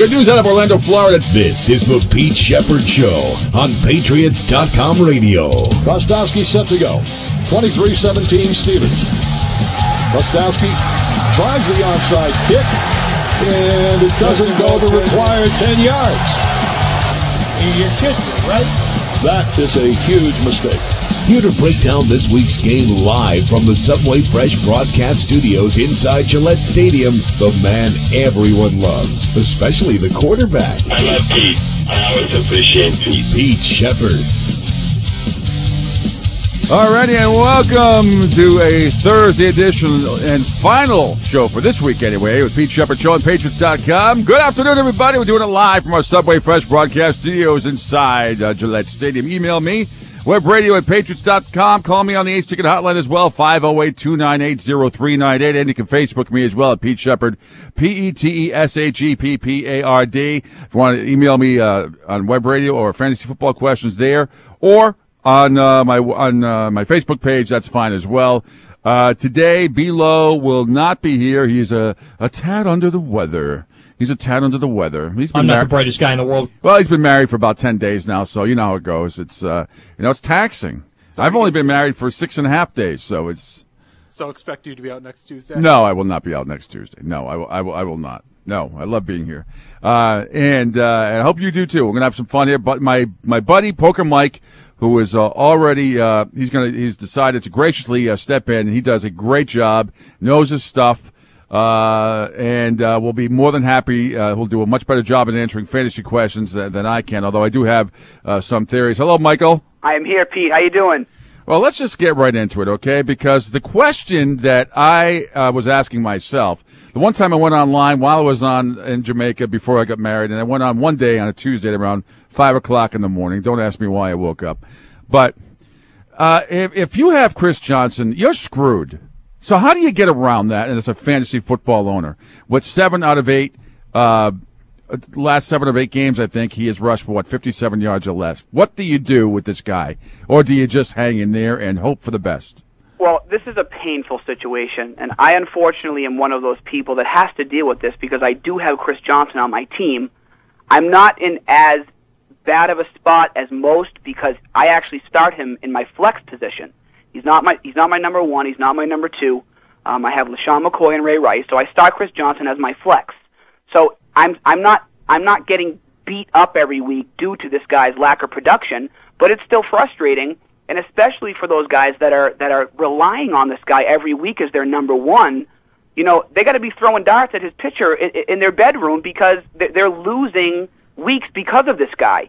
Good news out of Orlando, Florida. This is the Pete Shepard Show on Patriots.com radio. Gostkowski set to go. 23-17 Steelers. Gostkowski tries the onside kick, and it doesn't go the required 10 yards. You're kidding me, right? That is a huge mistake. Here to break down this week's game live from the Subway Fresh broadcast studios inside Gillette Stadium, the man everyone loves, especially the quarterback. I love Pete. I always appreciate Pete. Pete Shepard. Alrighty, and welcome to a Thursday edition and final show for this week anyway, with Pete Shepard Show on Patriots.com. Good afternoon, everybody. We're doing it live from our Subway Fresh broadcast studios inside Gillette Stadium. Email me, webradio@patriots.com. Call me on the Ace Ticket hotline as well, 508-298-0398. And you can Facebook me as well at Pete Shepard, PETESHEPPARD. If you want to email me on Web Radio or fantasy football questions there, or on my Facebook page, that's fine as well. Today, B-Lo will not be here. He's a tad under the weather. He's a tad under the weather. I'm not the brightest guy in the world. Well, he's been married for about 10 days now, so you know how it goes. It's it's taxing. I've only been married for 6.5 days, so it's. So expect you to be out next Tuesday? No, I will not be out next Tuesday. No, I will not. No, I love being here, and I hope you do too. We're gonna have some fun here. But my buddy Poker Mike, who is already he's decided to graciously step in. He does a great job, knows his stuff. And we'll be more than happy. He'll do a much better job in answering fantasy questions than I can, although I do have some theories. Hello, Michael. I am here, Pete. How you doing? Well, let's just get right into it, okay? Because the question that I was asking myself, the one time I went online while I was in Jamaica before I got married, and I went on one day on a Tuesday at around 5 o'clock in the morning. Don't ask me why I woke up. But if you have Chris Johnson, you're screwed. So how do you get around that? And as a fantasy football owner, with 7 out of 8, last 7 of 8 games, I think he has rushed for 57 yards or less. What do you do with this guy, or do you just hang in there and hope for the best? Well, this is a painful situation, and I unfortunately am one of those people that has to deal with this because I do have Chris Johnson on my team. I'm not in as bad of a spot as most because I actually start him in my flex position. He's not my number 1. He's not my number 2. I have LaShawn McCoy and Ray Rice, so I start Chris Johnson as my flex. So I'm not getting beat up every week due to this guy's lack of production, but it's still frustrating, and especially for those guys that are relying on this guy every week as their number 1. You know, they got to be throwing darts at his pitcher in their bedroom because they're losing weeks because of this guy.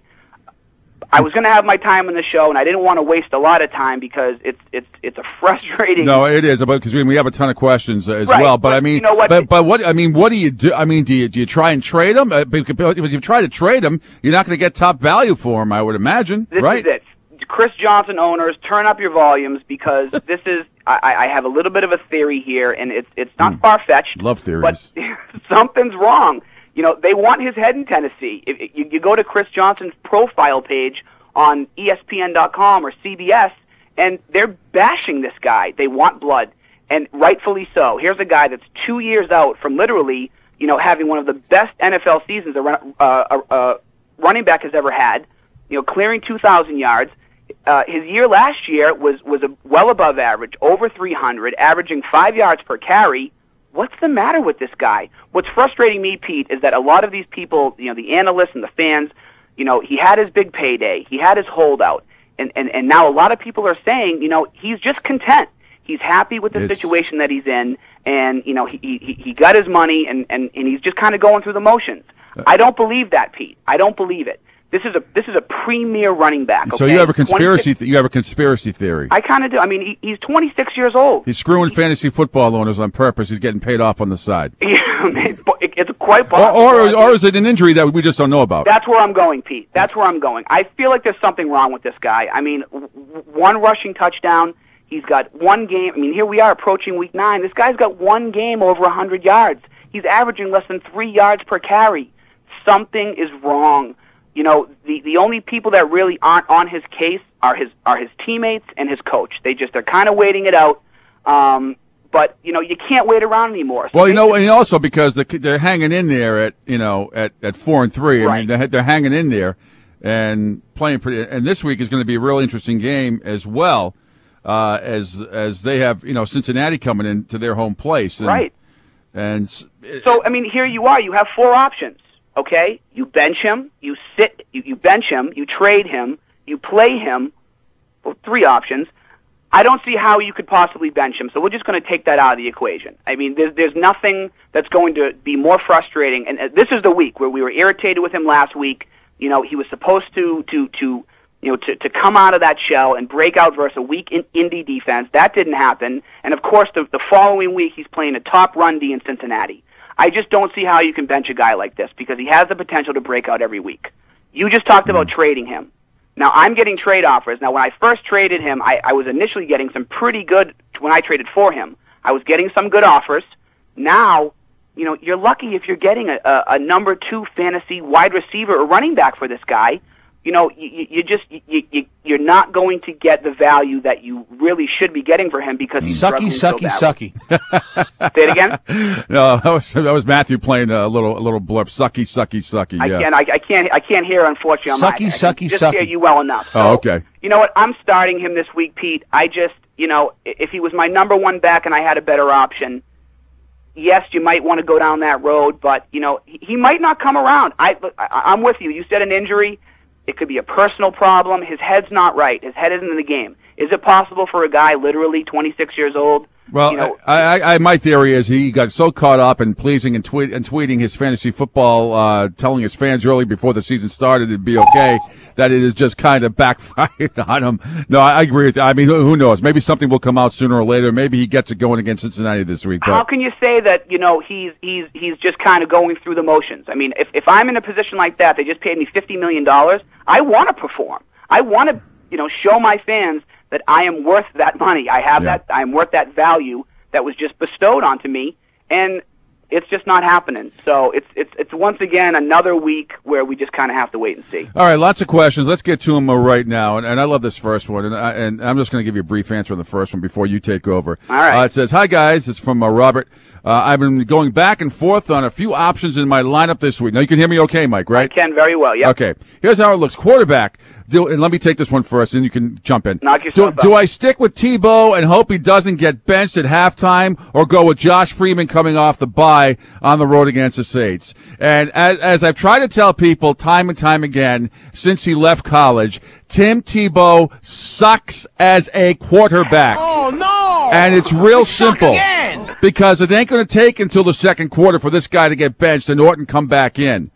I was going to have my time on the show, and I didn't want to waste a lot of time because it's a frustrating. No, it is because we have a ton of questions as right, well. But I mean, you know what? But what I mean, what do you do? I mean, do you try and trade him? Because if you try to trade him, you're not going to get top value for him, I would imagine. This right? is it. Chris Johnson owners, turn up your volumes because this is. I have a little bit of a theory here, and it's not far fetched. Love theories, but something's wrong. You know, they want his head in Tennessee. If you go to Chris Johnson's profile page on ESPN.com or CBS, and they're bashing this guy. They want blood, and rightfully so. Here's a guy that's 2 years out from literally, having one of the best NFL seasons a running back has ever had, clearing 2,000 yards. His year last year was well above average, over 300, averaging 5 yards per carry. What's the matter with this guy? What's frustrating me, Pete, is that a lot of these people, the analysts and the fans, he had his big payday. He had his holdout. And now a lot of people are saying, he's just content. He's happy with the situation that he's in, and, he got his money, and he's just kind of going through the motions. I don't believe that, Pete. I don't believe it. This is a premier running back. Okay? So you have a conspiracy. You have a conspiracy theory. I kind of do. I mean, he's 26 years old. He's screwing fantasy football owners on purpose. He's getting paid off on the side. Yeah, it's quite possible. Or is it an injury that we just don't know about? That's where I'm going, Pete. That's where I'm going. I feel like there's something wrong with this guy. I mean, one rushing touchdown. He's got one game. I mean, here we are approaching week 9. This guy's got one game over 100 yards. He's averaging less than 3 yards per carry. Something is wrong. The only people that really aren't on his case are his teammates and his coach. They're kind of waiting it out. but you can't wait around anymore. So well, and also because they're hanging in there at 4-3. Right. I mean, they're hanging in there and playing pretty. And this week is going to be a really interesting game as well, as they have Cincinnati coming into their home place. And, right. And so I mean, here you are. You have 4 options. Okay, you bench him, you bench him, you trade him, you play him. Well, 3 options. I don't see how you could possibly bench him, so we're just going to take that out of the equation. I mean, there's nothing that's going to be more frustrating, and this is the week where we were irritated with him last week. He was supposed to come out of that shell and break out versus a weak Indy defense. That didn't happen, and of course, the following week he's playing a top run D in Cincinnati. I just don't see how you can bench a guy like this because he has the potential to break out every week. You just talked about trading him. Now, I'm getting trade offers. Now, when I first traded him, I was initially getting some pretty good, when I traded for him, I was getting some good offers. Now, you're lucky if you're getting a number 2 fantasy wide receiver or running back for this guy. You're not going to get the value that you really should be getting for him because he's struggling so badly. Say it again. No, that was Matthew playing a little blurb. Sucky. Yeah. I can't hear, unfortunately. On sucky. I can just hear you well enough. So, okay. You know what? I'm starting him this week, Pete. If he was my number 1 back and I had a better option, yes, you might want to go down that road, but he might not come around. I'm with you. You said an injury. It could be a personal problem. His head's not right. His head isn't in the game. Is it possible for a guy literally 26 years old? Well, my theory is he got so caught up in pleasing and tweeting his fantasy football, telling his fans early before the season started it'd be okay, that it has just kind of backfired on him. No, I agree with you. I mean, who knows? Maybe something will come out sooner or later. Maybe he gets it going against Cincinnati this week. How can you say that, he's just kind of going through the motions? I mean, if I'm in a position like that, they just paid me $50 million, I want to perform. I want to, show my fans that I am worth that money. I have that. I'm worth that value that was just bestowed onto me, and it's just not happening. So it's once again another week where we just kind of have to wait and see. All right, lots of questions. Let's get to them right now. And I love this first one, and I'm just going to give you a brief answer on the first one before you take over. All right. It says, "Hi guys, it's from Robert. I've been going back and forth on a few options in my lineup this week." Now you can hear me okay, Mike, right? I can very well. Yeah. Okay. Here's how it looks. Quarterback. And let me take this one first, and you can jump in. Knock yourself out. Do I stick with Tebow and hope he doesn't get benched at halftime, or go with Josh Freeman coming off the bye on the road against the Saints? And as I've tried to tell people time and time again since he left college, Tim Tebow sucks as a quarterback. Oh, no! And it's real simple. Again. Because it ain't going to take until the second quarter for this guy to get benched and Norton come back in.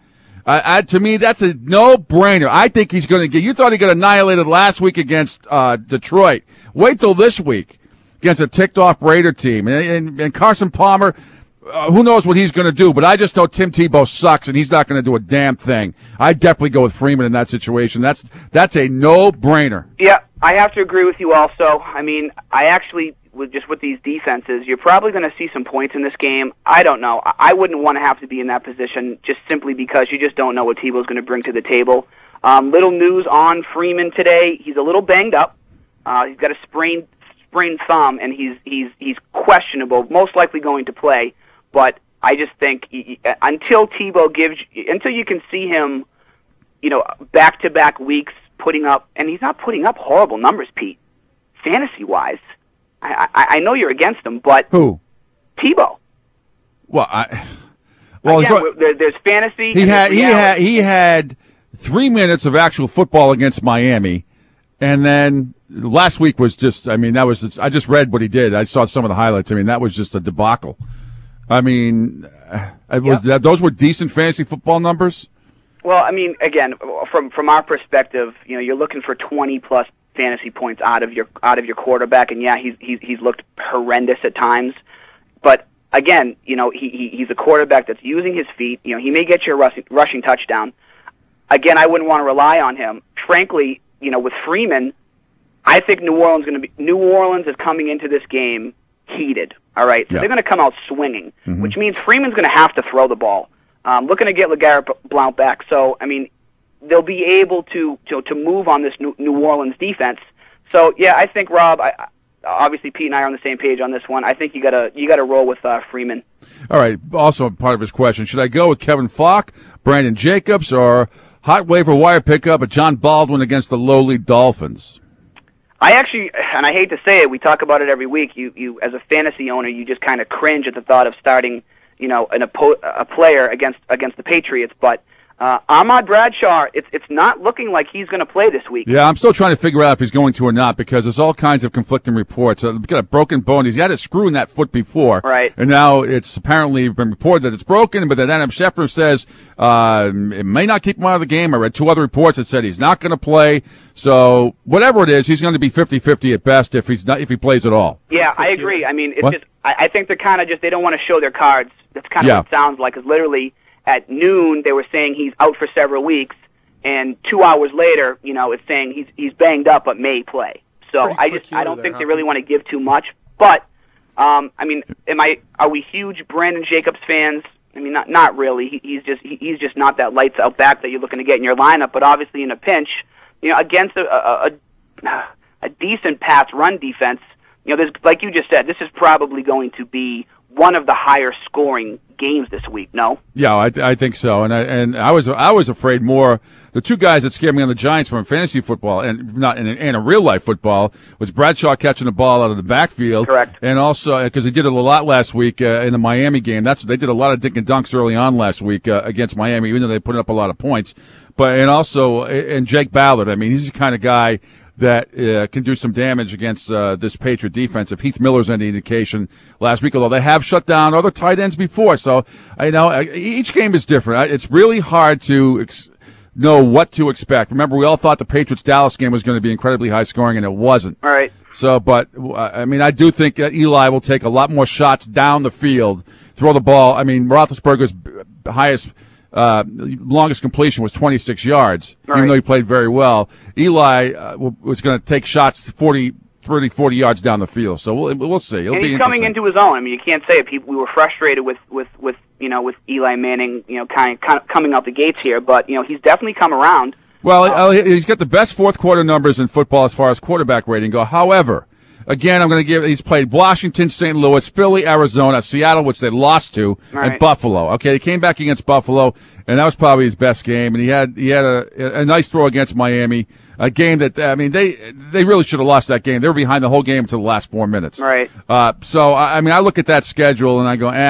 To me, that's a no-brainer. I think he's going to get. You thought he got annihilated last week against Detroit. Wait till this week against a ticked-off Raider team. And Carson Palmer, who knows what he's going to do, but I just know Tim Tebow sucks, and he's not going to do a damn thing. I'd definitely go with Freeman in that situation. That's a no-brainer. Yeah, I have to agree with you also. I mean, I actually, with these defenses, you're probably going to see some points in this game. I don't know. I wouldn't want to have to be in that position just simply because you just don't know what Tebow's going to bring to the table. Little news on Freeman today. He's a little banged up. He's got a sprained thumb, and he's questionable, most likely going to play. But I just think until you can see him, back-to-back weeks putting up, and he's not putting up horrible numbers, Pete, fantasy-wise. I know you're against him, but who? Tebow. There's fantasy. He had 3 minutes of actual football against Miami, and then last week was just. I mean, I just read what he did. I saw some of the highlights. I mean, that was just a debacle. I mean, those were decent fantasy football numbers. Well, I mean, again, from our perspective, you're looking for 20+ fantasy points out of your quarterback, and he's looked horrendous at times. But again, he's a quarterback that's using his feet. He may get you a rushing touchdown. Again, I wouldn't want to rely on him. Frankly, with Freeman, I think New Orleans is coming into this game heated. All right, so they're going to come out swinging, which means Freeman's going to have to throw the ball. Looking to get LeGarrette Blount back, so I mean, they'll be able to move on this New Orleans defense. So yeah, I think Rob, obviously Pete and I are on the same page on this one. I think you gotta roll with Freeman. All right. Also, part of his question: should I go with Kevin Falk, Brandon Jacobs, or hot waiver wire pickup of John Baldwin against the lowly Dolphins? I actually, and I hate to say it, we talk about it every week. You as a fantasy owner, you just kind of cringe at the thought of starting, a player against the Patriots. But Ahmad Bradshaw, it's not looking like he's going to play this week. Yeah, I'm still trying to figure out if he's going to or not because there's all kinds of conflicting reports. He's got a broken bone. He's had a screw in that foot before. Right. And now it's apparently been reported that it's broken, but then Adam Schefter says it may not keep him out of the game. I read 2 other reports that said he's not going to play. So whatever it is, he's going to be 50-50 at best if he plays at all. Yeah, I agree. I mean, it's just I think they're kind of they don't want to show their cards. That's kind of what it sounds like, because literally at noon, they were saying he's out for several weeks, and 2 hours later, it's saying he's banged up but may play. So I don't think they really want to give too much. But I mean, are we huge Brandon Jacobs fans? I mean, not really. He's just not that lights out back that you're looking to get in your lineup. But obviously, in a pinch, against a decent pass run defense, there's, like you just said, this is probably going to be one of the higher scoring games this week. No? Yeah, I think so. And I was afraid more. The 2 guys that scared me on the Giants from fantasy football and not in a real life football was Bradshaw catching the ball out of the backfield. Correct. And also because he did it a lot last week in the Miami game. They did a lot of dink and dunks early on last week against Miami, even though they put up a lot of points. And Jake Ballard. I mean, he's the kind of guy that can do some damage against this Patriot defense. If Heath Miller's any indication last week, although they have shut down other tight ends before. So, each game is different. It's really hard to know what to expect. Remember, we all thought the Patriots-Dallas game was going to be incredibly high scoring, and it wasn't. All right. So, but, I mean, I do think that Eli will take a lot more shots down the field, throw the ball. I mean, Roethlisberger's highest longest completion was 26 yards, even though he played very well. Eli was going to take shots 40 yards down the field. So we'll see. And he's coming into his own. I mean, you can't say it. We were frustrated with Eli Manning, kind of coming out the gates here, but he's definitely come around. Well, he's got the best fourth quarter numbers in football as far as quarterback rating go. However, again, he's played Washington, St. Louis, Philly, Arizona, Seattle, which they lost to, and Buffalo. Okay, he came back against Buffalo, and that was probably his best game. And he had a nice throw against Miami, a game that, I mean, they really should have lost that game. They were behind the whole game until the last 4 minutes. Right. So, I mean, I look at that schedule and I go,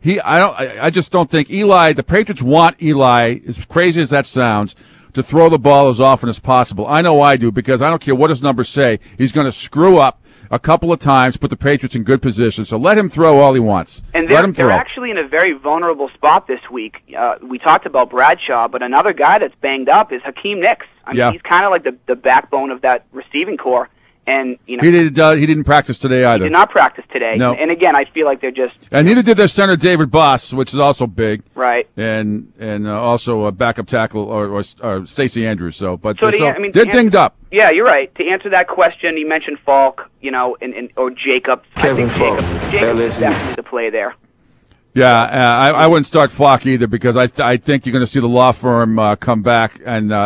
I just don't think Eli, the Patriots want Eli, as crazy as that sounds, to throw the ball as often as possible. I know I do, because I don't care what his numbers say. He's going to screw up a couple of times, put the Patriots in good position. So let him throw all he wants. And they're actually in a very vulnerable spot this week. We talked about Bradshaw, but another guy that's banged up is Hakeem Nicks. I mean, he's kind of like the backbone of that receiving core. And he didn't practice today either. He did not practice today. No. And again, I feel like they're just. And neither did their center David Boss, which is also big. Right. And also a backup tackle or Stacey Andrews. They're dinged up. Yeah, you're right. To answer that question, you mentioned Falk, or Jacobs. Kevin Falk. Jacobs is definitely the play there. Yeah, I wouldn't start Falk either, because I think you're going to see the law firm come back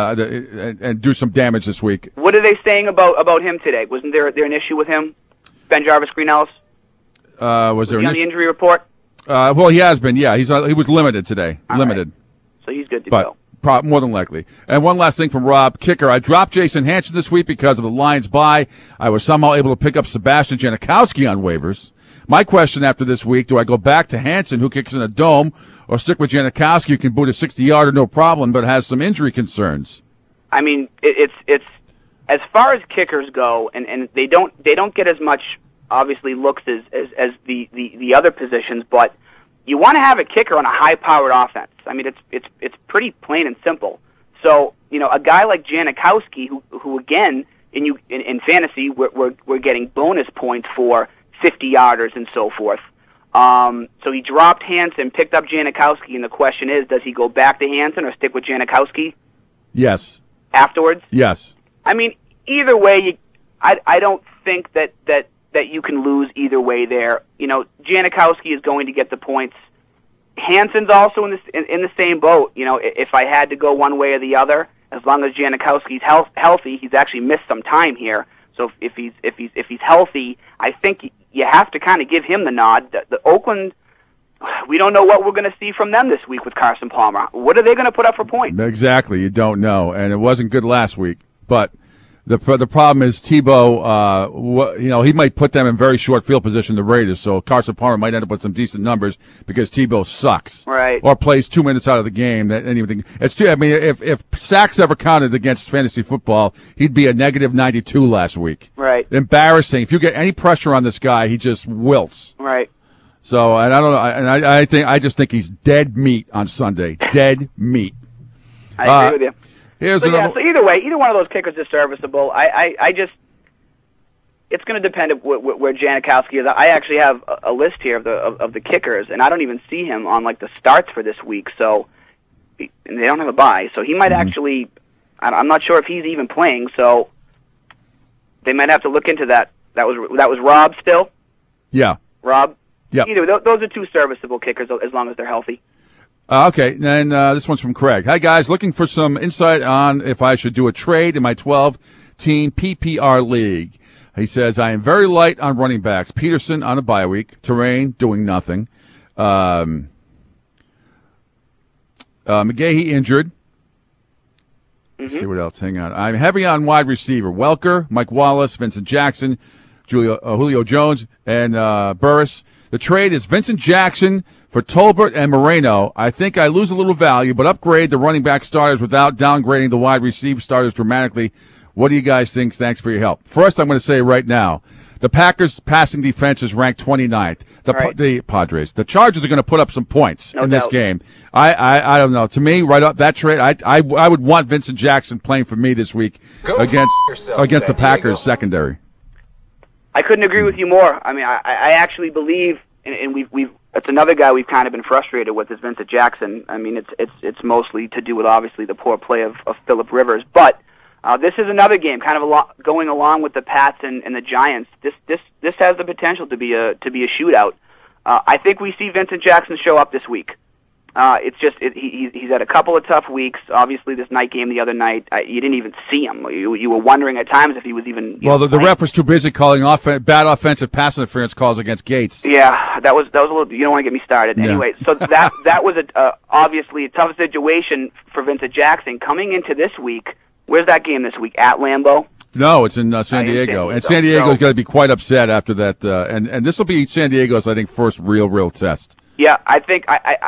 and do some damage this week. What are they saying about him today? Wasn't there an issue with him, Ben Jarvis Green Ellis? Was there on the injury report? Well, he has been. Yeah, he was limited today. Limited. Right. So he's good to go. More than likely. And one last thing from Rob, kicker. I dropped Jason Hanson this week because of the Lions bye. I was somehow able to pick up Sebastian Janikowski on waivers. My question after this week, do I go back to Hanson, who kicks in a dome, or stick with Janikowski, who can boot a 60-yarder no problem, but has some injury concerns? I mean, it's as far as kickers go, and they don't get as much, obviously, looks as the other positions, but you want to have a kicker on a high-powered offense. I mean, it's pretty plain and simple. So, a guy like Janikowski, who again, in fantasy, we're getting bonus points for 50-yarders and so forth. So he dropped Hanson, picked up Janikowski, and the question is, does he go back to Hanson or stick with Janikowski? Yes. Afterwards? Yes. I mean, either way, I don't think that you can lose either way there. Janikowski is going to get the points. Hanson's also in the same boat. If I had to go one way or the other, as long as Janikowski's healthy, he's actually missed some time here. So if he's healthy, I think you have to kind of give him the nod. The Oakland, we don't know what we're going to see from them this week with Carson Palmer. What are they going to put up for points? Exactly, you don't know, and it wasn't good last week. But the problem is Tebow. He might put them in very short field position, the Raiders. So Carson Palmer might end up with some decent numbers because Tebow sucks, right? Or plays 2 minutes out of the game. It's too. I mean, if sacks ever counted against fantasy football, he'd be a negative 92 last week. Right. Embarrassing. If you get any pressure on this guy, he just wilts. Right. So, and I don't know, and I just think he's dead meat on Sunday. Dead meat. I agree with you. Here's so another. So either way, either one of those kickers is serviceable. I just, it's going to depend where Janikowski is. I actually have a list here of the kickers, and I don't even see him on like the starts for this week. So, and they don't have a bye, so he might actually. I'm not sure if he's even playing. So, they might have to look into that. That was Rob still. Yeah. Rob. Yeah. Either those are two serviceable kickers as long as they're healthy. Okay, and this one's from Craig. Hi, guys. Looking for some insight on if I should do a trade in my 12-team PPR league. He says, I am very light on running backs. Peterson on a bye week. Terrain doing nothing. McGahee injured. Let's see what else. Hang on. I'm heavy on wide receiver. Welker, Mike Wallace, Vincent Jackson, Julio Jones, and Burris. The trade is Vincent Jackson for Tolbert and Moreno. I think I lose a little value, but upgrade the running back starters without downgrading the wide receiver starters dramatically. What do you guys think? Thanks for your help. First, I'm going to say right now, the Packers' passing defense is ranked 29th. The Padres. The Chargers are going to put up some points in this game. I don't know. To me, right up that trade, I would want Vincent Jackson playing for me this week against the Packers secondary. I couldn't agree with you more. I mean, I actually believe, and we've it's another guy we've kind of been frustrated with is Vincent Jackson. I mean, it's mostly to do with obviously the poor play of Phillip Rivers, but this is another game, kind of going along with the Pats and the Giants. This has the potential to be a shootout. I think we see Vincent Jackson show up this week. He's had a couple of tough weeks. Obviously, this night game the other night, you didn't even see him. You were wondering at times if he was even. The ref was too busy calling bad offensive pass interference calls against Gates. Yeah, that was a little. You don't want to get me started. Yeah. Anyway, so that was obviously a tough situation for Vincent Jackson coming into this week. Where's that game this week? At Lambeau? No, it's in San Diego. And San Diego's going to be quite upset after that. And this will be San Diego's, I think, first real test. Yeah, I think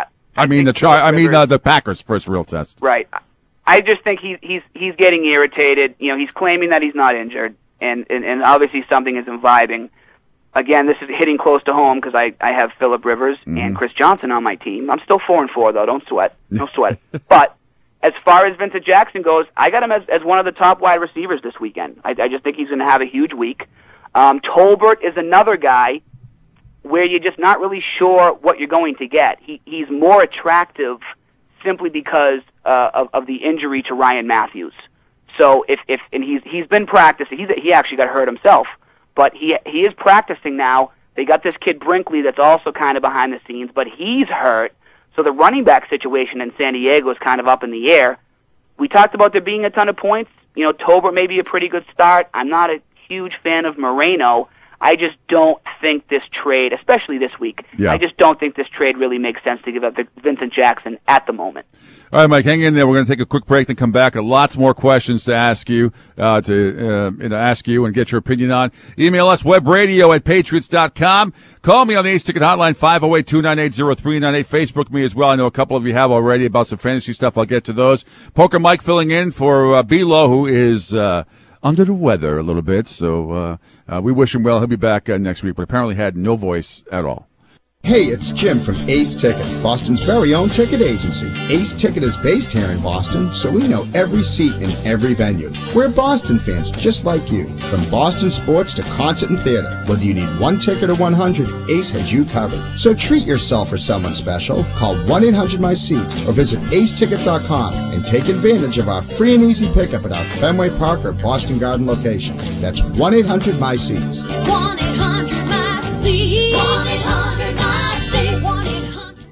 the Packers' first real test. Right. I just think he's getting irritated. He's claiming that he's not injured, and obviously something isn't vibing. Again, this is hitting close to home because I have Phillip Rivers and Chris Johnson on my team. I'm still 4-4 though. Don't sweat. No sweat. But as far as Vincent Jackson goes, I got him as one of the top wide receivers this weekend. I just think he's going to have a huge week. Tolbert is another guy where you're just not really sure what you're going to get. He's more attractive simply because of the injury to Ryan Matthews. So he's been practicing. He actually got hurt himself, but he is practicing now. They got this kid Brinkley that's also kind of behind the scenes, but he's hurt. So the running back situation in San Diego is kind of up in the air. We talked about there being a ton of points. Tolbert may be a pretty good start. I'm not a huge fan of Moreno. I just don't think this trade, especially this week, I just don't think this trade really makes sense to give up Vincent Jackson at the moment. All right, Mike, hang in there. We're going to take a quick break and come back. Lots more questions to ask you, ask you and get your opinion on. Email us, webradio@patriots.com. Call me on the Ace Ticket Hotline, 508-298-0398. Facebook me as well. I know a couple of you have already about some fantasy stuff. I'll get to those. Poker Mike filling in for Bilo, who is under the weather a little bit. So we wish him well. He'll be back next week, but apparently had no voice at all. Hey, it's Jim from Ace Ticket, Boston's very own ticket agency. Ace Ticket is based here in Boston, so we know every seat in every venue. We're Boston fans just like you. From Boston sports to concert and theater, whether you need one ticket or 100, Ace has you covered. So treat yourself or someone special. Call 1-800-MY-SEATS or visit aceticket.com and take advantage of our free and easy pickup at our Fenway Park or Boston Garden location. That's 1-800-MY-SEATS. 1-800-MY-SEATS. 1-800-MY-SEATS.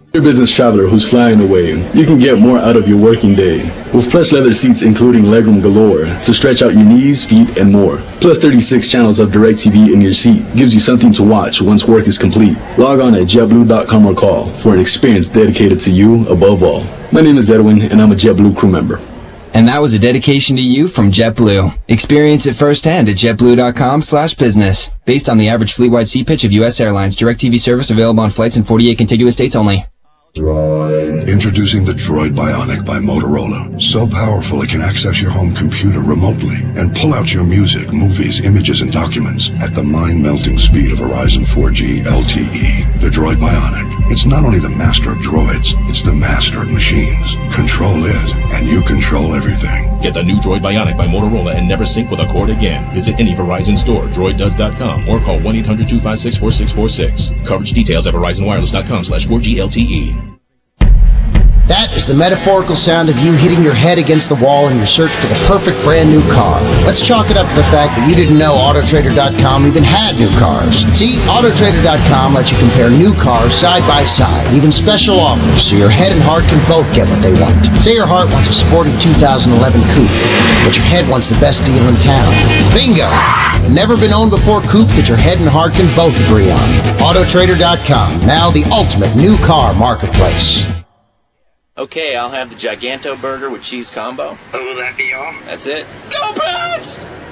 You're a business traveler who's flying away. You can get more out of your working day with plush leather seats including legroom galore to stretch out your knees, feet, and more. Plus 36 channels of DirecTV in your seat gives you something to watch once work is complete. Log on at JetBlue.com or call for an experience dedicated to you above all. My name is Edwin, and I'm a JetBlue crew member. And that was a dedication to you from JetBlue. Experience it firsthand at JetBlue.com/business. Based on the average fleet-wide seat pitch of U.S. Airlines, DirecTV service available on flights in 48 contiguous states only. Introducing the Droid Bionic by Motorola. So powerful it can access your home computer remotely and pull out your music, movies, images, and documents at the mind-melting speed of Verizon 4G LTE. The Droid Bionic. It's not only the master of droids, it's the master of machines. Control it, and you control everything. Get the new Droid Bionic by Motorola and never sync with a cord again. Visit any Verizon store, droiddoes.com, or call 1-800-256-4646. Coverage details at verizonwireless.com/4G LTE. That is the metaphorical sound of you hitting your head against the wall in your search for the perfect brand new car. Let's chalk it up to the fact that you didn't know Autotrader.com even had new cars. See, Autotrader.com lets you compare new cars side by side, even special offers, so your head and heart can both get what they want. Say your heart wants a sporty 2011 coupe, but your head wants the best deal in town. Bingo! A never been owned before coupe that your head and heart can both agree on. Autotrader.com, now the ultimate new car marketplace. Okay, I'll have the Giganto burger with cheese combo. Oh, will that be all? That's it. Go Pats!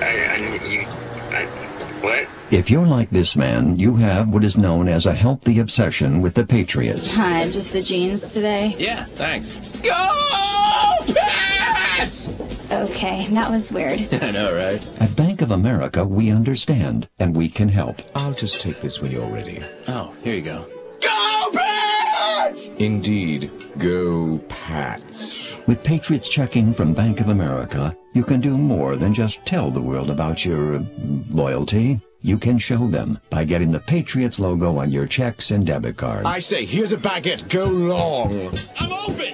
What? If you're like this man, you have what is known as a healthy obsession with the Patriots. Hi, just the jeans today? Yeah, thanks. Go Pats! Okay, that was weird. I know, right? At Bank of America, we understand, and we can help. I'll just take this when you're ready. Oh, here you go. Go Pats! Indeed, go Pats. With Patriots Checking from Bank of America, you can do more than just tell the world about your loyalty. You can show them by getting the Patriots logo on your checks and debit cards. I say, here's a baguette. Go long. I'm open!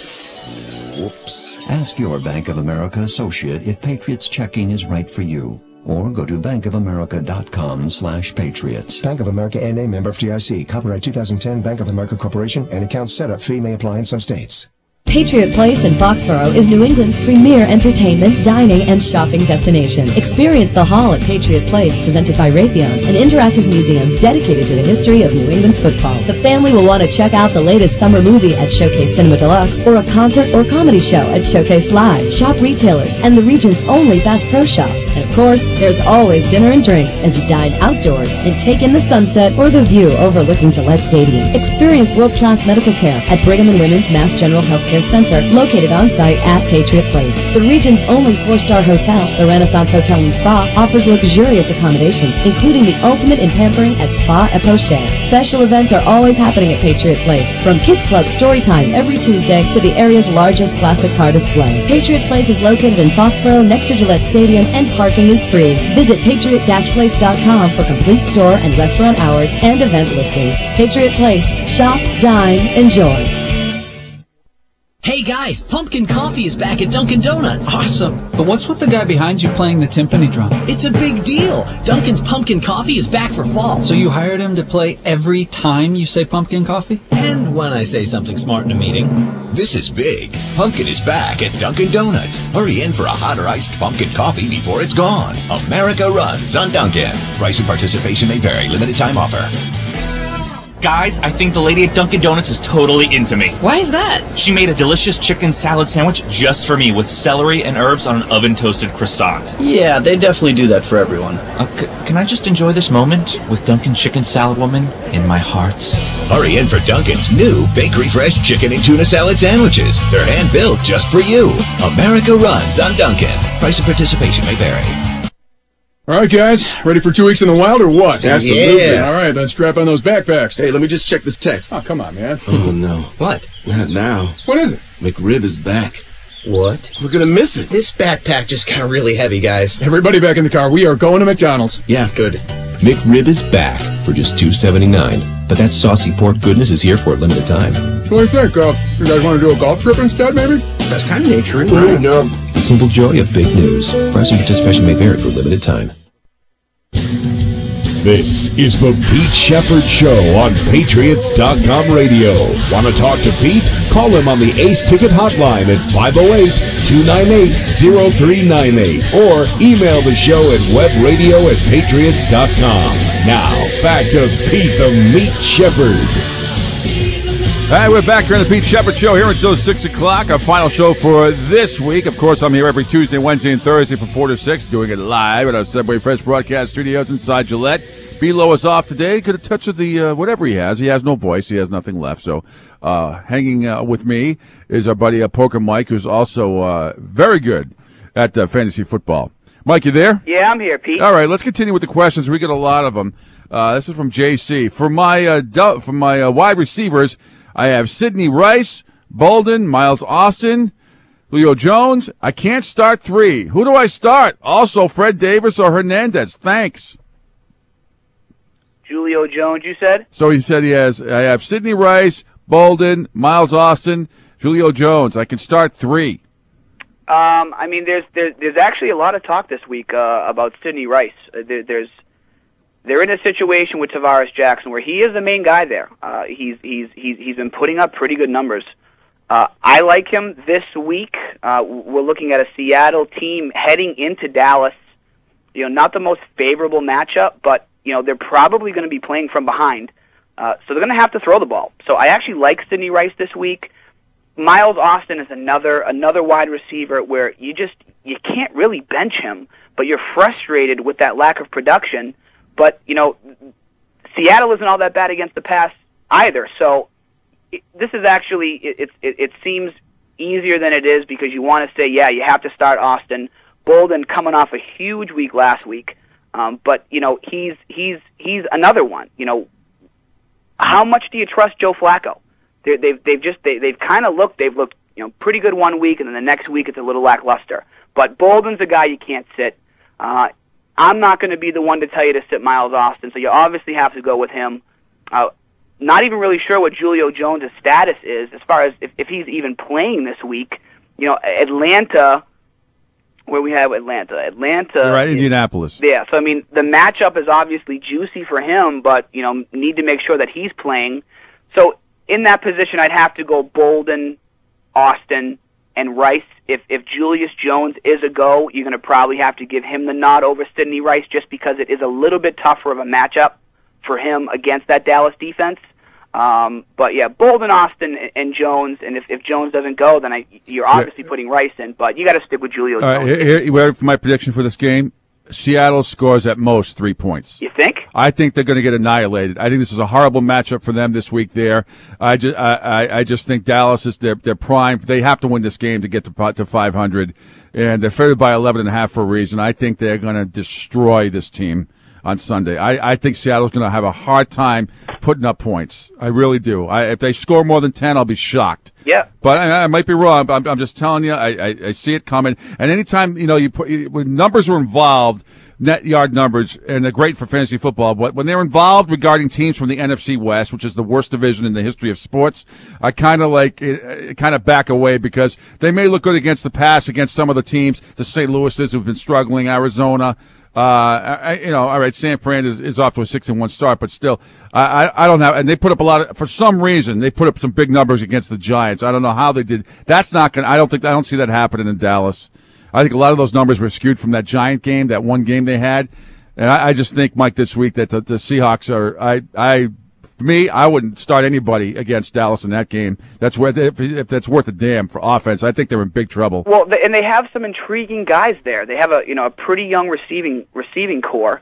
Whoops. Ask your Bank of America associate if Patriots Checking is right for you. Or go to bankofamerica.com/patriots. Bank of America N.A. member FDIC. Copyright 2010 Bank of America Corporation. And account setup fee may apply in some states. Patriot Place in Foxborough is New England's premier entertainment, dining, and shopping destination. Experience the Hall at Patriot Place, presented by Raytheon, an interactive museum dedicated to the history of New England football. The family will want to check out the latest summer movie at Showcase Cinema Deluxe, or a concert or comedy show at Showcase Live. Shop retailers and the region's only Bass Pro Shops. And of course, there's always dinner and drinks as you dine outdoors and take in the sunset or the view overlooking Gillette Stadium. Experience world-class medical care at Brigham and Women's Mass General Healthcare Center, located on site at Patriot Place. The region's only 4-star hotel, the Renaissance Hotel and Spa, offers luxurious accommodations, including the ultimate in pampering at Spa et Poche. Special events are always happening at Patriot Place, from Kids Club Storytime every Tuesday to the area's largest classic car display. Patriot Place is located in Foxborough next to Gillette Stadium, and parking is free. Visit patriot-place.com for complete store and restaurant hours and event listings. Patriot Place. Shop, dine, enjoy. Hey guys, pumpkin coffee is back at Dunkin' Donuts. Awesome. But what's with the guy behind you playing the timpani drum? It's a big deal. Dunkin's pumpkin coffee is back for fall. So you hired him to play every time you say pumpkin coffee? And when I say something smart in a meeting. This is big. Pumpkin is back at Dunkin' Donuts. Hurry in for a hot or iced pumpkin coffee before it's gone. America runs on Dunkin'. Price and participation may vary. Limited time offer. Guys, I think the lady at Dunkin' Donuts is totally into me. Why is that? She made a delicious chicken salad sandwich just for me with celery and herbs on an oven-toasted croissant. Yeah, they definitely do that for everyone. Can I just enjoy this moment with Dunkin' Chicken Salad Woman in my heart? Hurry in for Dunkin's new Bakery Fresh chicken and tuna salad sandwiches. They're hand-built just for you. America runs on Dunkin'. Price and participation may vary. All right, guys, ready for 2 weeks in the wild or what? Absolutely. Yeah. All right, then strap on those backpacks. Hey, let me just check this text. Oh, come on, man. Oh, no. What? Not now. What is it? McRib is back. What? We're going to miss it. This backpack just got really heavy, guys. Everybody back in the car. We are going to McDonald's. Yeah, good. McRib is back for just $2.79. But that saucy pork goodness is here for a limited time. So what do you think? You guys want to do a golf trip instead, maybe? That's kind of nature, right? No. The simple joy of big news. Price and participation may vary for a limited time. This is the Pete Shepard Show on Patriots.com radio. Want to talk to Pete? Call him on the Ace Ticket hotline at 508-298-0398 or email the show at webradio@patriots.com. Now, back to Pete the Meat Shepard. All right, we're back here on the Pete Shepard Show here until 6 o'clock, our final show for this week. Of course, I'm here every Tuesday, Wednesday, and Thursday from 4 to 6, doing it live at our Subway Fresh broadcast studios inside Gillette. B-Lo is off today. Could have touched of the whatever he has. He has no voice. He has nothing left. So hanging with me is our buddy Poker Mike, who's also very good at fantasy football. Mike, you there? Yeah, I'm here, Pete. All right, let's continue with the questions. We get a lot of them. This is from JC. For my wide receivers, I have Sidney Rice, Bolden, Miles Austin, Julio Jones. I can't start 3. Who do I start? Also, Fred Davis or Hernandez? Thanks. Julio Jones, you said? So he said I have Sidney Rice, Bolden, Miles Austin, Julio Jones. I can start 3. I mean, there's actually a lot of talk this week about Sidney Rice. They're in a situation with Tavares Jackson where he is the main guy there. He's been putting up pretty good numbers. I like him this week. We're looking at a Seattle team heading into Dallas. Not the most favorable matchup, but they're probably going to be playing from behind. So they're going to have to throw the ball. So I actually like Sidney Rice this week. Miles Austin is another wide receiver where you can't really bench him, but you're frustrated with that lack of production. But, Seattle isn't all that bad against the pass either. So this is actually, it seems easier than it is because you want to say, yeah, you have to start Austin. Bolden coming off a huge week last week. But, he's another one. How much do you trust Joe Flacco? They've kind of looked pretty good one week, and then the next week it's a little lackluster. But Bolden's a guy you can't sit. I'm not going to be the one to tell you to sit Miles Austin, so you obviously have to go with him. Not even really sure what Julio Jones' status is as far as if he's even playing this week. Atlanta, where we have Atlanta. You're right, Indianapolis. Yeah, so I mean, the matchup is obviously juicy for him, but, need to make sure that he's playing. So in that position, I'd have to go Bolden, Austin, and Rice. If Julius Jones is a go, you're going to probably have to give him the nod over Sidney Rice just because it is a little bit tougher of a matchup for him against that Dallas defense. But yeah, Bolden, Austin, and Jones, and if Jones doesn't go, then you're obviously putting Rice in, but you got to stick with Julio Jones. All right, here, ready for my prediction for this game? Seattle scores at most 3 points. You think? I think they're going to get annihilated. I think this is a horrible matchup for them this week there. I just think Dallas is their prime. They have to win this game to get to 500, and they're favored by 11.5 for a reason. I think they're going to destroy this team on Sunday. I think Seattle's going to have a hard time putting up points. I really do. If they score more than 10, I'll be shocked. Yeah. But I might be wrong. But I'm just telling you, I see it coming. And anytime, when numbers are involved, net yard numbers, and they're great for fantasy football, but when they're involved regarding teams from the NFC West, which is the worst division in the history of sports, I kind of back away because they may look good against the pass against some of the teams, the St. Louis's who've been struggling, Arizona. All right, San Fran is off to a 6-1 start, but still, I don't have, and they put up for some reason, they put up some big numbers against the Giants. I don't know how they did. That's not going to, I don't see that happening in Dallas. I think a lot of those numbers were skewed from that Giant game, that one game they had. And I just think, Mike, this week that the Seahawks are, I wouldn't start anybody against Dallas in that game. That's where, if that's worth a damn for offense, I think they're in big trouble. Well, and they have some intriguing guys there. They have a pretty young receiving core.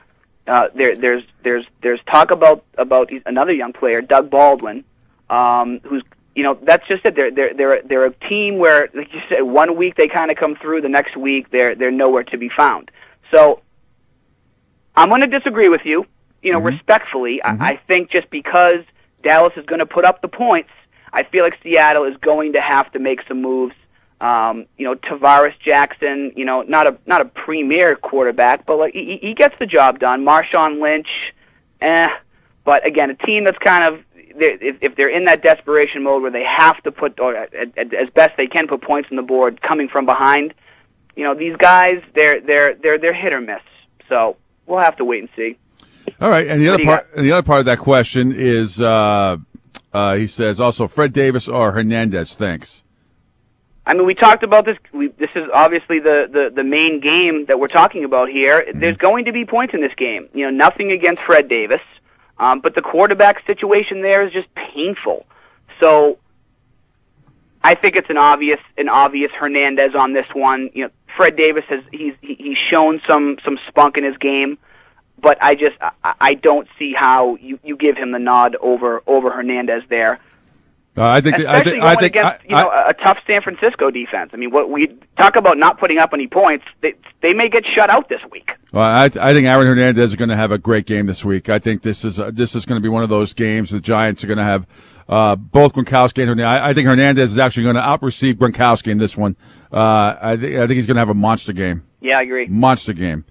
There's talk about another young player, Doug Baldwin, who's, that's just it. They're a team where, like you said, one week they kind of come through, the next week they're nowhere to be found. So I'm going to disagree with you. Respectfully, I think just because Dallas is going to put up the points, I feel like Seattle is going to have to make some moves. Tavares Jackson, not a premier quarterback, but like he gets the job done. Marshawn Lynch, but again, a team that's kind of, if they're in that desperation mode where they have to put, or as best they can, put points on the board coming from behind, these guys, they're hit or miss. So we'll have to wait and see. All right, and the other part of that question is, he says also Fred Davis or Hernandez. Thanks. I mean, we talked about this. This is obviously the main game that we're talking about here. Mm-hmm. There's going to be points in this game. Nothing against Fred Davis, but the quarterback situation there is just painful. So I think it's an obvious Hernandez on this one. Fred Davis he's shown some spunk in his game, but I don't see how you give him the nod over Hernandez there. I think against a tough San Francisco defense. I mean, what we talk about not putting up any points, they may get shut out this week. Well, I think Aaron Hernandez is going to have a great game this week. I think this is going to be one of those games the Giants are going to have both Gronkowski and Hernandez. I think Hernandez is actually going to out-receive Gronkowski in this one. I think he's going to have a monster game. Yeah, I agree. Monster game.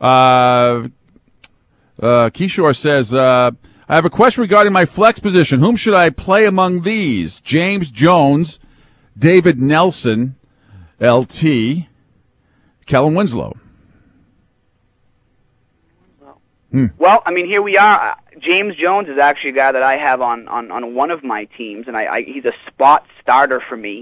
Kishore says, I have a question regarding my flex position. Whom should I play among these? James Jones, David Nelson, LT, Kellen Winslow. Well, I mean, here we are. James Jones is actually a guy that I have on one of my teams, and he's a spot starter for me.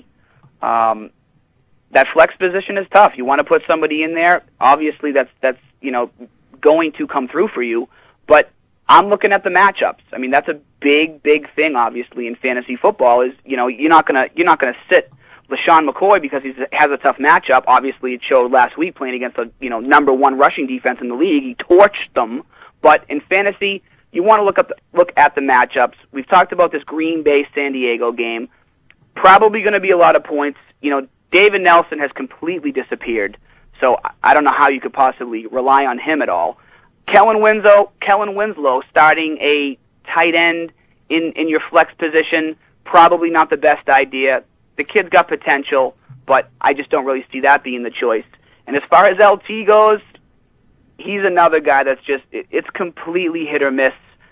That flex position is tough. You want to put somebody in there. Obviously, that's going to come through for you, but I'm looking at the matchups. I mean, that's a big thing, obviously, in fantasy football. Is you're not gonna sit LaShawn McCoy because he has a tough matchup. Obviously, it showed last week playing against the number one rushing defense in the league. He torched them. But in fantasy, you want to look at the matchups. We've talked about this Green Bay San Diego game. Probably going to be a lot of points. David Nelson has completely disappeared, so I don't know how you could possibly rely on him at all. Kellen Winslow starting a tight end in your flex position, probably not the best idea. The kid's got potential, but I just don't really see that being the choice. And as far as LT goes, he's another guy that's it's completely hit or miss.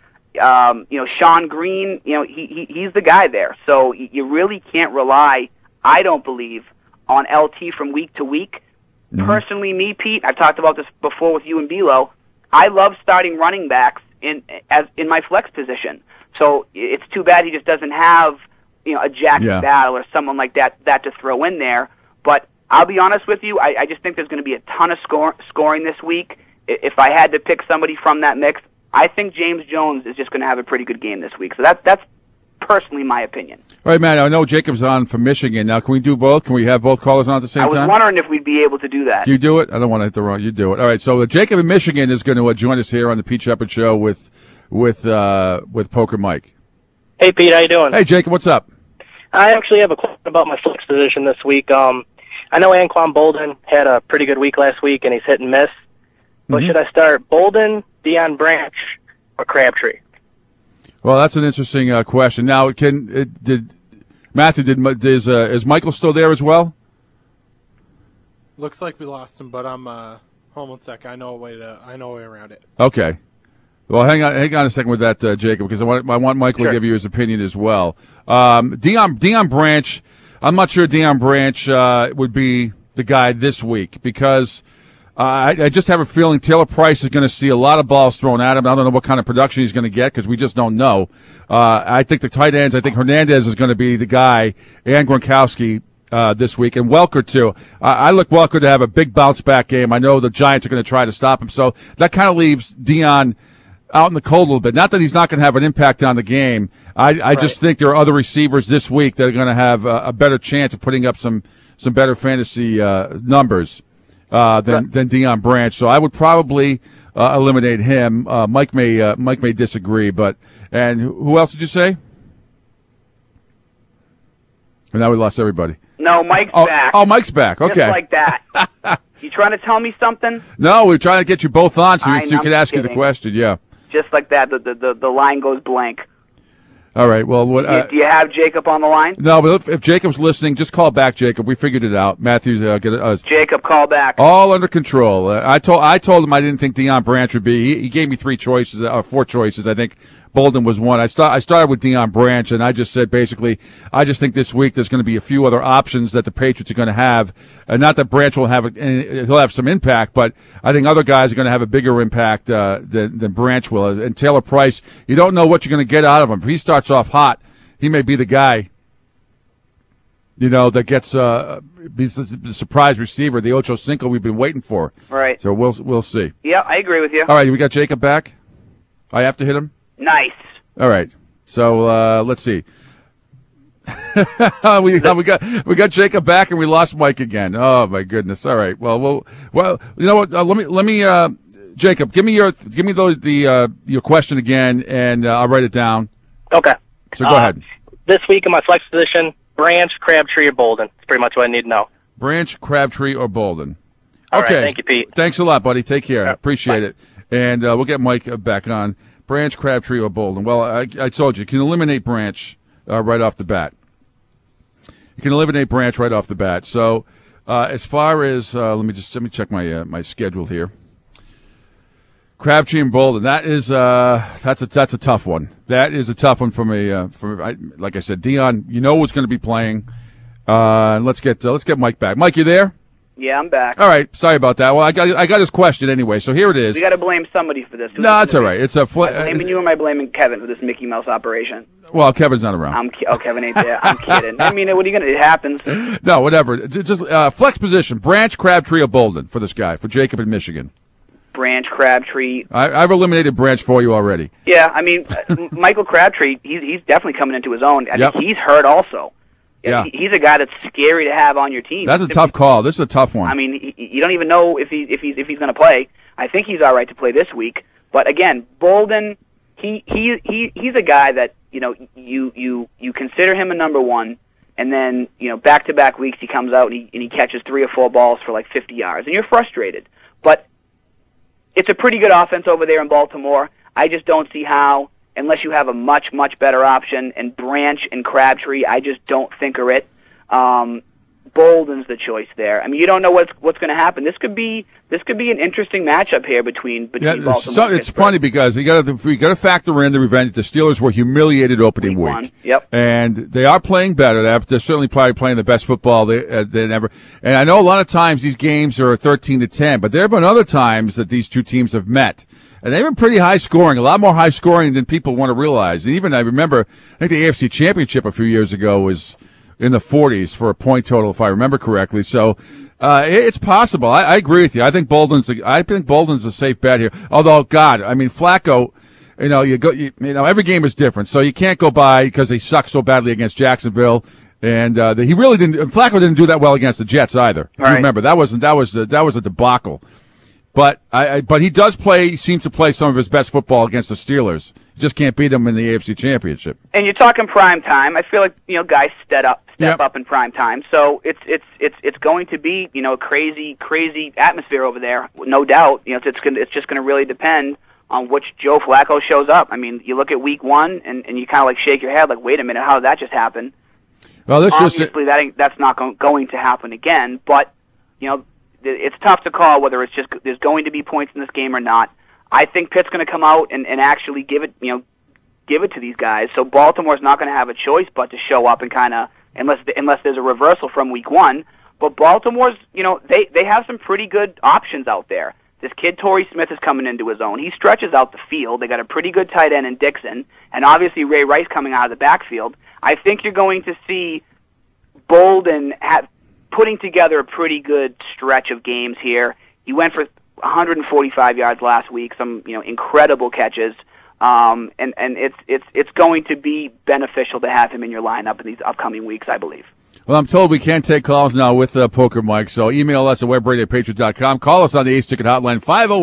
Sean Green, he's the guy there. So you really can't rely, I don't believe, on LT from week to week. Mm-hmm. Personally, me, Pete, I've talked about this before with you and Bilo. I love starting running backs in my flex position. So it's too bad he just doesn't have a Jack Battle or someone like that to throw in there. But I'll be honest with you, I just think there's going to be a ton of scoring this week. If I had to pick somebody from that mix, I think James Jones is just going to have a pretty good game this week. So that's personally my opinion. All right, Matt, I know Jacob's on from Michigan. Now, can we do both? Can we have both callers on at the same time? I was wondering if we'd be able to do that. You do it? I don't want to hit the wrong. You do it. All right, so Jacob in Michigan is going to join us here on the Pete Shepard Show with Poker Mike. Hey, Pete, how you doing? Hey, Jacob, what's up? I actually have a question about my flex position this week. I know Anquan Boldin had a pretty good week last week, and he's hit and miss. But should I start Boldin, Deion Branch, or Crabtree? Well, that's an interesting question. Now, is Michael still there as well? Looks like we lost him, but I'm hold on a sec. I know a way around it. Okay. Well, hang on a second with that, Jacob, because I want Michael to give you his opinion as well. Deion Branch, I'm not sure Deion Branch would be the guy this week because I just have a feeling Taylor Price is going to see a lot of balls thrown at him. I don't know what kind of production he's going to get because we just don't know. I think the tight ends, I think Hernandez is going to be the guy, and Gronkowski this week, and Welker too. I look Welker to have a big bounce back game. I know the Giants are going to try to stop him, so that kind of leaves Deion out in the cold a little bit. Not that he's not going to have an impact on the game. I just think there are other receivers this week that are going to have a better chance of putting up some better fantasy numbers than Deion Branch. So I would probably eliminate him. Mike may disagree, and who else did you say? And now we lost everybody. No, Mike's back. Oh, Mike's back. Okay. Just like that. You trying to tell me something? No, we're trying to get you both on so you could ask you the question. Yeah. Just like that, the line goes blank. All right. Well, do you have Jacob on the line? No, but if Jacob's listening, just call back, Jacob. We figured it out. Matthew's Jacob, call back. All under control. I told him I didn't think Deion Branch would be. He gave me 4 choices, I think. Bolden was one. I started with Deion Branch, and I just said basically, I just think this week there's going to be a few other options that the Patriots are going to have. Not that Branch will have he'll have some impact, but I think other guys are going to have a bigger impact than Branch will. And Taylor Price, you don't know what you're going to get out of him. If he starts off hot, he may be the guy, that gets the surprise receiver, the Ocho Cinco we've been waiting for. Right. So we'll see. Yeah, I agree with you. All right, we got Jacob back. I have to hit him? Nice. All right. So let's see. we got Jacob back and we lost Mike again. Oh my goodness. All right. Well, you know what? Let me Jacob, give me your question again, and I'll write it down. Okay. So go ahead. This week in my flex position, Branch, Crabtree, or Bolden. That's pretty much what I need to know. Branch, Crabtree, or Bolden. All okay. right, thank you, Pete. Thanks a lot, buddy. Take care. Appreciate bye. it. And we'll get Mike back on. Branch, Crabtree, or Bolden. Well, I told you can eliminate Branch right off the bat. You can eliminate Branch right off the bat. So as far as let me check my schedule here. Crabtree and Bolden. That is that's a tough one. That is a tough one for me. Like I said, Deion, who's going to be playing. Let's get Mike back. Mike, you there? Yeah, I'm back. All right. Sorry about that. Well, I got his question anyway. So here it is. We got to blame somebody for this. No, it's all right. It's am I blaming you or am I blaming Kevin for this Mickey Mouse operation? Well, Kevin's not around. Kevin ain't there. I'm kidding. I mean, what are you gonna? It happens. No, whatever. Just flex position: Branch, Crabtree, or Bolden for this guy, for Jacob in Michigan. Branch, Crabtree. I've eliminated Branch for you already. Yeah, I mean, Michael Crabtree, he's definitely coming into his own. I think he's hurt also. Yeah. He's a guy that's scary to have on your team. That's a tough call. This is a tough one. I mean, you don't even know if he's going to play. I think he's all right to play this week. But again, Bolden, he's a guy that you consider him a number one, and then back-to-back weeks he comes out and he catches 3 or 4 balls for like 50 yards, and you're frustrated. But it's a pretty good offense over there in Baltimore. I just don't see how, unless you have a much, much better option, and Branch and Crabtree, I just don't think are it. Bolden's the choice there. I mean, you don't know what's going to happen. This could be an interesting matchup here between Baltimore and it's funny because you got to factor in the revenge. The Steelers were humiliated opening week. Yep. And they are playing better. They're certainly probably playing the best football than ever. And I know a lot of times these games are 13-10, but there have been other times that these two teams have met. And they've been pretty high scoring, a lot more high scoring than people want to realize. And even I remember, I think the AFC Championship a few years ago was in the 40s for a point total, if I remember correctly. So it's possible. I agree with you. I think Bolden's a safe bet here. Although, God, I mean, Flacco, every game is different. So you can't go by because they suck so badly against Jacksonville. And he really didn't. Flacco didn't do that well against the Jets either. Right. You remember that was a debacle. But he does seems to play some of his best football against the Steelers. You just can't beat them in the AFC Championship. And you're talking prime time. I feel like guys step up in prime time. So it's going to be a crazy atmosphere over there, no doubt. It's just going to really depend on which Joe Flacco shows up. I mean, you look at Week 1 and you kind of like shake your head like, wait a minute, how did that just happen? Well, obviously that's not going to happen again. But it's tough to call whether there's going to be points in this game or not. I think Pitt's going to come out and actually give it to these guys. So Baltimore's not going to have a choice but to show up and kind of, unless there's a reversal from Week 1. But Baltimore's, they have some pretty good options out there. This kid Torrey Smith is coming into his own. He stretches out the field. They got a pretty good tight end in Dixon, and obviously Ray Rice coming out of the backfield. I think you're going to see Bolden putting together a pretty good stretch of games here. He went for 145 yards last week, some incredible catches, and it's going to be beneficial to have him in your lineup in these upcoming weeks, I believe. Well, I'm told we can't take calls now with Poker Mike, so email us at webradio@patriot.com. Call us on the Ace Ticket Hotline,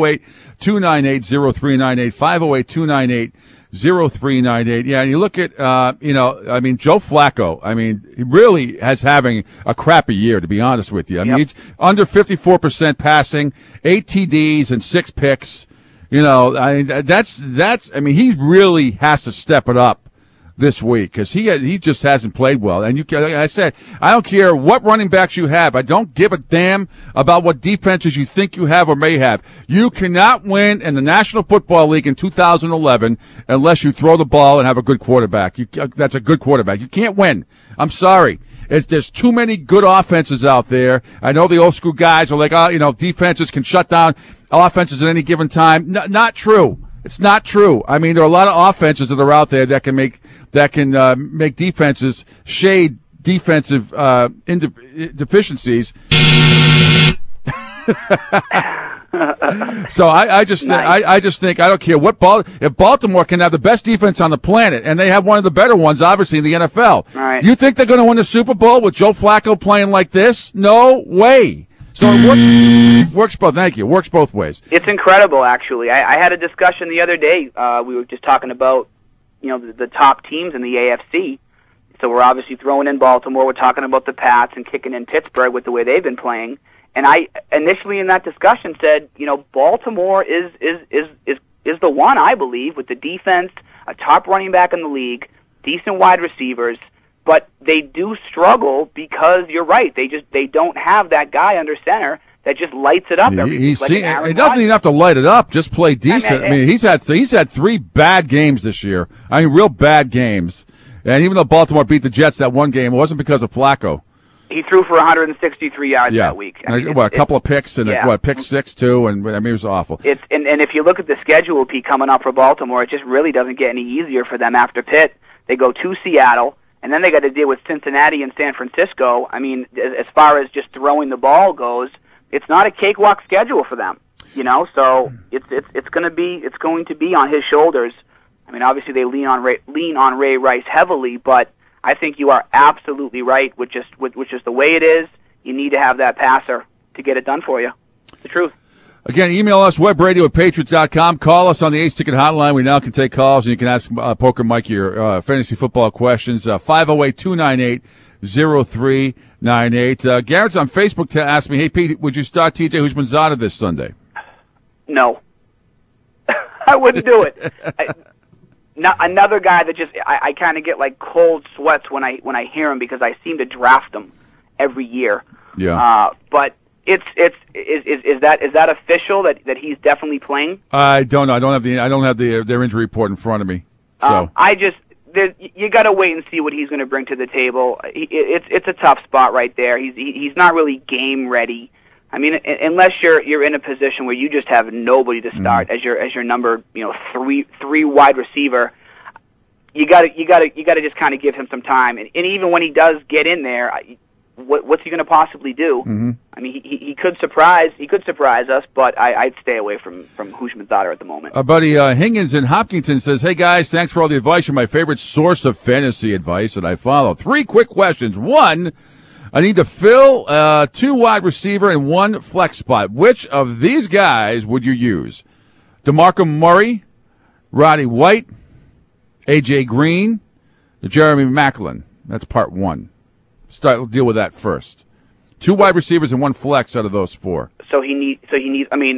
508-298-0398, 508-298-0398. Yeah, and you look at, Joe Flacco, he really has having a crappy year, to be honest with you. He's under 54% passing, 8 TDs and 6 picks. He really has to step it up this week because he just hasn't played well. And like I said, I don't care what running backs you have. I don't give a damn about what defenses you think you have or may have. You cannot win in the National Football League in 2011 unless you throw the ball and have a good quarterback. That's a good quarterback. You can't win. I'm sorry. There's too many good offenses out there. I know the old school guys are like, defenses can shut down offenses at any given time. Not true. It's not true. I mean, there are a lot of offenses that are out there that can make defenses shade defensive deficiencies. So I just think I don't care what if Baltimore can have the best defense on the planet and they have one of the better ones, obviously in the NFL. Right. You think they're going to win the Super Bowl with Joe Flacco playing like this? No way. So it works both. Thank you. Works both ways. It's incredible, actually. I had a discussion the other day. We were just talking about, the top teams in the AFC. So we're obviously throwing in Baltimore. We're talking about the Pats and kicking in Pittsburgh with the way they've been playing. And I initially in that discussion said, Baltimore is the one, I believe, with the defense, a top running back in the league, decent wide receivers. But they do struggle because you're right. They don't have that guy under center that just lights it up. He doesn't even have to light it up. Just play decent. I mean, he's had 3 bad games this year. I mean, real bad games. And even though Baltimore beat the Jets that one game, it wasn't because of Flacco. He threw for 163 yards that week. A couple of picks and pick 6 too, and I mean it was awful. And if you look at the schedule, Pete, coming up for Baltimore, it just really doesn't get any easier for them after Pitt. They go to Seattle. And then they got to deal with Cincinnati and San Francisco. I mean, as far as just throwing the ball goes, it's not a cakewalk schedule for them. So it's going to be on his shoulders. I mean, obviously they lean on Ray Rice heavily, but I think you are absolutely right with just the way it is. You need to have that passer to get it done for you. It's the truth. Again, email us, webradio@patriots.com. Call us on the Ace Ticket Hotline. We now can take calls, and you can ask Poker Mike your fantasy football questions. 508-298-0398. Garrett's on Facebook to ask me, hey, Pete, would you start T.J. Houshmandzadeh this Sunday? No. I wouldn't do it. Another guy that just I kind of get like cold sweats when I hear him because I seem to draft him every year. Yeah. But is that official that he's definitely playing? I don't know. I don't have their injury report in front of me. So you got to wait and see what he's going to bring to the table. It's a tough spot right there. He's not really game ready. I mean, unless you're in a position where you just have nobody to start as your number three wide receiver, you got to just kind of give him some time. And even when he does get in there, what's he going to possibly do? Mm-hmm. I mean, he could surprise us, but I'd stay away from Houshmandzadeh at the moment. Our buddy Higgins in Hopkinton says, hey guys, thanks for all the advice. You're my favorite source of fantasy advice that I follow. 3 quick questions. 1, I need to fill 2 wide receiver and 1 flex spot. Which of these guys would you use? DeMarco Murray, Roddy White, A.J. Green, Jeremy Maclin. That's part 1. Deal with that first. 2 wide receivers and 1 flex out of those 4. So he needs. I mean,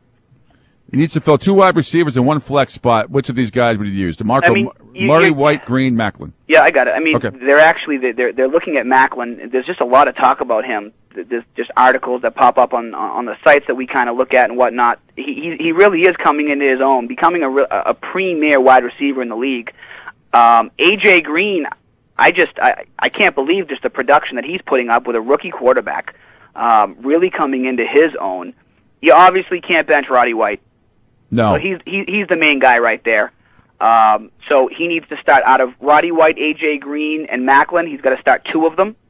he needs to fill 2 wide receivers and 1 flex spot. Which of these guys would you use? DeMarco Murray, White, Green, Maclin. Yeah, I got it. I mean, okay. They're looking at Maclin. There's just a lot of talk about him. There's just articles that pop up on the sites that we kind of look at and whatnot. He really is coming into his own, becoming a premier wide receiver in the league. A.J. Green, I can't believe just the production that he's putting up with a rookie quarterback, really coming into his own. You obviously can't bench Roddy White. No. So he's the main guy right there. So he needs to start out of Roddy White, A.J. Green, and Maclin. He's got to start 2 of them.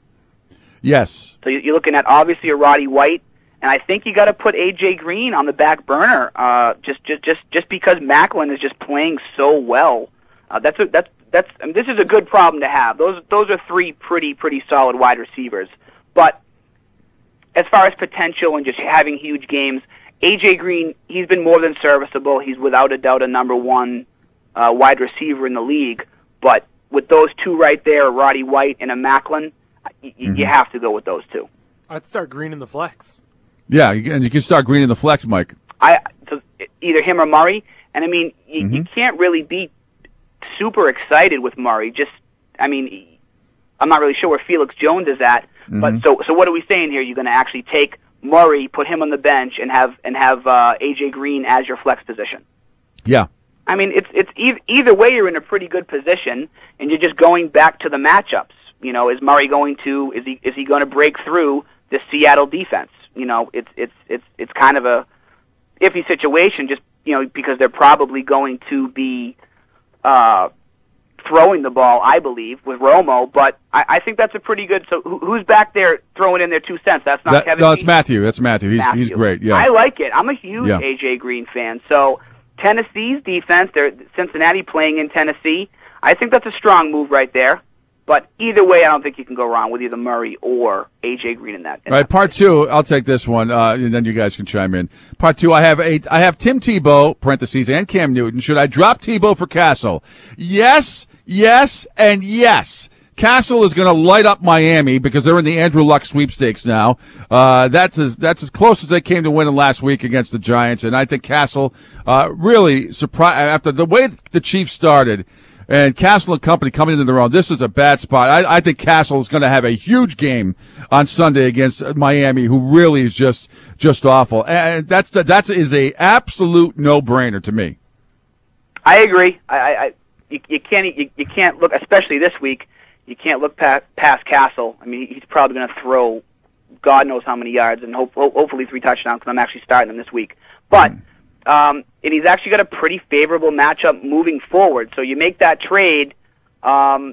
Yes. So you're looking at obviously a Roddy White, and I think you got to put A.J. Green on the back burner, just because Maclin is just playing so well. This is a good problem to have. Those are 3 pretty solid wide receivers. But as far as potential and just having huge games, A.J. Green, he's been more than serviceable. He's without a doubt a number 1 wide receiver in the league. But with those 2 right there, Roddy White and a Maclin, you have to go with those 2. I'd start Green in the flex. Yeah, and you can start Green in the flex, Mike. So either him or Murray. And I mean, you can't really beat super excited with Murray. I'm not really sure where Felix Jones is at, but so what are we saying here? You're going to actually take Murray, put him on the bench, and have AJ Green as your flex position. Yeah. I mean, it's either way, you're in a pretty good position, and you're just going back to the matchups. Is Murray going to is he going to break through the Seattle defense? It's kind of a iffy situation, just because they're probably going to be throwing the ball, I believe, with Romo. But I think that's a pretty good. So who's back there throwing in their 2 cents? That's not Kevin. No, it's Matthew. That's Matthew. He's great. Yeah, I like it. I'm a huge AJ Green fan. So Tennessee's defense, they're Cincinnati playing in Tennessee. I think that's a strong move right there. But either way, I don't think you can go wrong with either Murray or AJ Green in that. All right, part 2. I'll take this one, and then you guys can chime in. Part 2. I have Tim Tebow (parentheses) and Cam Newton. Should I drop Tebow for Castle? Yes, and yes. Castle is going to light up Miami because they're in the Andrew Luck sweepstakes now. That's as close as they came to winning last week against the Giants, and I think Castle really surprised after the way the Chiefs started. And Castle and company coming into their own. This is a bad spot. I think Castle is going to have a huge game on Sunday against Miami, who really is just awful. And that is a absolute no-brainer to me. I agree. You can't look, especially this week. You can't look past Castle. I mean, he's probably going to throw God knows how many yards and hopefully 3 touchdowns because I'm actually starting him this week. But. And he's actually got a pretty favorable matchup moving forward. So you make that trade. I'm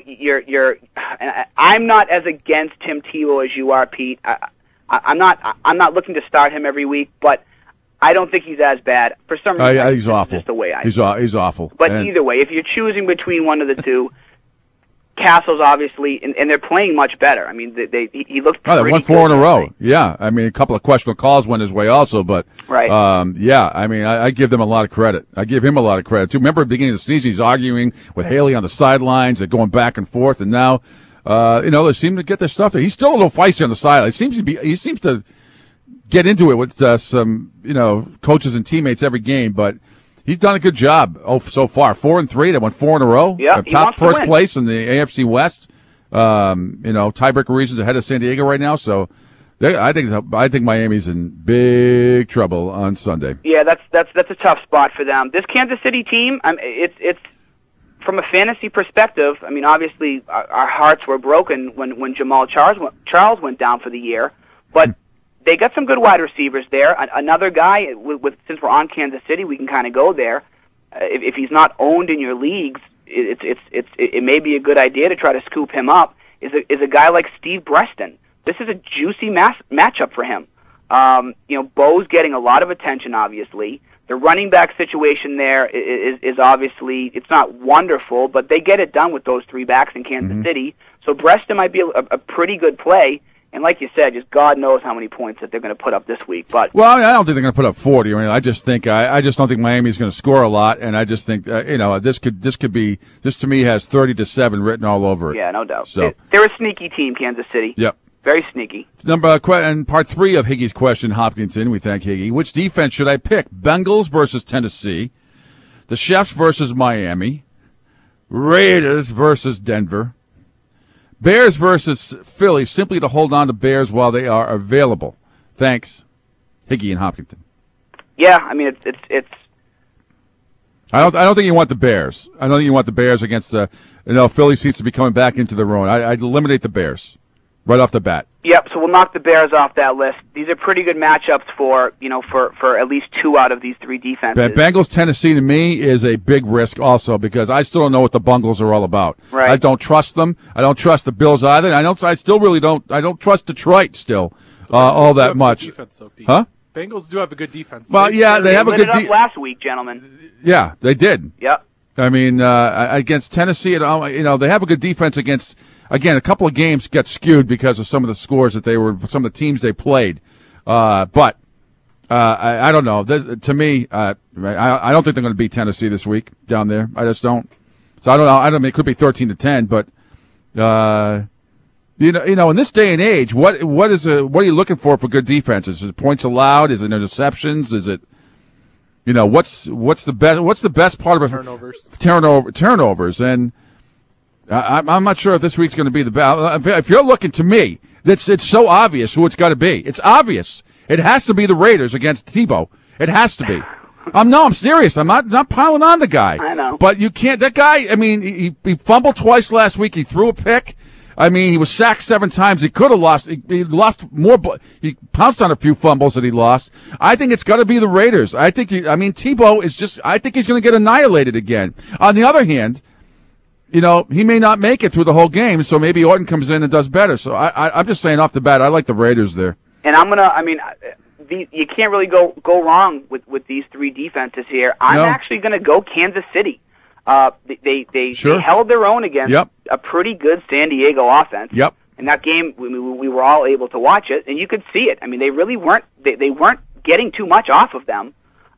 not as against Tim Tebow as you are, Pete. I'm not looking to start him every week, but I don't think he's as bad. For some reason, he's awful. Just the way he's awful. But either way, if you're choosing between one of the two, Castle's obviously, and they're playing much better. I mean, he looked pretty they won 4 in a row. Yeah, I mean, a couple of questionable calls went his way also, but right. Yeah, I mean, I give them a lot of credit. I give him a lot of credit too. Remember at the beginning of the season, he's arguing with Haley on the sidelines, they're going back and forth, and now, they seem to get their stuff. He's still a little feisty on the sideline. He seems to get into it with some, coaches and teammates every game, but. He's done a good job so far. 4-3. They won 4 in a row. Yeah, top first place in the AFC West. Tiebreaker reasons ahead of San Diego right now. So I think Miami's in big trouble on Sunday. Yeah, that's a tough spot for them. This Kansas City team, it's from a fantasy perspective. I mean, obviously our hearts were broken when Jamal Charles went down for the year, but. They got some good wide receivers there. Another guy, since we're on Kansas City, we can kind of go there. If he's not owned in your leagues, it may be a good idea to try to scoop him up. Is a guy like Steve Breston. This is a juicy matchup for him. Bo's getting a lot of attention. Obviously, the running back situation there is obviously it's not wonderful, but they get it done with those 3 backs in Kansas City. So Breston might be a pretty good play. And like you said, just God knows how many points that they're going to put up this week. But I don't think they're going to put up 40. I mean, I just don't think Miami's going to score a lot, and I just think this to me has 30-7 written all over it. Yeah, no doubt. So they're a sneaky team, Kansas City. Yep, very sneaky. And part 3 of Higgy's question, Hopkinton. We thank Higgy. Which defense should I pick? Bengals versus Tennessee, the Chiefs versus Miami, Raiders versus Denver. Bears versus Philly, simply to hold on to Bears while they are available. Thanks, Higgy and Hopkinton. Yeah, I mean it's. I don't think you want the Bears. I don't think you want the Bears against the. Philly seems to be coming back into their own. I'd eliminate the Bears right off the bat. Yep. So we'll knock the Bears off that list. These are pretty good matchups for at least 2 out of these 3 defenses. Bengals Tennessee to me is a big risk also because I still don't know what the Bungles are all about. Right. I don't trust them. I don't trust the Bills either. I still really don't. I don't trust Detroit still all that much. Defense, though, Pete. Huh? Bengals do have a good defense. Well, they have a good defense. Last week, gentlemen. Yeah, they did. Yep. I mean, against Tennessee, they have a good defense against. Again, a couple of games got skewed because of some of the scores that some of the teams they played. But I don't know. To me, I don't think they're going to beat Tennessee this week down there. I just don't. So I don't know. I don't mean it could be 13-10, but in this day and age, what are you looking for good defenses? Is it points allowed? Is it interceptions? Is it You know, what's the best part of Turnovers. Turnovers, and I'm not sure if this week's going to be the best. If you're looking to me, it's so obvious who it's got to be. It's obvious. It has to be the Raiders against Tebow. It has to be. I'm serious. I'm not piling on the guy. I know. But you can't. That guy, I mean, he fumbled twice last week. He threw a pick. I mean, he was sacked 7 times. He could have lost. He lost more. He pounced on a few fumbles that he lost. I think it's got to be the Raiders. Tebow is just. I think he's going to get annihilated again. On the other hand, you know, he may not make it through the whole game, so maybe Orton comes in and does better. So I'm just saying off the bat, I like the Raiders there. And you can't really go wrong with these 3 defenses here. I'm actually going to go Kansas City. They held their own against a pretty good San Diego offense. Yep. In that game, we were all able to watch it, and you could see it. I mean, they really weren't getting too much off of them.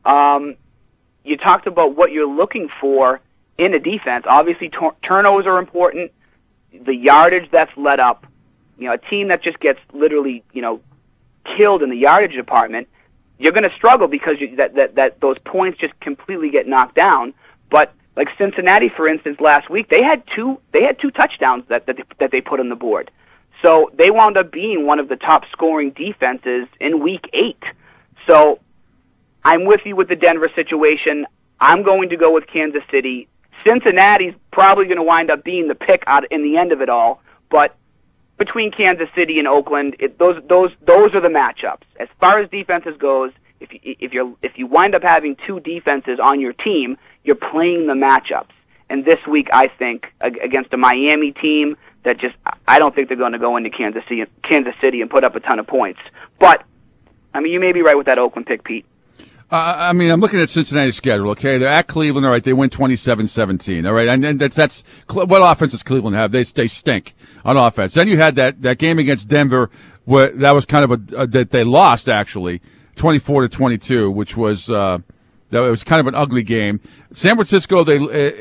You talked about what you're looking for in a defense. Obviously, turnovers are important. The yardage that's let up. You know, a team that just gets literally, you know, killed in the yardage department, you're going to struggle because that those points just completely get knocked down. But like Cincinnati, for instance, last week they had two touchdowns that they put on the board, so they wound up being one of the top scoring defenses in Week 8. So I'm with you with the Denver situation. I'm going to go with Kansas City. Cincinnati's probably going to wind up being the pick out in the end of it all, but between Kansas City and Oakland, those are the matchups. As far as defenses goes, if you wind up having 2 defenses on your team, you're playing the matchups. And this week, I think against a Miami team that I don't think they're going to go into Kansas City and put up a ton of points. But I mean, you may be right with that Oakland pick, Pete. I'm looking at Cincinnati's schedule, okay? They're at Cleveland, all right, they win 27-17, all right? And that's what offense does Cleveland have? They stink on offense. Then you had that game against Denver where that was kind of that they lost, actually, 24-22, which was, that was kind of an ugly game. San Francisco, they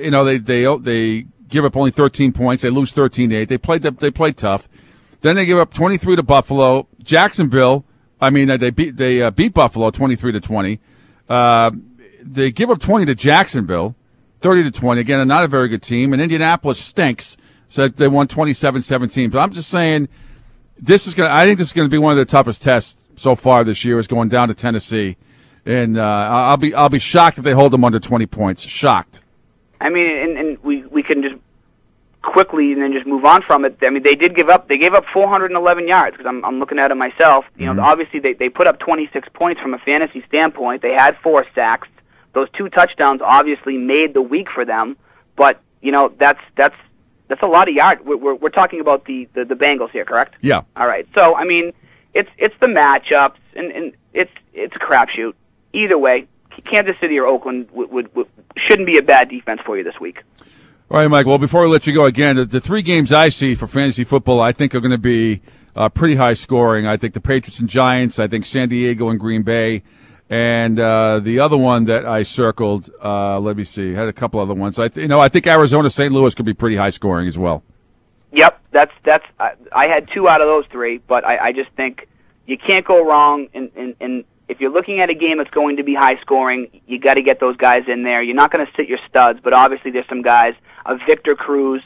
give up only 13 points. They lose 13-8. They played tough. Then they give up 23 to Buffalo. Jacksonville, they beat Buffalo 23-20. They give up 20 to Jacksonville, 30-20. Again, not a very good team. And Indianapolis stinks, so they won 27-17. But I'm just saying, I think this is going to be one of the toughest tests so far this year. Is going down to Tennessee, and I'll be shocked if they hold them under 20 points. Shocked. I mean, and we can just quickly and then just move on from it. I mean, they gave up 411 yards because I'm looking at it myself. You know, obviously they put up 26 points from a fantasy standpoint. They had 4 sacks. Those 2 touchdowns obviously made the week for them. But you know, that's a lot of yards. We're talking about the Bengals here, correct? Yeah. All right. So I mean, it's the matchups and it's a crapshoot. Either way, Kansas City or Oakland shouldn't be a bad defense for you this week. All right, Mike. Well, before we let you go again, the 3 games I see for fantasy football, I think are going to be pretty high scoring. I think the Patriots and Giants. I think San Diego and Green Bay, and the other one that I circled. Let me see. I had a couple other ones. I think Arizona, St. Louis could be pretty high scoring as well. Yep, that's. I had 2 out of those 3, but I just think you can't go wrong. And if you're looking at a game that's going to be high scoring, you got to get those guys in there. You're not going to sit your studs, but obviously there's some guys, Victor Cruz,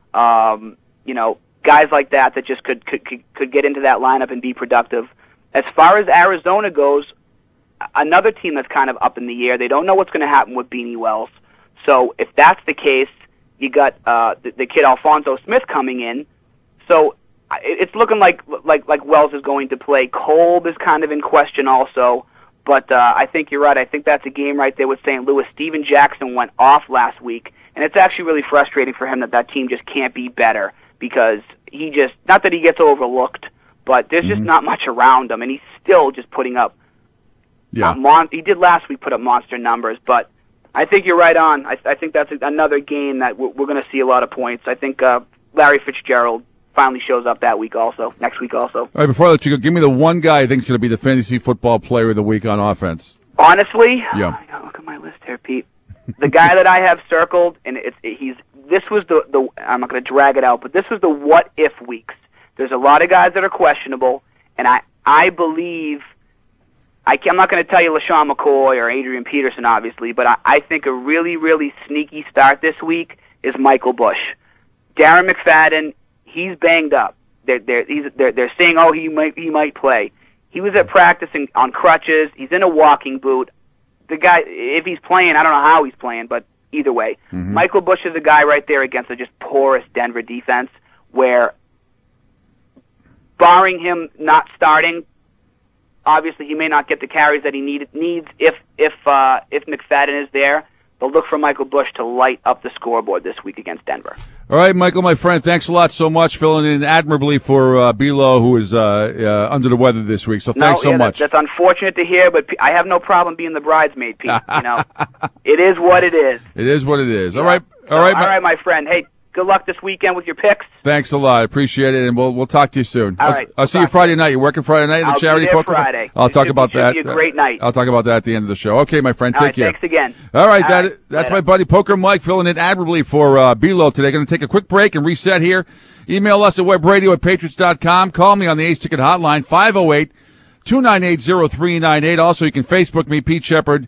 guys like that just could get into that lineup and be productive. As far as Arizona goes, another team that's kind of up in the air. They don't know what's going to happen with Beanie Wells. So if that's the case, you got the kid Alfonso Smith coming in. So it's looking like Wells is going to play. Kolb is kind of in question also, but I think you're right. I think that's a game right there with St. Louis. Steven Jackson went off last week, and it's actually really frustrating for him that team just can't be better because not that he gets overlooked, but there's just not much around him, and he's still just putting up. Yeah. He did last week put up monster numbers, but I think you're right on. I think that's another game that we're going to see a lot of points. I think Larry Fitzgerald finally shows up next week also. All right, before I let you go, give me the one guy I think is going to be the fantasy football player of the week on offense. Honestly? Yeah. I gotta look at my list here, Pete. The guy that I have circled, and this was the I'm not going to drag it out, but this was the what-if weeks. There's a lot of guys that are questionable, and I believe I'm not going to tell you LaShawn McCoy or Adrian Peterson, obviously, but I think a really, really sneaky start this week is Michael Bush. Darren McFadden, he's banged up. They're saying, oh, he might play. He was at practice on crutches. He's in a walking boot. The guy, if he's playing, I don't know how he's playing, but either way, Michael Bush is a guy right there against a just porous Denver defense where, barring him not starting, obviously he may not get the carries that he needs if McFadden is there. They'll look for Michael Bush to light up the scoreboard this week against Denver. All right, Michael, my friend, thanks a lot so much, filling in admirably for Bilo, who is under the weather this week. So thanks so much. That's unfortunate to hear, but I have no problem being the bridesmaid, Pete. It is what it is. It is what it is. Yeah. All right, my friend. Hey, good luck this weekend with your picks. Thanks a lot. I appreciate it, and we'll talk to you soon. All right. I'll see you Friday night. You're working Friday night at the charity poker? Friday. I'll talk about that. It should be a great night. I'll talk about that at the end of the show. Okay, my friend. Take care. Thanks again. All right, that's my buddy Poker Mike filling in admirably for Bilo today. Going to take a quick break and reset here. Email us at webradio@patriots.com. Call me on the Ace Ticket Hotline, 508-298-0398. Also, you can Facebook me, Pete Shepherd,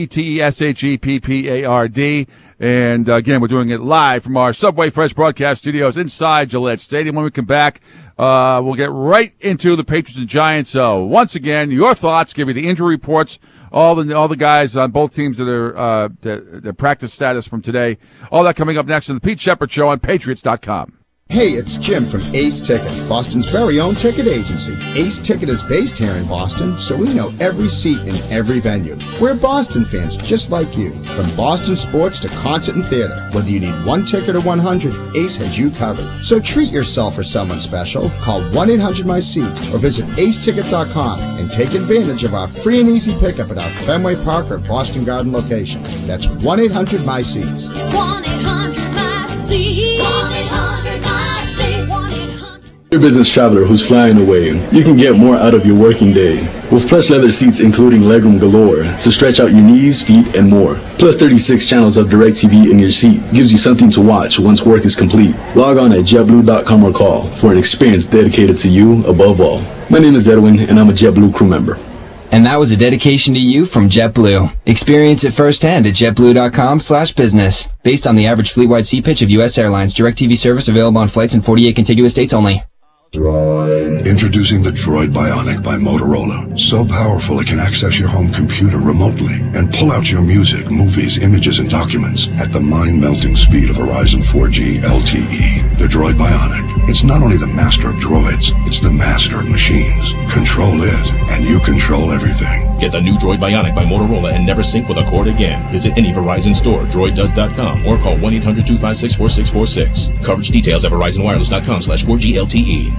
PETESHEPPARD. And again, we're doing it live from our Subway Fresh broadcast studios inside Gillette Stadium. When we come back, we'll get right into the Patriots and Giants. So once again, your thoughts, give you the injury reports, all the guys on both teams that are the practice status from today. All that coming up next on the Pete Shepherd Show on Patriots.com. Hey, it's Jim from Ace Ticket, Boston's very own ticket agency. Ace Ticket is based here in Boston, so we know every seat in every venue. We're Boston fans just like you. From Boston sports to concert and theater, whether you need one ticket or 100, Ace has you covered. So treat yourself or someone special. Call 1-800-MY-SEATS or visit aceticket.com and take advantage of our free and easy pickup at our Fenway Park or Boston Garden location. That's 1-800-MY-SEATS. 1-800-MY-SEATS. 1-800-MY-SEATS. You're a business traveler who's flying away. You can get more out of your working day with plush leather seats including legroom galore to stretch out your knees, feet, and more. Plus 36 channels of DirecTV in your seat gives you something to watch once work is complete. Log on at JetBlue.com or call for an experience dedicated to you above all. My name is Edwin, and I'm a JetBlue crew member. And that was a dedication to you from JetBlue. Experience it firsthand at JetBlue.com/business. Based on the average fleet-wide seat pitch of U.S. Airlines, DirecTV service available on flights in 48 contiguous states only. Droid. Introducing the Droid Bionic by Motorola. So powerful it can access your home computer remotely and pull out your music, movies, images, and documents at the mind-melting speed of Verizon 4G LTE. The Droid Bionic. It's not only the master of droids, it's the master of machines. Control it, and you control everything. Get the new Droid Bionic by Motorola and never sync with a cord again. Visit any Verizon store, droiddoes.com, or call 1-800-256-4646. Coverage details at verizonwireless.com/4G LTE.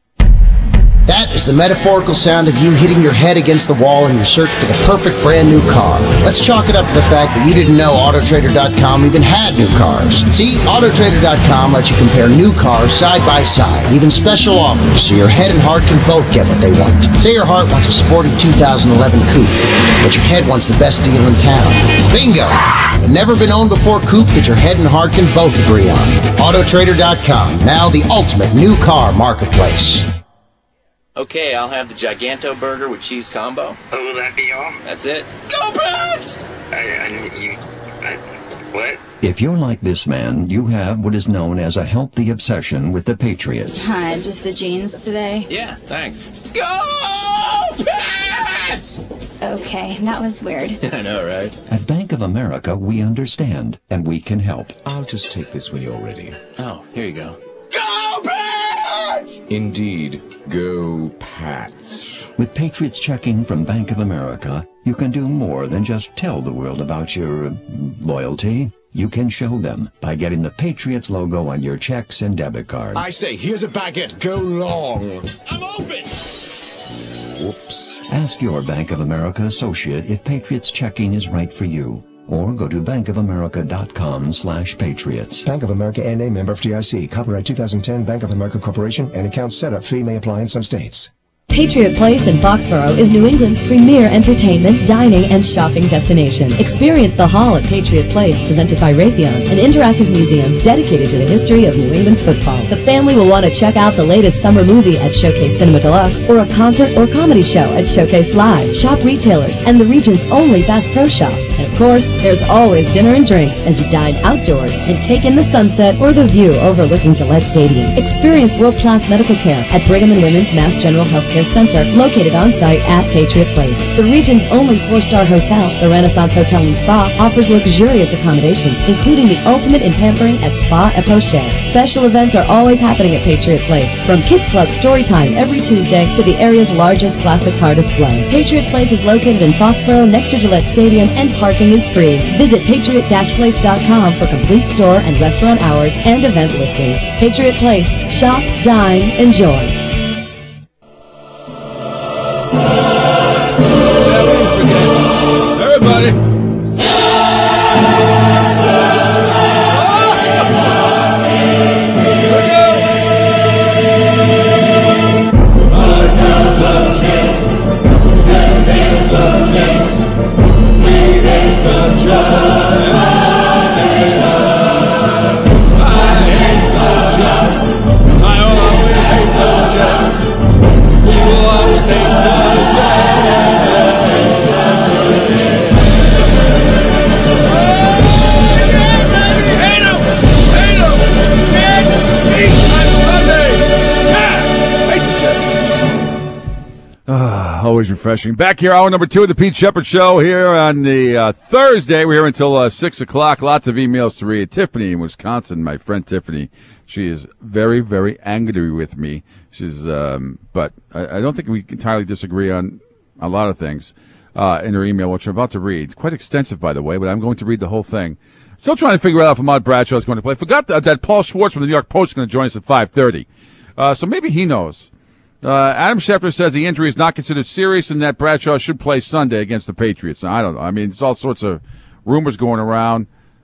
That is the metaphorical sound of you hitting your head against the wall in your search for the perfect brand new car. Let's chalk it up to the fact that you didn't know AutoTrader.com even had new cars. See, AutoTrader.com lets you compare new cars side by side, even special offers, so your head and heart can both get what they want. Say your heart wants a sporty 2011 coupe, but your head wants the best deal in town. Bingo! A never been owned before coupe that your head and heart can both agree on. AutoTrader.com, now the ultimate new car marketplace. Okay, I'll have the Giganto burger with cheese combo. Oh, will that be all? That's it. Go Pats! What? If you're like this man, you have what is known as a healthy obsession with the Patriots. Hi, just the jeans today? Yeah, thanks. Go Pats! Okay, that was weird. I know, right? At Bank of America, we understand, and we can help. I'll just take this when you're ready. Oh, here you go. Go Pats! Indeed, go Pats. With Patriots checking from Bank of America, you can do more than just tell the world about your loyalty. You can show them by getting the Patriots logo on your checks and debit cards. I say, here's a baguette. Go long. I'm open! Whoops. Ask your Bank of America associate if Patriots checking is right for you. Or go to bankofamerica.com/patriots. Bank of America N.A. member FDIC. Copyright 2010 Bank of America Corporation and account setup fee may apply in some states. Patriot Place in Foxborough is New England's premier entertainment, dining, and shopping destination. Experience the Hall at Patriot Place, presented by Raytheon, an interactive museum dedicated to the history of New England football. The family will want to check out the latest summer movie at Showcase Cinema Deluxe, or a concert or comedy show at Showcase Live. Shop retailers and the region's only Bass Pro Shops. And of course, there's always dinner and drinks as you dine outdoors and take in the sunset or the view overlooking Gillette Stadium. Experience world-class medical care at Brigham and Women's Mass General Healthcare Center, located on site at Patriot Place. The region's only 4-star hotel, the Renaissance Hotel and Spa, offers luxurious accommodations, including the ultimate in pampering at Spa et Poche. Special events are always happening at Patriot Place, from Kids Club Storytime every Tuesday to the area's largest classic car display. Patriot Place is located in Foxborough next to Gillette Stadium, and parking is free. Visit patriot-place.com for complete store and restaurant hours and event listings. Patriot Place. Shop, dine, enjoy. Everybody. Always refreshing. Back here, hour number 2 of the Pete Shepard Show here on the Thursday. We're here until 6 o'clock. Lots of emails to read. Tiffany in Wisconsin, my friend Tiffany, she is very, very angry with me. She's, but I don't think we entirely disagree on a lot of things in her email, which I'm about to read. Quite extensive, by the way, but I'm going to read the whole thing. Still trying to figure out if Ahmad Bradshaw is going to play. Forgot that Paul Schwartz from the New York Post is going to join us at 5:30. So maybe he knows. Adam Schefter says the injury is not considered serious and that Bradshaw should play Sunday against the Patriots. Now, I don't know. I mean, there's all sorts of rumors going around.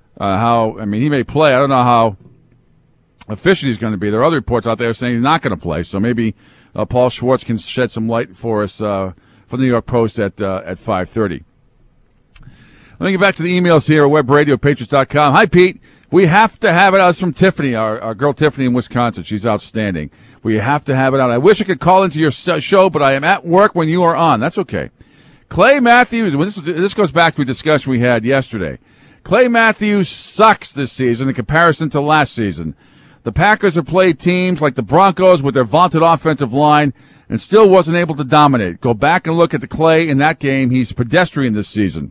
He may play. I don't know how efficient he's going to be. There are other reports out there saying he's not going to play. So maybe Paul Schwartz can shed some light for us from the New York Post at 5:30. Let me get back to the emails here at webradio.patriots.com. Hi, Pete. We have to have it out. It's from Tiffany, our girl Tiffany in Wisconsin. She's outstanding. We have to have it out. I wish I could call into your show, but I am at work when you are on. That's okay. Clay Matthews, this goes back to a discussion we had yesterday. Clay Matthews sucks this season in comparison to last season. The Packers have played teams like the Broncos with their vaunted offensive line and still wasn't able to dominate. Go back and look at the Clay in that game. He's pedestrian this season.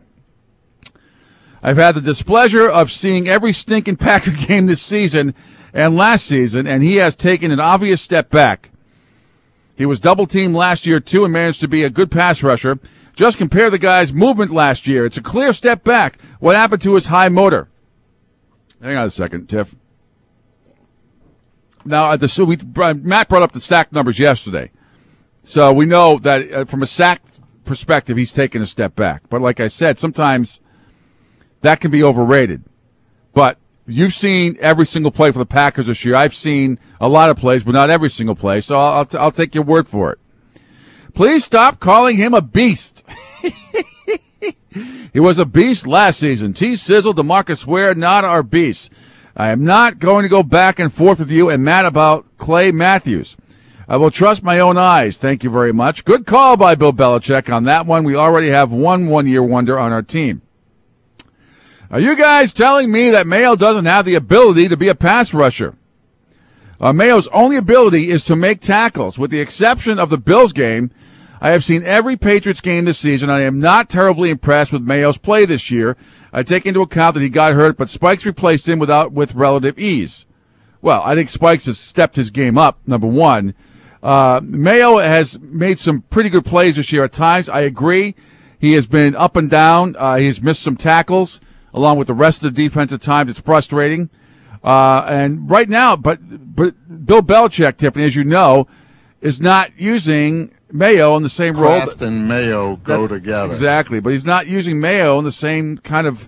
I've had the displeasure of seeing every stinking Packer game this season and last season, and he has taken an obvious step back. He was double-teamed last year, too, and managed to be a good pass rusher. Just compare the guy's movement last year. It's a clear step back. What happened to his high motor? Hang on a second, Tiff. Now, Matt brought up the sack numbers yesterday. So we know that from a sack perspective, he's taken a step back. But like I said, sometimes that can be overrated. But you've seen every single play for the Packers this year. I've seen a lot of plays, but not every single play. So I'll take your word for it. Please stop calling him a beast. He was a beast last season. T-Sizzle, DeMarcus Ware, not our beast. I am not going to go back and forth with you and Matt about Clay Matthews. I will trust my own eyes. Thank you very much. Good call by Bill Belichick on that one. We already have one-year wonder on our team. Are you guys telling me that Mayo doesn't have the ability to be a pass rusher? Mayo's only ability is to make tackles. With the exception of the Bills game, I have seen every Patriots game this season. I am not terribly impressed with Mayo's play this year. I take into account that he got hurt, but Spikes replaced him with relative ease. Well, I think Spikes has stepped his game up, number one. Mayo has made some pretty good plays this year at times. I agree. He has been up and down. He's missed some tackles along with the rest of the defense at times. It's frustrating. And right now, but Bill Belichick, Tiffany, as you know, is not using Mayo in the same role. Kraft and Mayo go together. Exactly, but he's not using Mayo in the same kind of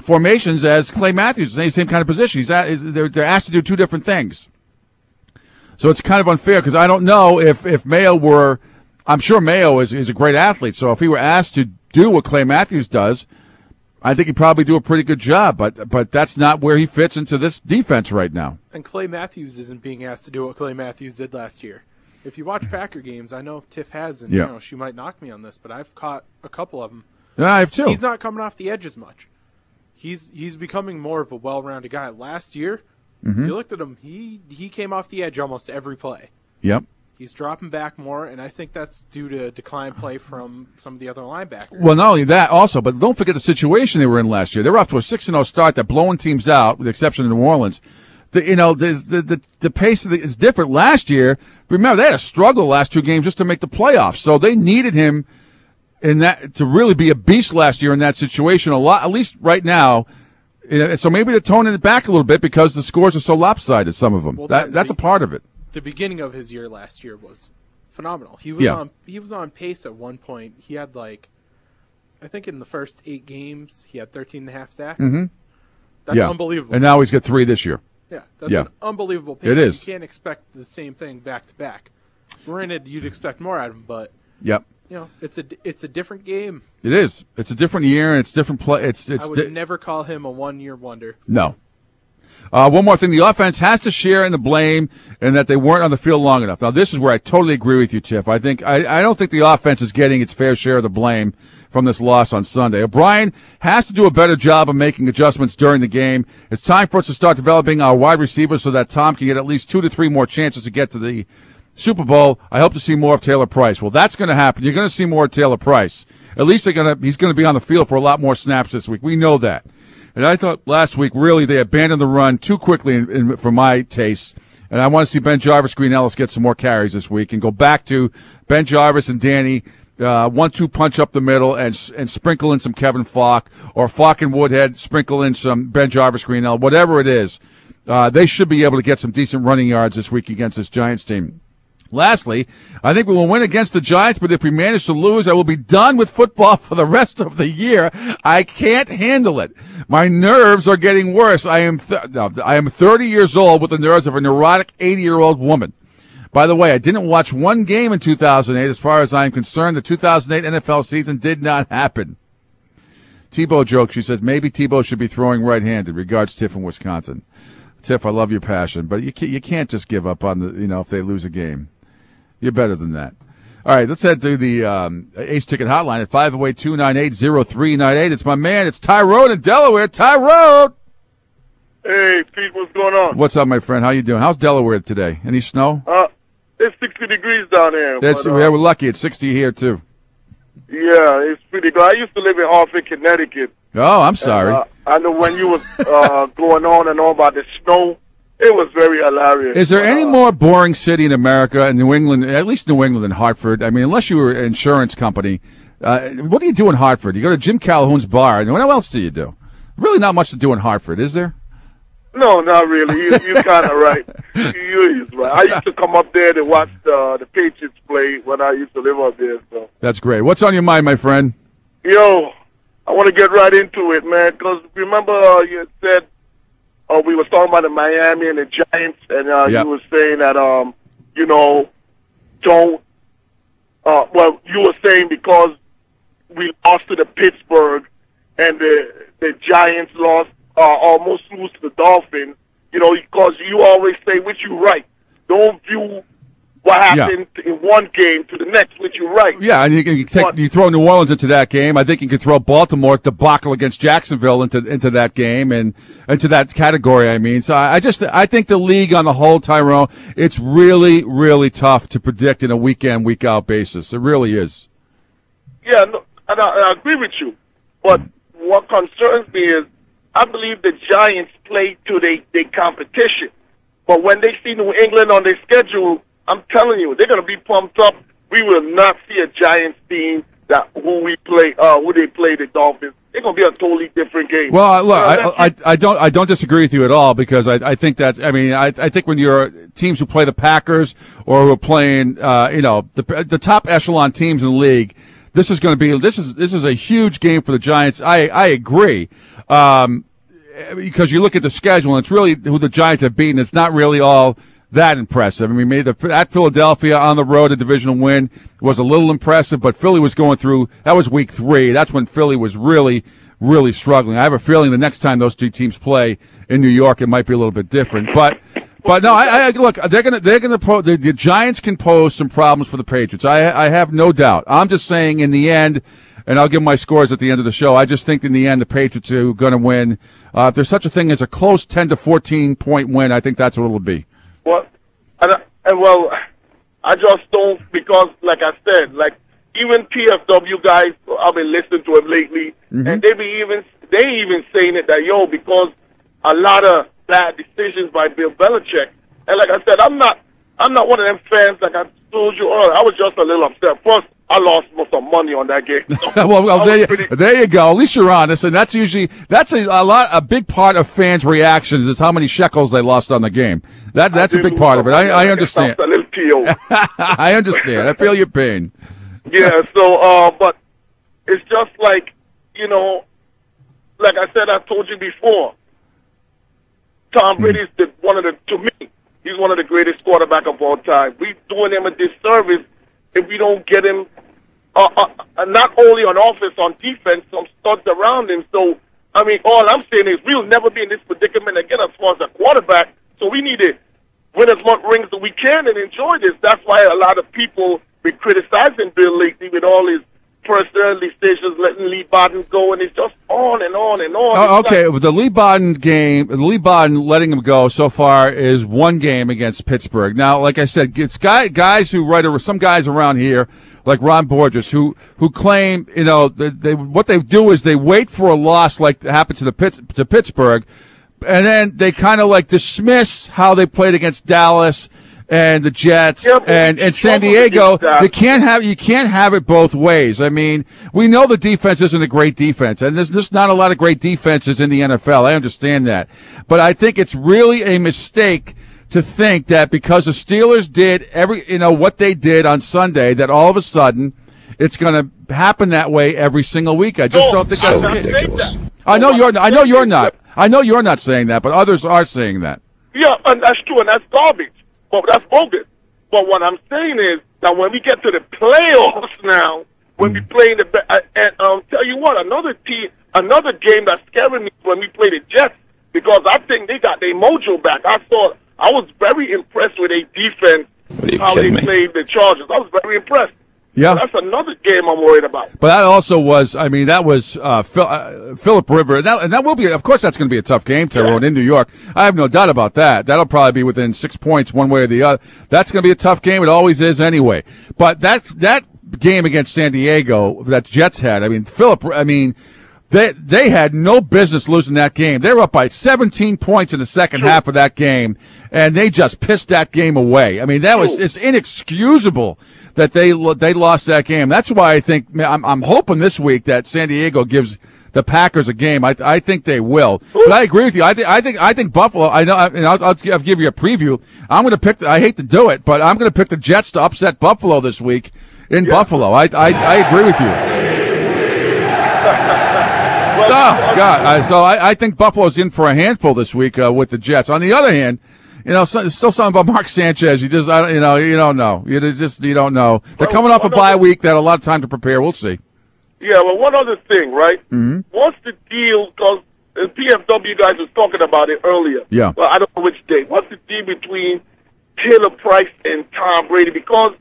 formations as Clay Matthews, the same kind of position. They're asked to do two different things. So it's kind of unfair because I don't know if Mayo were – I'm sure Mayo is a great athlete. So if he were asked to do what Clay Matthews does, I think he'd probably do a pretty good job. But that's not where he fits into this defense right now. And Clay Matthews isn't being asked to do what Clay Matthews did last year. If you watch Packer games, I know Tiff has, and Yeah. she might knock me on this, but I've caught a couple of them. Yeah, I have too. He's not coming off the edge as much. He's becoming more of a well-rounded guy. Last year, you looked at him, he came off the edge almost every play. Yep. He's dropping back more, and I think that's due to declined play from some of the other linebackers. Well, not only that, also, but don't forget the situation they were in last year. They were off to a 6-0 start. They're blowing teams out, with the exception of New Orleans. The pace is different. Last year, remember, they had a struggle the last 2 games just to make the playoffs. So they needed him in that to really be a beast last year in that situation a lot, at least right now. So maybe they're toning it back a little bit because the scores are so lopsided, some of them. Well, That's a part of it. The beginning of his year last year was phenomenal. He was on pace at one point. He had I think in the first 8 games, he had 13.5 sacks. Mm-hmm. That's unbelievable. And now he's got 3 this year. Yeah, that's an unbelievable pace. It is. You can't expect the same thing back to back. Granted, you'd expect more out of him, but Yep. It's a different game. It is. It's a different year and it's different play. I would never call him a one-year wonder. No. One more thing. The offense has to share in the blame and that they weren't on the field long enough. Now, this is where I totally agree with you, Tiff. I don't think the offense is getting its fair share of the blame from this loss on Sunday. O'Brien has to do a better job of making adjustments during the game. It's time for us to start developing our wide receivers so that Tom can get at least 2 to 3 more chances to get to the Super Bowl. I hope to see more of Taylor Price. Well, that's going to happen. You're going to see more of Taylor Price. At least he's going to be on the field for a lot more snaps this week. We know that. And I thought last week, really, they abandoned the run too quickly for my taste. And I want to see Ben Jarvis, Green Ellis get some more carries this week and go back to Ben Jarvis and Danny 1-2 punch up the middle and sprinkle in some Kevin Falk, or Falk and Woodhead sprinkle in some Ben Jarvis, Green Ellis, whatever it is. They should be able to get some decent running yards this week against this Giants team. Lastly, I think we will win against the Giants, but if we manage to lose, I will be done with football for the rest of the year. I can't handle it. My nerves are getting worse. I am 30 years old with the nerves of a neurotic 80-year-old woman. By the way, I didn't watch one game in 2008. As far as I am concerned, the 2008 NFL season did not happen. Tebow joke. She says, maybe Tebow should be throwing right-handed. Regards, Tiff in Wisconsin. Tiff, I love your passion, but you can't just give up on if they lose a game. You're better than that. All right, let's head to the Ace Ticket Hotline at 508-298-0398. It's my man. It's Tyrone in Delaware. Tyrone! Hey, Pete, what's going on? What's up, my friend? How you doing? How's Delaware today? Any snow? It's 60 degrees down here. We're lucky. It's 60 here, too. Yeah, it's pretty good. I used to live in Hartford, Connecticut. Oh, I'm sorry. I know when you was going on and on about the snow, it was very hilarious. Is there any more boring city in America, in New England, at least New England, than Hartford? I mean, unless you were an insurance company. What do you do in Hartford? You go to Jim Calhoun's bar. And what else do you do? Really not much to do in Hartford, is there? No, not really. You're kind of right. You're right. I used to come up there to watch the Patriots play when I used to live up there. So that's great. What's on your mind, my friend? Yo, I want to get right into it, man, because remember you said we were talking about the Miami and the Giants, and you were saying that, you were saying because we lost to the Pittsburgh and the Giants almost lose to the Dolphins, because you always say, which you're right, don't view what happened in one game to the next, which you're right. Yeah, and you throw New Orleans into that game. I think you could throw Baltimore debacle against Jacksonville into that game and into that category. I mean, so I think the league on the whole, Tyrone, it's really, really tough to predict in a week in, week out basis. It really is. Yeah, no, and I agree with you. But what concerns me is I believe the Giants play to their competition. But when they see New England on their schedule, I'm telling you, they're going to be pumped up. We will not see a Giants team who they play the Dolphins. It's going to be a totally different game. Well, look, I don't disagree with you at all because I think that's. I mean, I think when you're teams who play the Packers or who are playing, the top echelon teams in the league, this is a huge game for the Giants. I agree. Because you look at the schedule and it's really who the Giants have beaten. It's not really all that impressive. I mean, at Philadelphia on the road, a divisional win was a little impressive, but Philly was going through, that was week 3. That's when Philly was really, really struggling. I have a feeling the next time those two teams play in New York, it might be a little bit different. But no, I look, the Giants can pose some problems for the Patriots. I have no doubt. I'm just saying in the end, and I'll give my scores at the end of the show, I just think in the end the Patriots are going to win. If there's such a thing as a close 10 to 14 point win, I think that's what it'll be. Well, I just don't, because like I said, like even PFW guys, I've been listening to him lately, and they even saying it that because a lot of bad decisions by Bill Belichick, and like I said, I'm not one of them fans. Like I told you earlier, I was just a little upset. Plus, I lost some money on that game. So well, there you go. At least you're honest, and that's a big part of fans' reactions is how many shekels they lost on the game. That's a big part of it. I understand. A little PO. I understand. I feel your pain. Yeah. So, but it's just like like I said, I told you before. Tom Brady is to me, he's one of the greatest quarterbacks of all time. We're doing him a disservice if we don't get him not only on offense, on defense, some studs around him. So, I mean, all I'm saying is we'll never be in this predicament again as far as a quarterback. So we need to win as much rings as we can and enjoy this. That's why a lot of people been criticizing Bill lately with all his personal decisions, letting Lee Bowden go, and it's just on and on and on. Oh, okay, the Lee Bowden game, letting him go so far is one game against Pittsburgh. Now, like I said, it's guys who write, some guys around here, like Ron Borges, who claim, what they do is they wait for a loss like happened to Pittsburgh, and then they kind of like dismiss how they played against Dallas and the Jets and San Diego. You can't have it both ways. I mean, we know the defense isn't a great defense, and there's just not a lot of great defenses in the NFL. I understand that. But I think it's really a mistake to think that because the Steelers did what they did on Sunday, that all of a sudden it's going to happen that way every single week. I just don't think that's ridiculous. I know you're not. I know you're not saying that, but others are saying that. Yeah, and that's true, and that's garbage. But that's bogus. But what I'm saying is that when we get to the playoffs now, when we play in and tell you what, another game that's scaring me when we play the Jets, because I think they got their mojo back. I was very impressed with their defense, how they played the Chargers. I was very impressed. Yeah, so that's another game I'm worried about. But that also was, Philip Rivers, and that will be, of course, that's going to be a tough game, Tyrone, in New York. I have no doubt about that. That'll probably be within 6 points one way or the other. That's going to be a tough game. It always is anyway. But that game against San Diego that Jets had, they had no business losing that game. They were up by 17 points in the second half of that game, and they just pissed that game away. I mean, it's inexcusable that they lost that game. That's why I think I'm hoping this week that San Diego gives the Packers a game. I think they will. But I agree with you. I think Buffalo. I know. I'll give you a preview. I'm going to pick. I hate to do it, but I'm going to pick the Jets to upset Buffalo this week in Buffalo. I agree with you. So I think Buffalo's in for a handful this week with the Jets. On the other hand, there's still something about Mark Sanchez. You just, you don't know. You don't know. They're coming off a bye week. They had a lot of time to prepare. We'll see. Yeah, well, one other thing, right? Mm-hmm. What's the deal? Because the PFW guys was talking about it earlier. Yeah. Well, I don't know which day. What's the deal between Taylor Price and Tom Brady? Because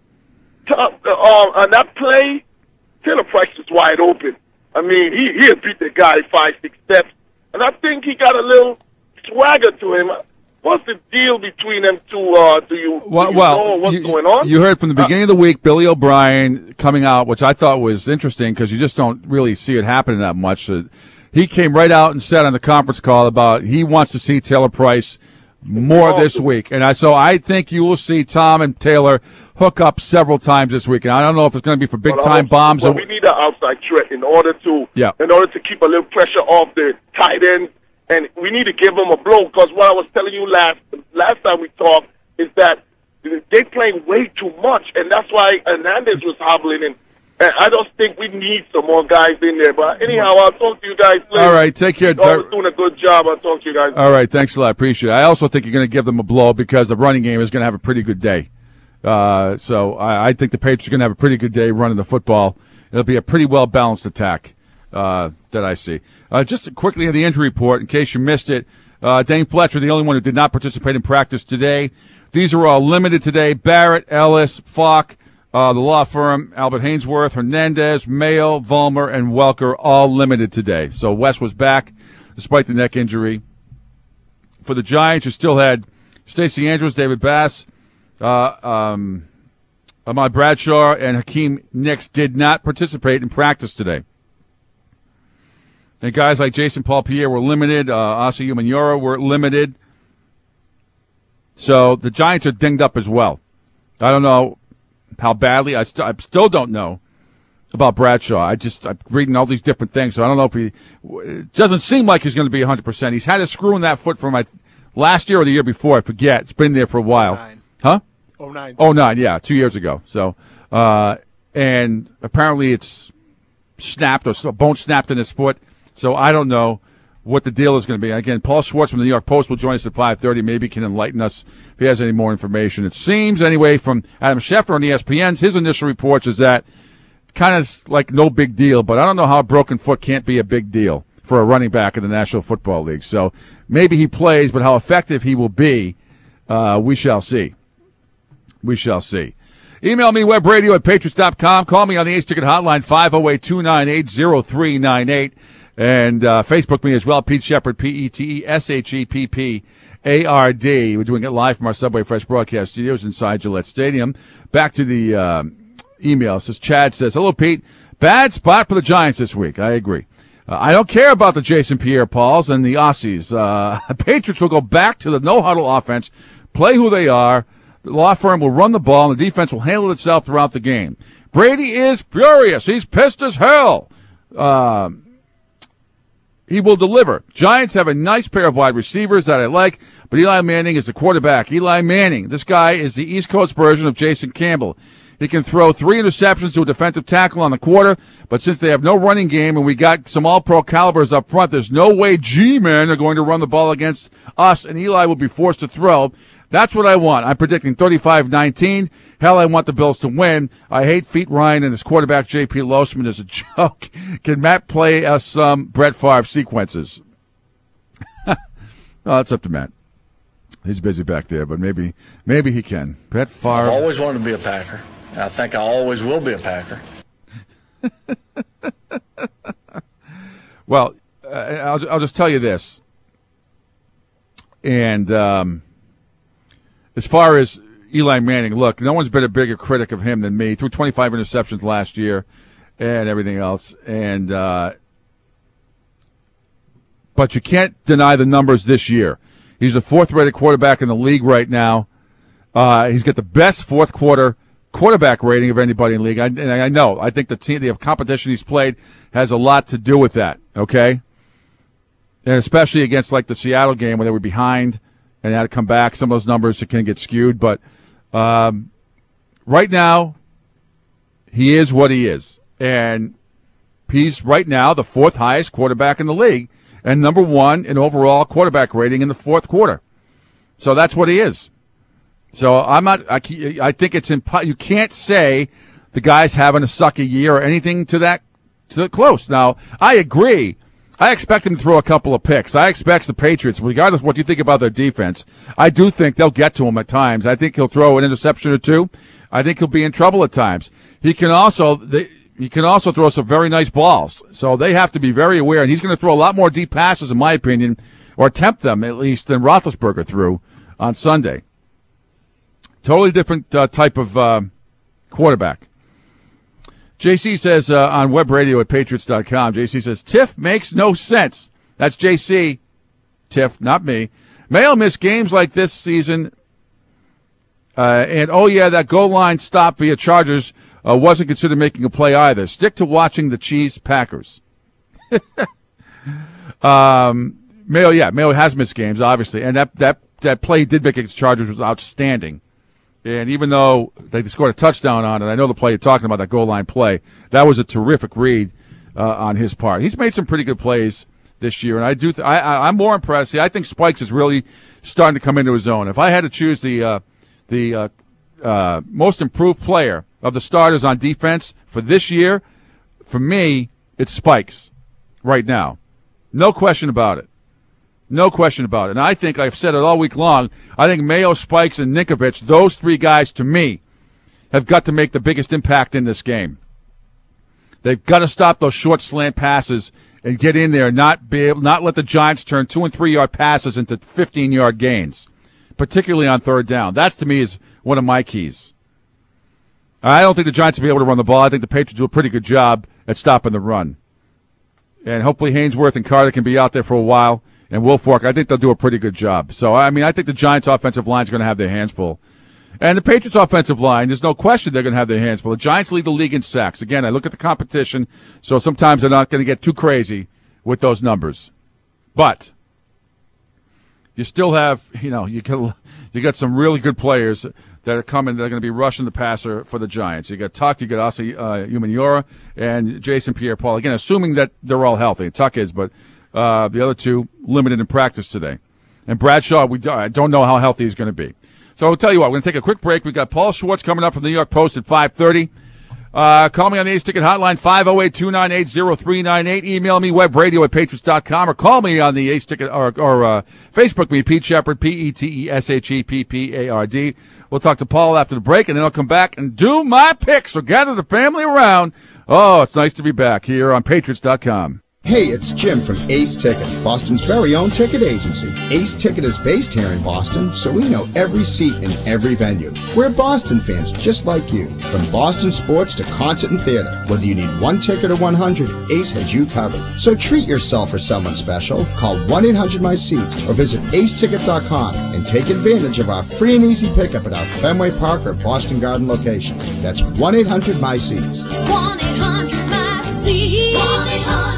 on that play, Taylor Price was wide open. I mean, he had beat the guy 5-6 steps, and I think he got a little swagger to him. What's the deal between them two? Do you know what's going on? You heard from the beginning of the week, Billy O'Brien coming out, which I thought was interesting because you just don't really see it happening that much. He came right out and said on the conference call about he wants to see Taylor Price more this week. And so I think you will see Tom and Taylor hook up several times this week. And I don't know if it's going to be for big-time bombs. Well, we need an outside threat in order to keep a little pressure off the tight ends. And we need to give them a blow because what I was telling you last time we talked is that they playing way too much, and that's why Hernandez was hobbling And I just think we need some more guys in there. But anyhow, I'll talk to you guys later. All right, take care. You're always doing a good job. I'll talk to you guys. All right, thanks a lot. Appreciate it. I also think you're going to give them a blow because the running game is going to have a pretty good day. So I think the Patriots are going to have a pretty good day running the football. It'll be a pretty well-balanced attack that I see. Just quickly on the injury report, in case you missed it, Dane Fletcher, the only one who did not participate in practice today. These are all limited today. Barrett, Ellis, Falk, the law firm, Albert Hainsworth, Hernandez, Mayo, Vollmer, and Welker, all limited today. So West was back despite the neck injury. For the Giants, you still had Stacey Andrews, David Bass, Ahmad Bradshaw, and Hakeem Nicks did not participate in practice today. And guys like Jason Paul-Pierre were limited. Asa Umenyiora were limited. So the Giants are dinged up as well. I don't know how badly. I still don't know about Bradshaw. I'm reading all these different things, so I don't know if it doesn't seem like he's going to be 100%. He's had a screw in that foot from last year or the year before. I forget. It's been there for a while. 09. Huh? 09. 09, yeah, 2 years ago. So, and apparently it's snapped or a bone snapped in his foot. So I don't know what the deal is going to be. Again, Paul Schwartz from the New York Post will join us at 5:30. Maybe he can enlighten us if he has any more information. It seems, anyway, from Adam Schefter on ESPN's, his initial reports is that kind of like no big deal, but I don't know how a broken foot can't be a big deal for a running back in the National Football League. So maybe he plays, but how effective he will be, we shall see. We shall see. Email me, webradio@patriots.com. Call me on the Ace Ticket Hotline, 508-298-0398. And Facebook me as well, Pete Shepherd, PETESHEPPARD. We're doing it live from our Subway Fresh broadcast studios inside Gillette Stadium. Back to the email. Chad says, hello, Pete. Bad spot for the Giants this week. I agree. I don't care about the Jason Pierre-Pauls and the Aussies. Patriots will go back to the no-huddle offense, play who they are. The law firm will run the ball, and the defense will handle itself throughout the game. Brady is furious. He's pissed as hell. He will deliver. Giants have a nice pair of wide receivers that I like, but Eli Manning is the quarterback. Eli Manning, this guy is the East Coast version of Jason Campbell. He can throw 3 interceptions to a defensive tackle on the quarter, but since they have no running game and we got some all-pro calibers up front, there's no way G-men are going to run the ball against us, and Eli will be forced to throw. That's what I want. I'm predicting 35-19. Hell, I want the Bills to win. I hate Feet Ryan and his quarterback, J.P. Losman, is a joke. Can Matt play us some Brett Favre sequences? Well, that's up to Matt. He's busy back there, but maybe he can. Brett Favre. I've always wanted to be a Packer. I think I always will be a Packer. Well, I'll just tell you this. And as far as Eli Manning, look, no one's been a bigger critic of him than me. Threw 25 interceptions last year and everything else. And but you can't deny the numbers this year. He's the 4th-rated quarterback in the league right now. He's got the best fourth quarter quarterback rating of anybody in the league. I know. I think the competition he's played has a lot to do with that, okay? And especially against, like, the Seattle game where they were behind and had to come back. Some of those numbers can get skewed. But right now, he is what he is. And he's right now the 4th highest quarterback in the league and number 1 in overall quarterback rating in the fourth quarter. So that's what he is. So I think it's you can't say the guy's having a sucky year or anything to that close. Now, I agree. I expect him to throw a couple of picks. I expect the Patriots, regardless of what you think about their defense, I do think they'll get to him at times. I think he'll throw an interception or two. I think he'll be in trouble at times. He can also throw some very nice balls. So they have to be very aware. And he's going to throw a lot more deep passes, in my opinion, or attempt them at least, than Roethlisberger threw on Sunday. Totally different type of quarterback. JC says on web radio at patriots.com, JC says, Tiff makes no sense. That's JC, Tiff, not me. Mayo missed games like this season. And, that goal line stop via Chargers wasn't considered making a play either. Stick to watching the Chiefs Packers. Mayo has missed games, obviously. And that play he did make against Chargers was outstanding. And even though they scored a touchdown on it, I know the play you're talking about, that goal line play, that was a terrific read on his part. He's made some pretty good plays this year, and I'm more impressed. See, I think Spikes is really starting to come into his own. If I had to choose the most improved player of the starters on defense for this year, for me, it's Spikes right now. No question about it. No question about it. And I think, I've said it all week long, I think Mayo, Spikes, and Ninkovich, those three guys, to me, have got to make the biggest impact in this game. They've got to stop those short slant passes and get in there and not let the Giants turn 2- and 3-yard passes into 15-yard gains, particularly on third down. That, to me, is one of my keys. I don't think the Giants will be able to run the ball. I think the Patriots do a pretty good job at stopping the run. And hopefully Hainsworth and Carter can be out there for a while. And Wilfork, I think they'll do a pretty good job. So, I mean, I think the Giants' offensive line is going to have their hands full. And the Patriots' offensive line, there's no question they're going to have their hands full. The Giants lead the league in sacks. Again, I look at the competition, so sometimes they're not going to get too crazy with those numbers. But you still have, you got some really good players that are coming. They're going to be rushing the passer for the Giants. You got Tuck, you got Asa Umenyiora, and Jason Pierre-Paul. Again, assuming that they're all healthy. Tuck is, but the other two limited in practice today. And Bradshaw, I don't know how healthy he's going to be. So I'll tell you what, we're going to take a quick break. We've got Paul Schwartz coming up from the New York Post at 5:30. Call me on the Ace Ticket hotline, 508-298-0398. Email me, webradio@patriots.com, or call me on the Ace Ticket, or Facebook me, Pete Shepard, PETESHEPPARD. We'll talk to Paul after the break, and then I'll come back and do my picks. So gather the family around. Oh, it's nice to be back here on Patriots.com. Hey, it's Jim from Ace Ticket, Boston's very own ticket agency. Ace Ticket is based here in Boston, so we know every seat in every venue. We're Boston fans just like you. From Boston sports to concert and theater, whether you need one ticket or 100, Ace has you covered. So treat yourself or someone special. Call 1-800-MY-SEATS or visit aceticket.com and take advantage of our free and easy pickup at our Fenway Park or Boston Garden location. That's 1-800-MY-SEATS. 1-800-MY-SEATS. 1-800-MY-SEATS.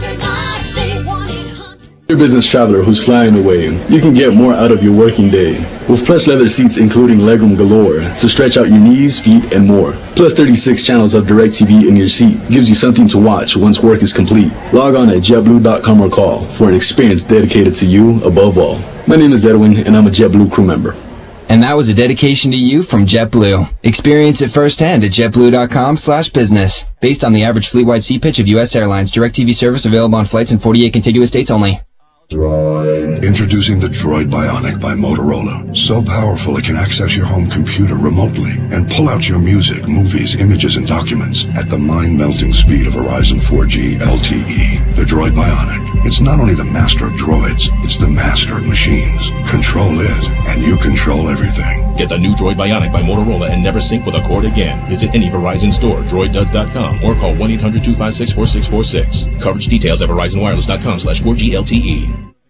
You're a business traveler who's flying away. You can get more out of your working day with plush leather seats including legroom galore to stretch out your knees, feet, and more. Plus 36 channels of DirecTV in your seat gives you something to watch once work is complete. Log on at JetBlue.com or call for an experience dedicated to you above all. My name is Edwin, and I'm a JetBlue crew member. And that was a dedication to you from JetBlue. Experience it firsthand at JetBlue.com/business. Based on the average fleet-wide seat pitch of U.S. Airlines, DirecTV service available on flights in 48 contiguous states only. Introducing the Droid Bionic by Motorola. So powerful it can access your home computer remotely and pull out your music, movies, images, and documents at the mind-melting speed of Verizon 4G LTE. The Droid Bionic. It's not only the master of droids, it's the master of machines. Control it, and you control everything. Get the new Droid Bionic by Motorola and never sync with a cord again. Visit any Verizon store, droiddoes.com, or call 1-800-256-4646. Coverage details at verizonwireless.com/4G LTE.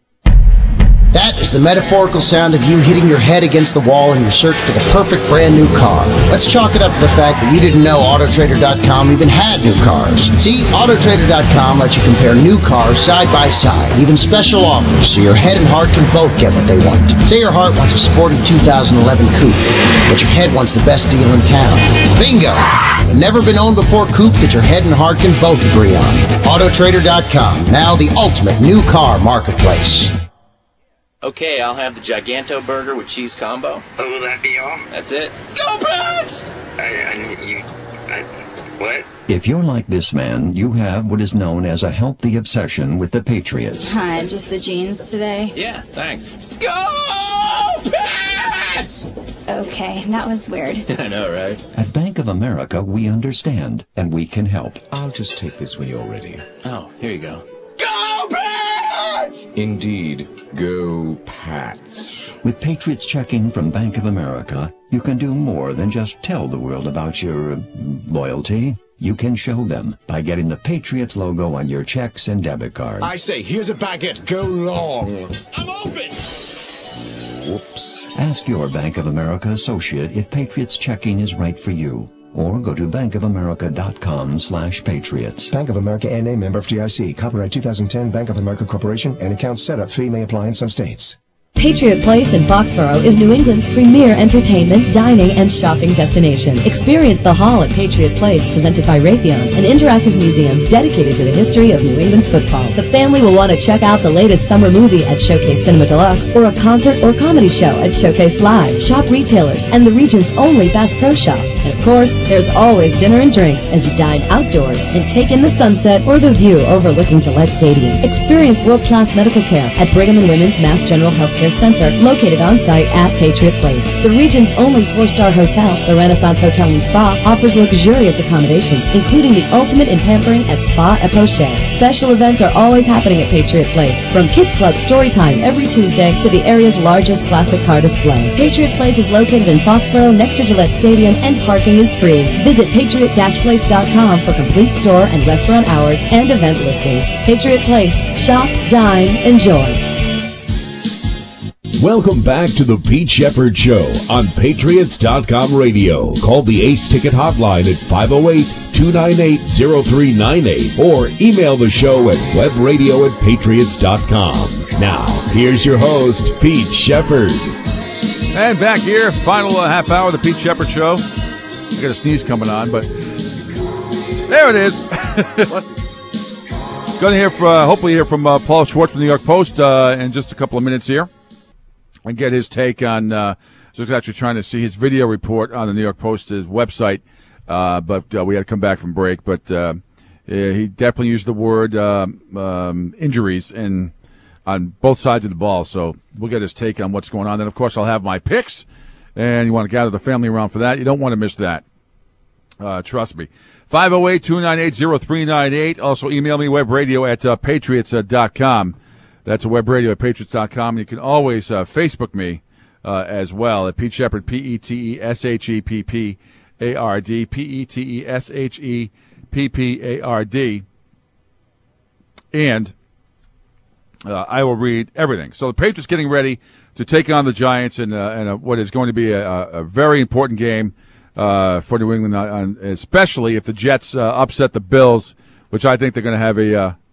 That is the metaphorical sound of you hitting your head against the wall in your search for the perfect brand new car. Let's chalk it up to the fact that you didn't know Autotrader.com even had new cars. See, Autotrader.com lets you compare new cars side by side, even special offers, so your head and heart can both get what they want. Say your heart wants a sporty 2011 coupe, but your head wants the best deal in town. Bingo! The never-been-owned-before coupe that your head and heart can both agree on. Autotrader.com, now the ultimate new car marketplace. Okay, I'll have the Giganto burger with cheese combo. Oh, will that be all? That's it. Go Pats! What? If you're like this man, you have what is known as a healthy obsession with the Patriots. Hi, just the jeans today? Yeah, thanks. Go Pats! Okay, that was weird. I know, right? At Bank of America, we understand, and we can help. I'll just take this when you're ready. Oh, here you go. Go Pats! Indeed, go Pats. With Patriots checking from Bank of America, you can do more than just tell the world about your loyalty. You can show them by getting the Patriots logo on your checks and debit cards. I say, here's a baguette. Go long. I'm open! Whoops. Ask your Bank of America associate if Patriots checking is right for you. Or go to bankofamerica.com/patriots. Bank of America N.A. member FDIC. Copyright 2010 Bank of America Corporation and account setup fee may apply in some states. Patriot Place in Foxborough is New England's premier entertainment, dining, and shopping destination. Experience the Hall at Patriot Place, presented by Raytheon, an interactive museum dedicated to the history of New England football. The family will want to check out the latest summer movie at Showcase Cinema Deluxe, or a concert or comedy show at Showcase Live. Shop retailers and the region's only Bass Pro Shops. And of course, there's always dinner and drinks as you dine outdoors and take in the sunset or the view overlooking Gillette Stadium. Experience world-class medical care at Brigham and Women's Mass General Healthcare Center, located on site at Patriot Place. The region's only 4-star hotel, the Renaissance Hotel and Spa, offers luxurious accommodations, including the ultimate in pampering at Spa et Poche. Special events are always happening at Patriot Place, from Kids Club Storytime every Tuesday to the area's largest classic car display. Patriot Place is located in Foxborough next to Gillette Stadium, and parking is free. Visit patriot-place.com for complete store and restaurant hours and event listings. Patriot Place. Shop, dine, enjoy. Welcome back to the Pete Shepard Show on Patriots.com radio. Call the Ace Ticket hotline at 508-298-0398 or email the show at webradio@patriots.com. Now, here's your host, Pete Shepard. And back here, final half hour of the Pete Shepard Show. I got a sneeze coming on, but there it is. Going to hear hopefully hear from Paul Schwartz from the New York Post in just a couple of minutes here, and get his take on. So I was actually trying to see his video report on the New York Post's website, but we had to come back from break. But he definitely used the word injuries on both sides of the ball. So we'll get his take on what's going on. Then, of course, I'll have my picks, and you want to gather the family around for that. You don't want to miss that. Trust me. 508-298-0398. Also, email me, webradio@patriots.com. That's webradio@patriots.com. You can always Facebook me as well at Pete Shepard, PETESHEPPARD, PETESHEPPARD. And I will read everything. So the Patriots getting ready to take on the Giants in what is going to be a very important game for New England, especially if the Jets upset the Bills, which I think they're going to have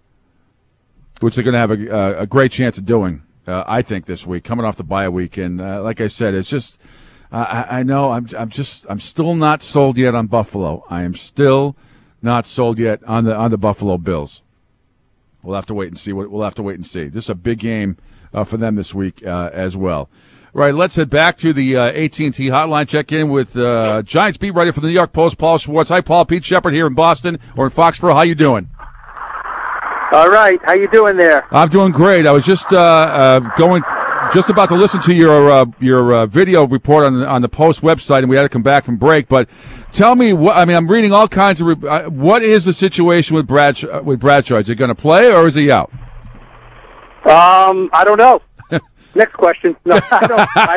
a great chance of doing. I think this week, coming off the bye week, and like I said, it's just I know I'm still not sold yet on Buffalo. I am still not sold yet on the Buffalo Bills. We'll have to wait and see. This is a big game for them this week as well. Right, let's head back to the AT&T hotline. Check in with Giants beat writer for the New York Post, Paul Schwartz. Hi, Paul. Pete Shepard here in Boston or in Foxborough. How you doing? All right. How you doing there? I'm doing great. I was just about to listen to your video report on the Post website, and we had to come back from break. But tell me, I'm reading all kinds of. What is the situation with Bradshaw? Is he going to play or is he out? I don't know. Next question. No, I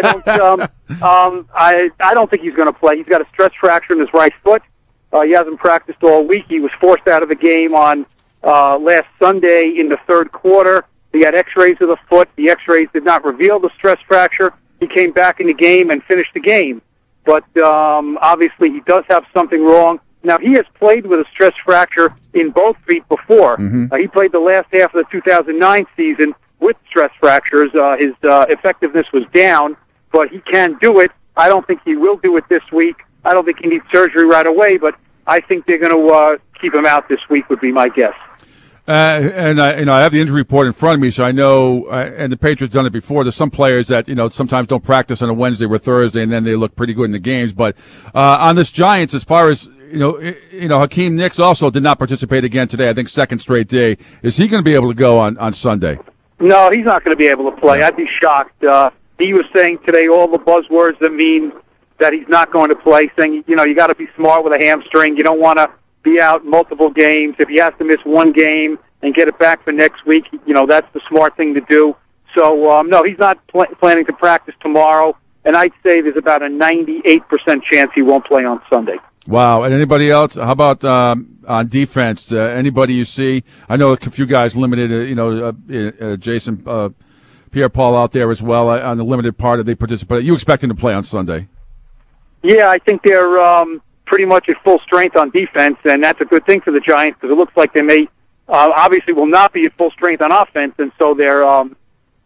don't think he's going to play. He's got a stress fracture in his right foot. He hasn't practiced all week. He was forced out of the game on last Sunday in the third quarter. He had X-rays of the foot. The X-rays did not reveal the stress fracture. He came back in the game and finished the game. But obviously he does have something wrong. Now, he has played with a stress fracture in both feet before. Mm-hmm. He played the last half of the 2009 season with stress fractures. His effectiveness was down, but he can do it. I don't think he will do it this week. I don't think he needs surgery right away, but I think they're going to keep him out this week would be my guess. And I have the injury report in front of me, so I know, and the Patriots done it before. There's some players that, sometimes don't practice on a Wednesday or Thursday, and then they look pretty good in the games. But on this Giants, as far as, Hakeem Nicks also did not participate again today, I think second straight day. Is he going to be able to go on Sunday? No, he's not going to be able to play. I'd be shocked. He was saying today all the buzzwords that mean that he's not going to play, saying, you got to be smart with a hamstring. You don't want to be out multiple games. If he has to miss one game and get it back for next week, that's the smart thing to do. So, no, he's not planning to practice tomorrow, and I'd say there's about a 98% chance he won't play on Sunday. Wow. And anybody else? How about on defense? Anybody you see? I know a few guys limited, Jason Pierre-Paul out there as well on the limited part that they participate. You expect him to play on Sunday? Yeah, I think they're pretty much at full strength on defense, and that's a good thing for the Giants because it looks like they may obviously will not be at full strength on offense, and so they're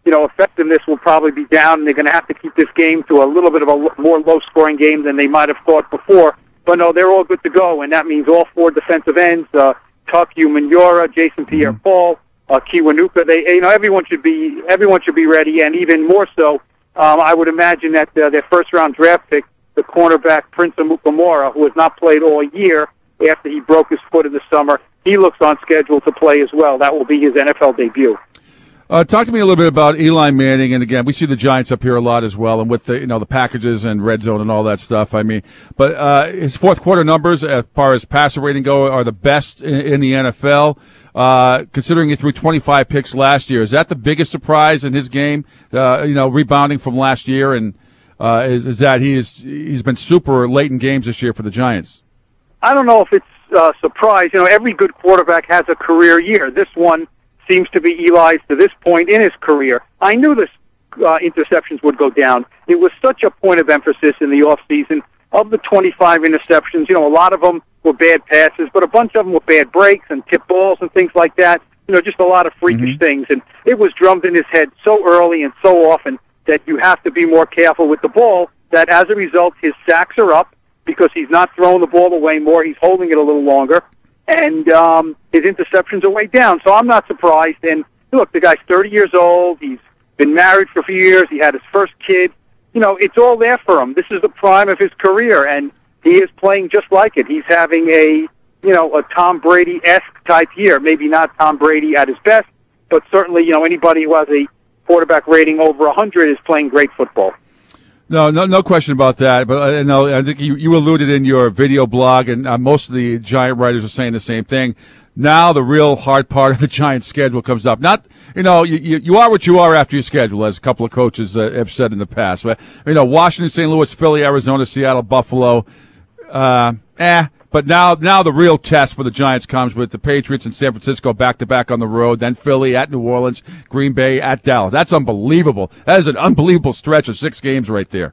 effectiveness will probably be down, and they're going to have to keep this game to a little bit of a more low-scoring game than they might have thought before. But no, they're all good to go, and that means all 4 defensive ends, Tuck, Umanura, Jason Pierre-Paul, Kiwanuka. Everyone should be ready, and even more so, I would imagine that their first-round draft pick, the cornerback Prince Amukamara, who has not played all year after he broke his foot in the summer, he looks on schedule to play as well. That will be his NFL debut. Talk to me a little bit about Eli Manning, and again, we see the Giants up here a lot as well, and with the packages and red zone and all that stuff. I mean, but his fourth quarter numbers, as far as passer rating go, are the best in the NFL. Considering he threw 25 picks last year, is that the biggest surprise in his game? Rebounding from last year, and is that he's been super late in games this year for the Giants? I don't know if it's a surprise. Every good quarterback has a career year. This one seems to be Eli's to this point in his career. I knew this interceptions would go down. It was such a point of emphasis in the offseason. Of the 25 interceptions, a lot of them were bad passes, but a bunch of them were bad breaks and tip balls and things like that. Just a lot of freakish things. And it was drummed in his head so early and so often that you have to be more careful with the ball, that as a result, his sacks are up because he's not throwing the ball away more. He's holding it a little longer. And his interceptions are way down. So I'm not surprised. And look, the guy's 30 years old. He's been married for a few years. He had his first kid. It's all there for him. This is the prime of his career, and he is playing just like it. He's having a Tom Brady-esque type year. Maybe not Tom Brady at his best, but certainly, anybody who has a quarterback rating over 100 is playing great football. No question about that. But I think you alluded in your video blog, and most of the Giant writers are saying the same thing. Now the real hard part of the Giants' schedule comes up. Not, you are what you are after your schedule, as a couple of coaches have said in the past. But Washington, St. Louis, Philly, Arizona, Seattle, Buffalo. But now the real test for the Giants comes with the Patriots and San Francisco back-to-back on the road, then Philly at New Orleans, Green Bay at Dallas. That's unbelievable. That is an unbelievable stretch of 6 games right there.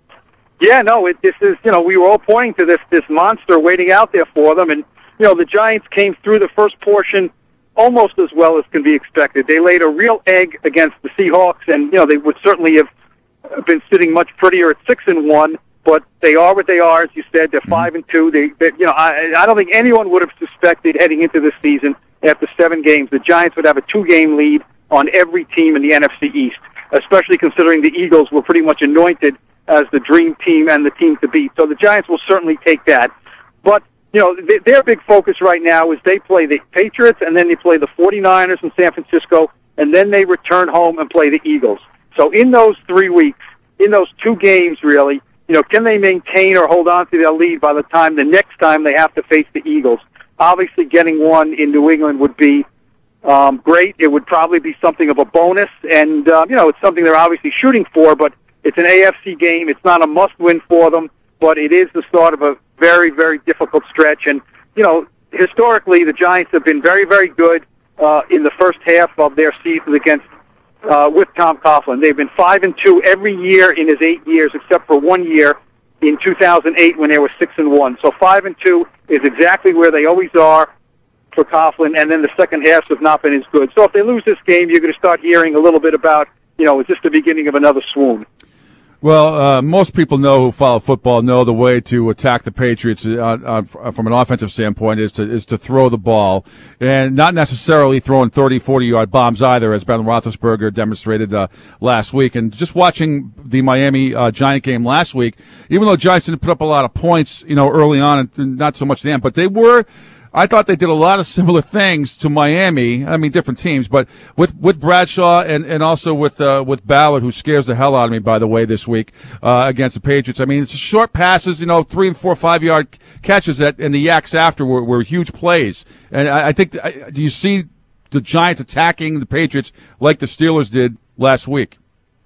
Yeah, no, this is, we were all pointing to this monster waiting out there for them, and, the Giants came through the first portion almost as well as can be expected. They laid a real egg against the Seahawks, and, they would certainly have been sitting much prettier at 6-1. But they are what they are, as you said. They're 5-2. I don't think anyone would have suspected heading into this season after 7 games the Giants would have a 2-game lead on every team in the NFC East, especially considering the Eagles were pretty much anointed as the dream team and the team to beat. So the Giants will certainly take that. But their big focus right now is they play the Patriots, and then they play the 49ers in San Francisco, and then they return home and play the Eagles. So in those 3 weeks, in those 2 games, really. Can they maintain or hold on to their lead by the next time they have to face the Eagles? Obviously, getting one in New England would be great. It would probably be something of a bonus, and it's something they're obviously shooting for. But it's an AFC game. It's not a must-win for them, but it is the start of a very, very difficult stretch. And historically, the Giants have been very, very good in the first half of their season against. With Tom Coughlin. They've been 5-2 every year in his 8 years, except for 1 year in 2008 when they were 6-1. So 5-2 is exactly where they always are for Coughlin, and then the second halves have not been as good. So if they lose this game, you're going to start hearing a little bit about, is this the beginning of another swoon? Well, most people who follow football know the way to attack the Patriots from an offensive standpoint is to throw the ball, and not necessarily throwing 30, 40-yard bombs either, as Ben Roethlisberger demonstrated last week. And just watching the Miami Giant game last week, even though Giants didn't put up a lot of points, early on, and not so much then, but I thought they did a lot of similar things to Miami. I mean, different teams, but with Bradshaw and also with Ballard, who scares the hell out of me, by the way, this week against the Patriots. I mean, it's short passes, 3 and 4, 5-yard catches and the yaks after were huge plays. And I think, do you see the Giants attacking the Patriots like the Steelers did last week?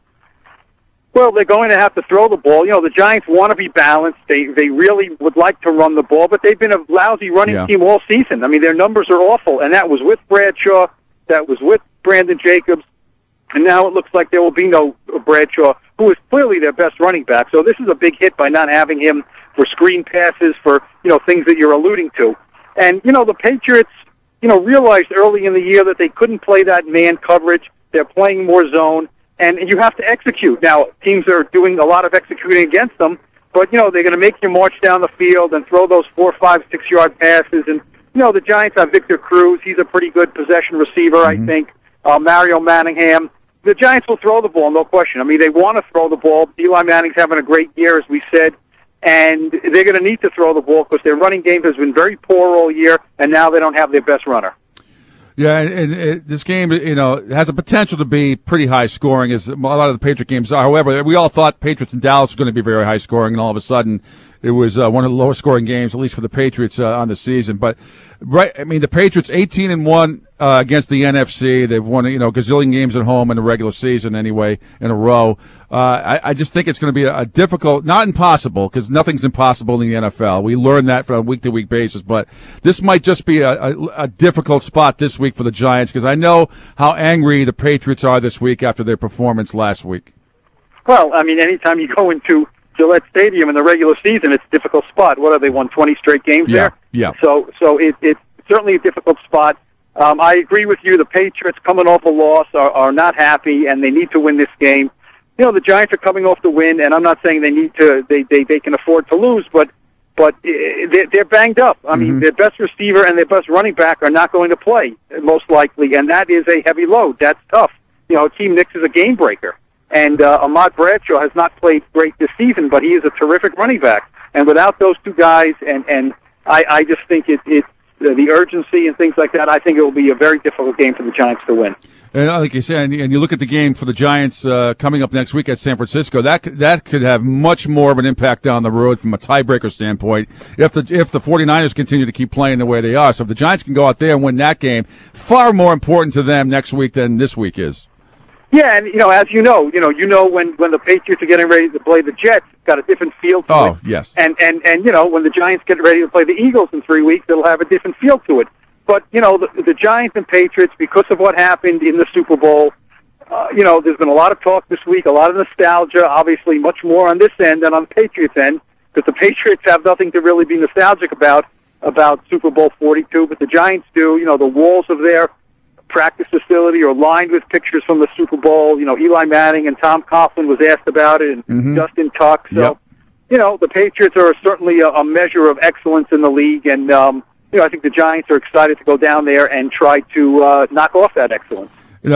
Well, they're going to have to throw the ball. The Giants want to be balanced. They really would like to run the ball, but they've been a lousy running team all season. I mean, their numbers are awful, and that was with Bradshaw, that was with Brandon Jacobs, and now it looks like there will be no Bradshaw, who is clearly their best running back. So this is a big hit by not having him for screen passes, for, things that you're alluding to. And, the Patriots, realized early in the year that they couldn't play that man coverage. They're playing more zone, and you have to execute. Now, teams are doing a lot of executing against them, but, they're going to make you march down the field and throw those 4, 5, 6-yard passes. And, the Giants have Victor Cruz. He's a pretty good possession receiver, I think. Mario Manningham. The Giants will throw the ball, no question. I mean, they want to throw the ball. Eli Manning's having a great year, as we said, and they're going to need to throw the ball because their running game has been very poor all year, and now they don't have their best runner. Yeah, and this game, has a potential to be pretty high scoring, as a lot of the Patriot games are. However, we all thought Patriots and Dallas were going to be very high scoring, and all of a sudden, it was one of the lowest scoring games, at least for the Patriots on the season. But the Patriots 18-1 against the NFC. They've won gazillion games at home in the regular season anyway in a row. I just think it's going to be a difficult, not impossible, because nothing's impossible in the NFL. We learn that from a week-to-week basis. But this might just be a difficult spot this week for the Giants, because I know how angry the Patriots are this week after their performance last week. Well, I mean, anytime you go into Gillette Stadium in the regular season, it's a difficult spot. What have they won 20 straight games there? Yeah. So it's certainly a difficult spot. I agree with you. The Patriots, coming off a loss, are not happy, and they need to win this game. The Giants are coming off the win, and I'm not saying they need to. They can afford to lose, but they're banged up. I mean, their best receiver and their best running back are not going to play most likely, and that is a heavy load. That's tough. Team Nix is a game breaker. And Ahmad Bradshaw has not played great this season, but he is a terrific running back. And without those two guys, and I just think it's the urgency and things like that, I think it will be a very difficult game for the Giants to win. And like you said, and you look at the game for the Giants coming up next week at San Francisco, that could have much more of an impact down the road from a tiebreaker standpoint if the 49ers continue to keep playing the way they are. So if the Giants can go out there and win that game, far more important to them next week than this week is. Yeah, and as you know when the Patriots are getting ready to play the Jets, it's got a different feel to it. Oh, yes. And when the Giants get ready to play the Eagles in 3 weeks, it'll have a different feel to it. But the Giants and Patriots, because of what happened in the Super Bowl, there's been a lot of talk this week, a lot of nostalgia. Obviously, much more on this end than on the Patriots end, because the Patriots have nothing to really be nostalgic about Super Bowl 42, but the Giants do. The walls of their practice facility are lined with pictures from the Super Bowl. Eli Manning and Tom Coughlin was asked about it, and Justin Tuck. So, the Patriots are certainly a measure of excellence in the league, and I think the Giants are excited to go down there and try to knock off that excellence.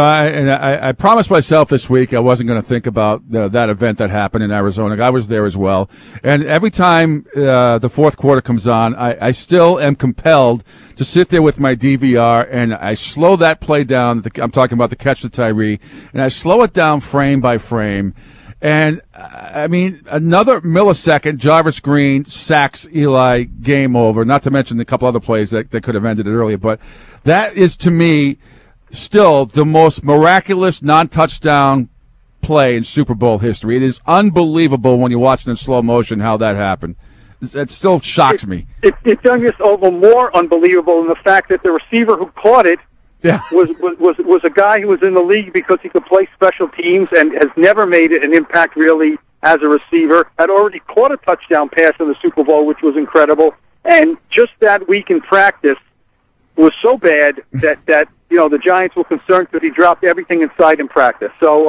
I promised myself this week I wasn't going to think about that event that happened in Arizona. I was there as well. And every time the fourth quarter comes on, I still am compelled to sit there with my DVR, and I slow that play down. I'm talking about the catch to Tyree, and I slow it down frame by frame. And, I mean, another millisecond, Jarvis Green sacks Eli, game over, not to mention a couple other plays that could have ended it earlier. But that is, to me, still the most miraculous non-touchdown play in Super Bowl history. It is unbelievable when you watch it in slow motion how that happened. It still shocks me. It's just over more unbelievable in the fact that the receiver who caught it was a guy who was in the league because he could play special teams and has never made an impact really as a receiver, had already caught a touchdown pass in the Super Bowl, which was incredible, and just that week in practice was so bad that the Giants were concerned because he dropped everything in sight in practice. So,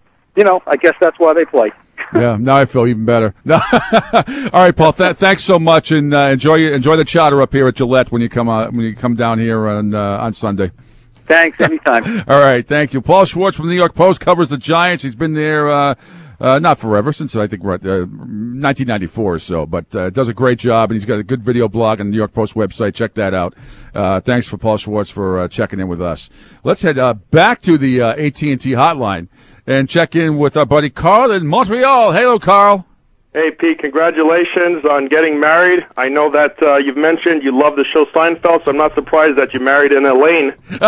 I guess that's why they play. Yeah, now I feel even better. All right, Paul. Thanks so much, and enjoy the chowder up here at Gillette when you come down here on Sunday. Thanks, anytime. All right, thank you. Paul Schwartz from the New York Post covers the Giants. He's been there not forever, since I think we're at 1994 or so, but does a great job, and he's got a good video blog on the New York Post website. Check that out. Thanks for Paul Schwartz for checking in with us. Let's head back to the AT&T hotline and check in with our buddy Carl in Montreal. Hello, Carl. Hey, Pete, congratulations on getting married. I know that you've mentioned you love the show Seinfeld, so I'm not surprised that you married in Elaine.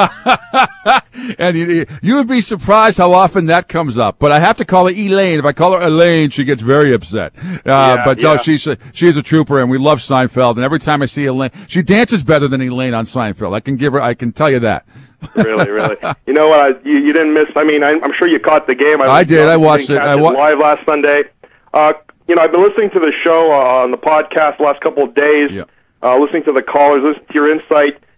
And you would be surprised how often that comes up. But I have to call her Elaine. If I call her Elaine, she gets very upset. She's a trooper, and we love Seinfeld. And every time I see Elaine, she dances better than Elaine on Seinfeld. I can tell you that. Really. You know what? You didn't miss. I mean, I'm sure you caught the game. I did. I watched it. Live last Sunday. I've been listening to the show on the podcast the last couple of days, listening to the callers, listening to your insight.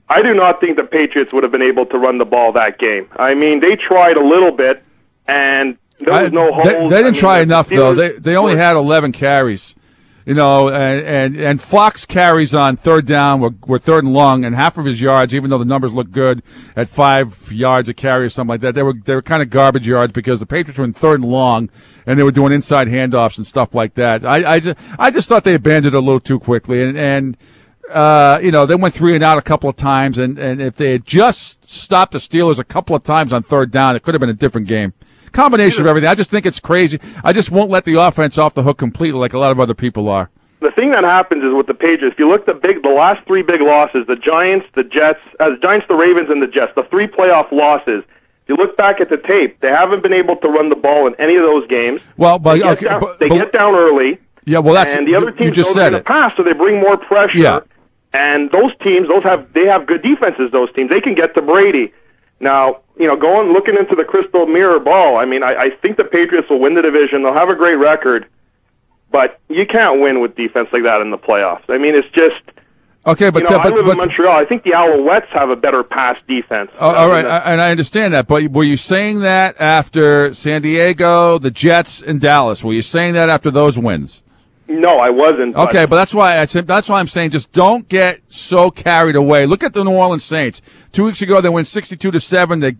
I do not think the Patriots would have been able to run the ball that game. I mean, they tried a little bit, and there was no holes. They didn't try enough, though. They only had 11 carries. You know, and Fox carries on third down were third and long, and half of his yards, even though the numbers look good at 5 yards a carry or something like that, they were kind of garbage yards because the Patriots were in third and long, and they were doing inside handoffs and stuff like that. I just thought they abandoned it a little too quickly, and you know, they went 3 and out a couple of times, and if they had just stopped the Steelers a couple of times on third down, it could have been a different game. Combination of everything. I just think it's crazy. I just won't let the offense off the hook completely like a lot of other people are. The thing that happens is with the Patriots, if you look at the last 3 big losses, the Giants, the Jets, the Ravens, and the Jets, the 3 playoff losses, if you look back at the tape, they haven't been able to run the ball in any of those games. Well, but they get down early. Yeah, well, that's and the other teams just know they're going to pass, so they bring more pressure. Yeah. And those teams, they have good defenses. Those teams, they can get to Brady. Now, you know, looking into the crystal mirror ball, I mean, I think the Patriots will win the division. They'll have a great record, but you can't win with defense like that in the playoffs. I mean, it's just okay. But I live in Montreal. I think the Alouettes have a better pass defense. All right, and I understand that. But were you saying that after San Diego, the Jets, and Dallas? Were you saying that after those wins? No, I wasn't. Okay, but that's why I'm saying just don't get so carried away. Look at the New Orleans Saints. 2 weeks ago, they win 62-7.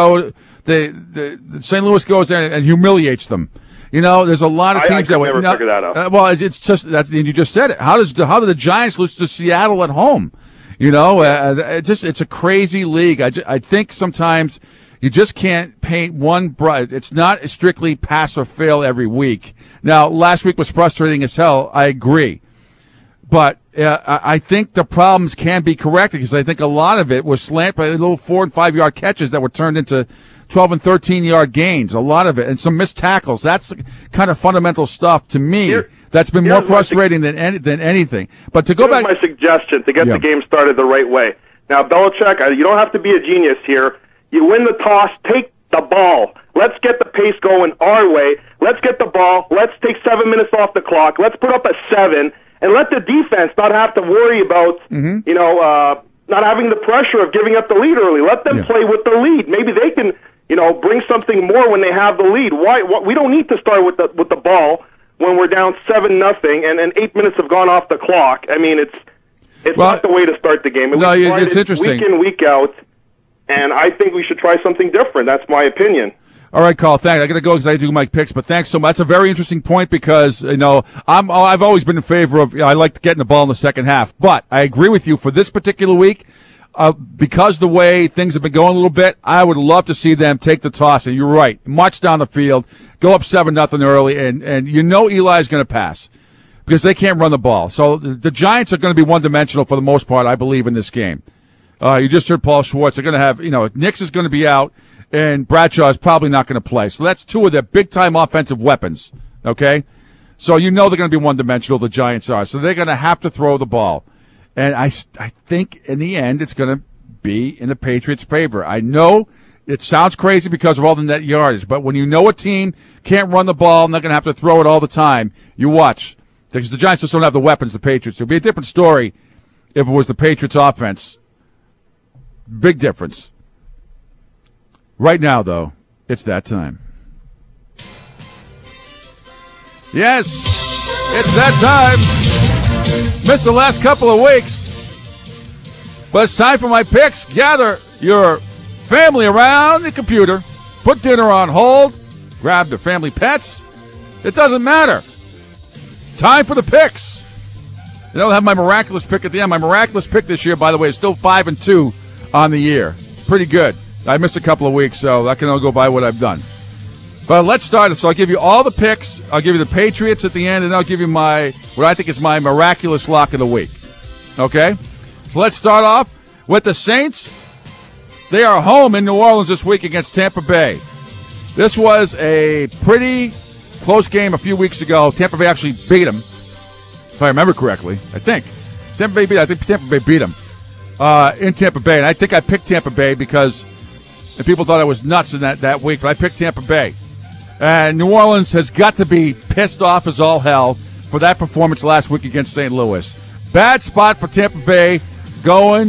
The St. Louis goes there and humiliates them. You know, there's a lot of teams I never figure that out. Well, it's just you just said it. How did the Giants lose to Seattle at home? You know, it's a crazy league. I think sometimes you just can't paint one bright. It's not strictly pass or fail every week. Now, last week was frustrating as hell. I agree. But I think the problems can be corrected because I think a lot of it was slant by little 4 and 5 yard catches that were turned into 12 and 13 yard gains. A lot of it. And some missed tackles. That's kind of fundamental stuff to me. That's been more frustrating than anything. But to go back. Here's my suggestion to get the game started the right way. Now, Belichick, you don't have to be a genius here. You win the toss, take the ball. Let's get the pace going our way. Let's get the ball. Let's take 7 minutes off the clock. Let's put up a 7, and let the defense not have to worry about, not having the pressure of giving up the lead early. Let them play with the lead. Maybe they can, bring something more when they have the lead. We don't need to start with the ball when we're down 7-0 and 8 minutes have gone off the clock. I mean, it's not the way to start the game. No, it's interesting. Week in, week out. And I think we should try something different. That's my opinion. All right, Carl, thanks. I got to go because I do my picks, but thanks so much. That's a very interesting point because, I've always been in favor of, I like getting the ball in the second half. But I agree with you for this particular week, because the way things have been going a little bit, I would love to see them take the toss. And you're right. March down the field, go up 7-0 early, and Eli's going to pass because they can't run the ball. So the Giants are going to be one-dimensional for the most part, I believe, in this game. You just heard Paul Schwartz. They're going to have, Nix is going to be out, and Bradshaw is probably not going to play. So that's 2 of their big-time offensive weapons, okay? So they're going to be one-dimensional, the Giants are. So they're going to have to throw the ball. And I think in the end it's going to be in the Patriots' favor. I know it sounds crazy because of all the net yardage, but when you know a team can't run the ball and they're going to have to throw it all the time, you watch. Because the Giants just don't have the weapons the Patriots do. It would be a different story if it was the Patriots' offense. Big difference. Right now, though, it's that time. Yes, it's that time. Missed the last couple of weeks. But it's time for my picks. Gather your family around the computer. Put dinner on hold. Grab the family pets. It doesn't matter. Time for the picks. And I'll have my miraculous pick at the end. My miraculous pick this year, by the way, is still 5-2. On the year. Pretty good. I missed a couple of weeks, so I can only go by what I've done. But let's start. So I'll give you all the picks. I'll give you the Patriots at the end, and I'll give you what I think is my miraculous lock of the week. Okay? So let's start off with the Saints. They are home in New Orleans this week against Tampa Bay. This was a pretty close game a few weeks ago. Tampa Bay actually beat them, if I remember correctly. I think Tampa Bay beat them. In Tampa Bay, and I think I picked Tampa Bay because people thought I was nuts in that week, but I picked Tampa Bay. And New Orleans has got to be pissed off as all hell for that performance last week against St. Louis. Bad spot for Tampa Bay going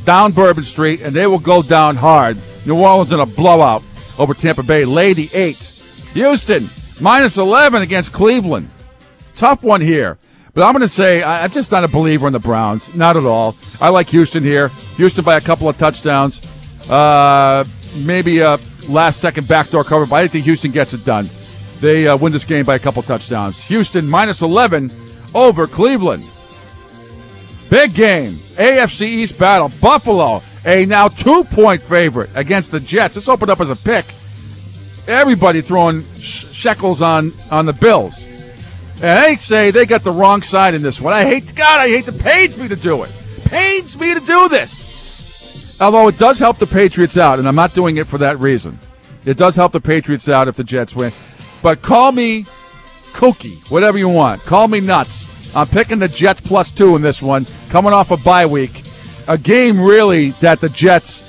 down Bourbon Street, and they will go down hard. New Orleans in a blowout over Tampa Bay. Lay the 8. Houston, -11 against Cleveland. Tough one here. But I'm going to say I'm just not a believer in the Browns. Not at all. I like Houston here. Houston by a couple of touchdowns. Maybe a last-second backdoor cover, but I think Houston gets it done. They win this game by a couple touchdowns. Houston -11 over Cleveland. Big game. AFC East battle. Buffalo, a now 2-point favorite against the Jets. This opened up as a pick. Everybody throwing shekels on the Bills. And they say they got the wrong side in this one. I hate it pains me to do it. Pains me to do this. Although it does help the Patriots out, and I'm not doing it for that reason. It does help the Patriots out if the Jets win. But call me kooky, whatever you want. Call me nuts. I'm picking the Jets +2 in this one, coming off a bye week. A game, really, that the Jets,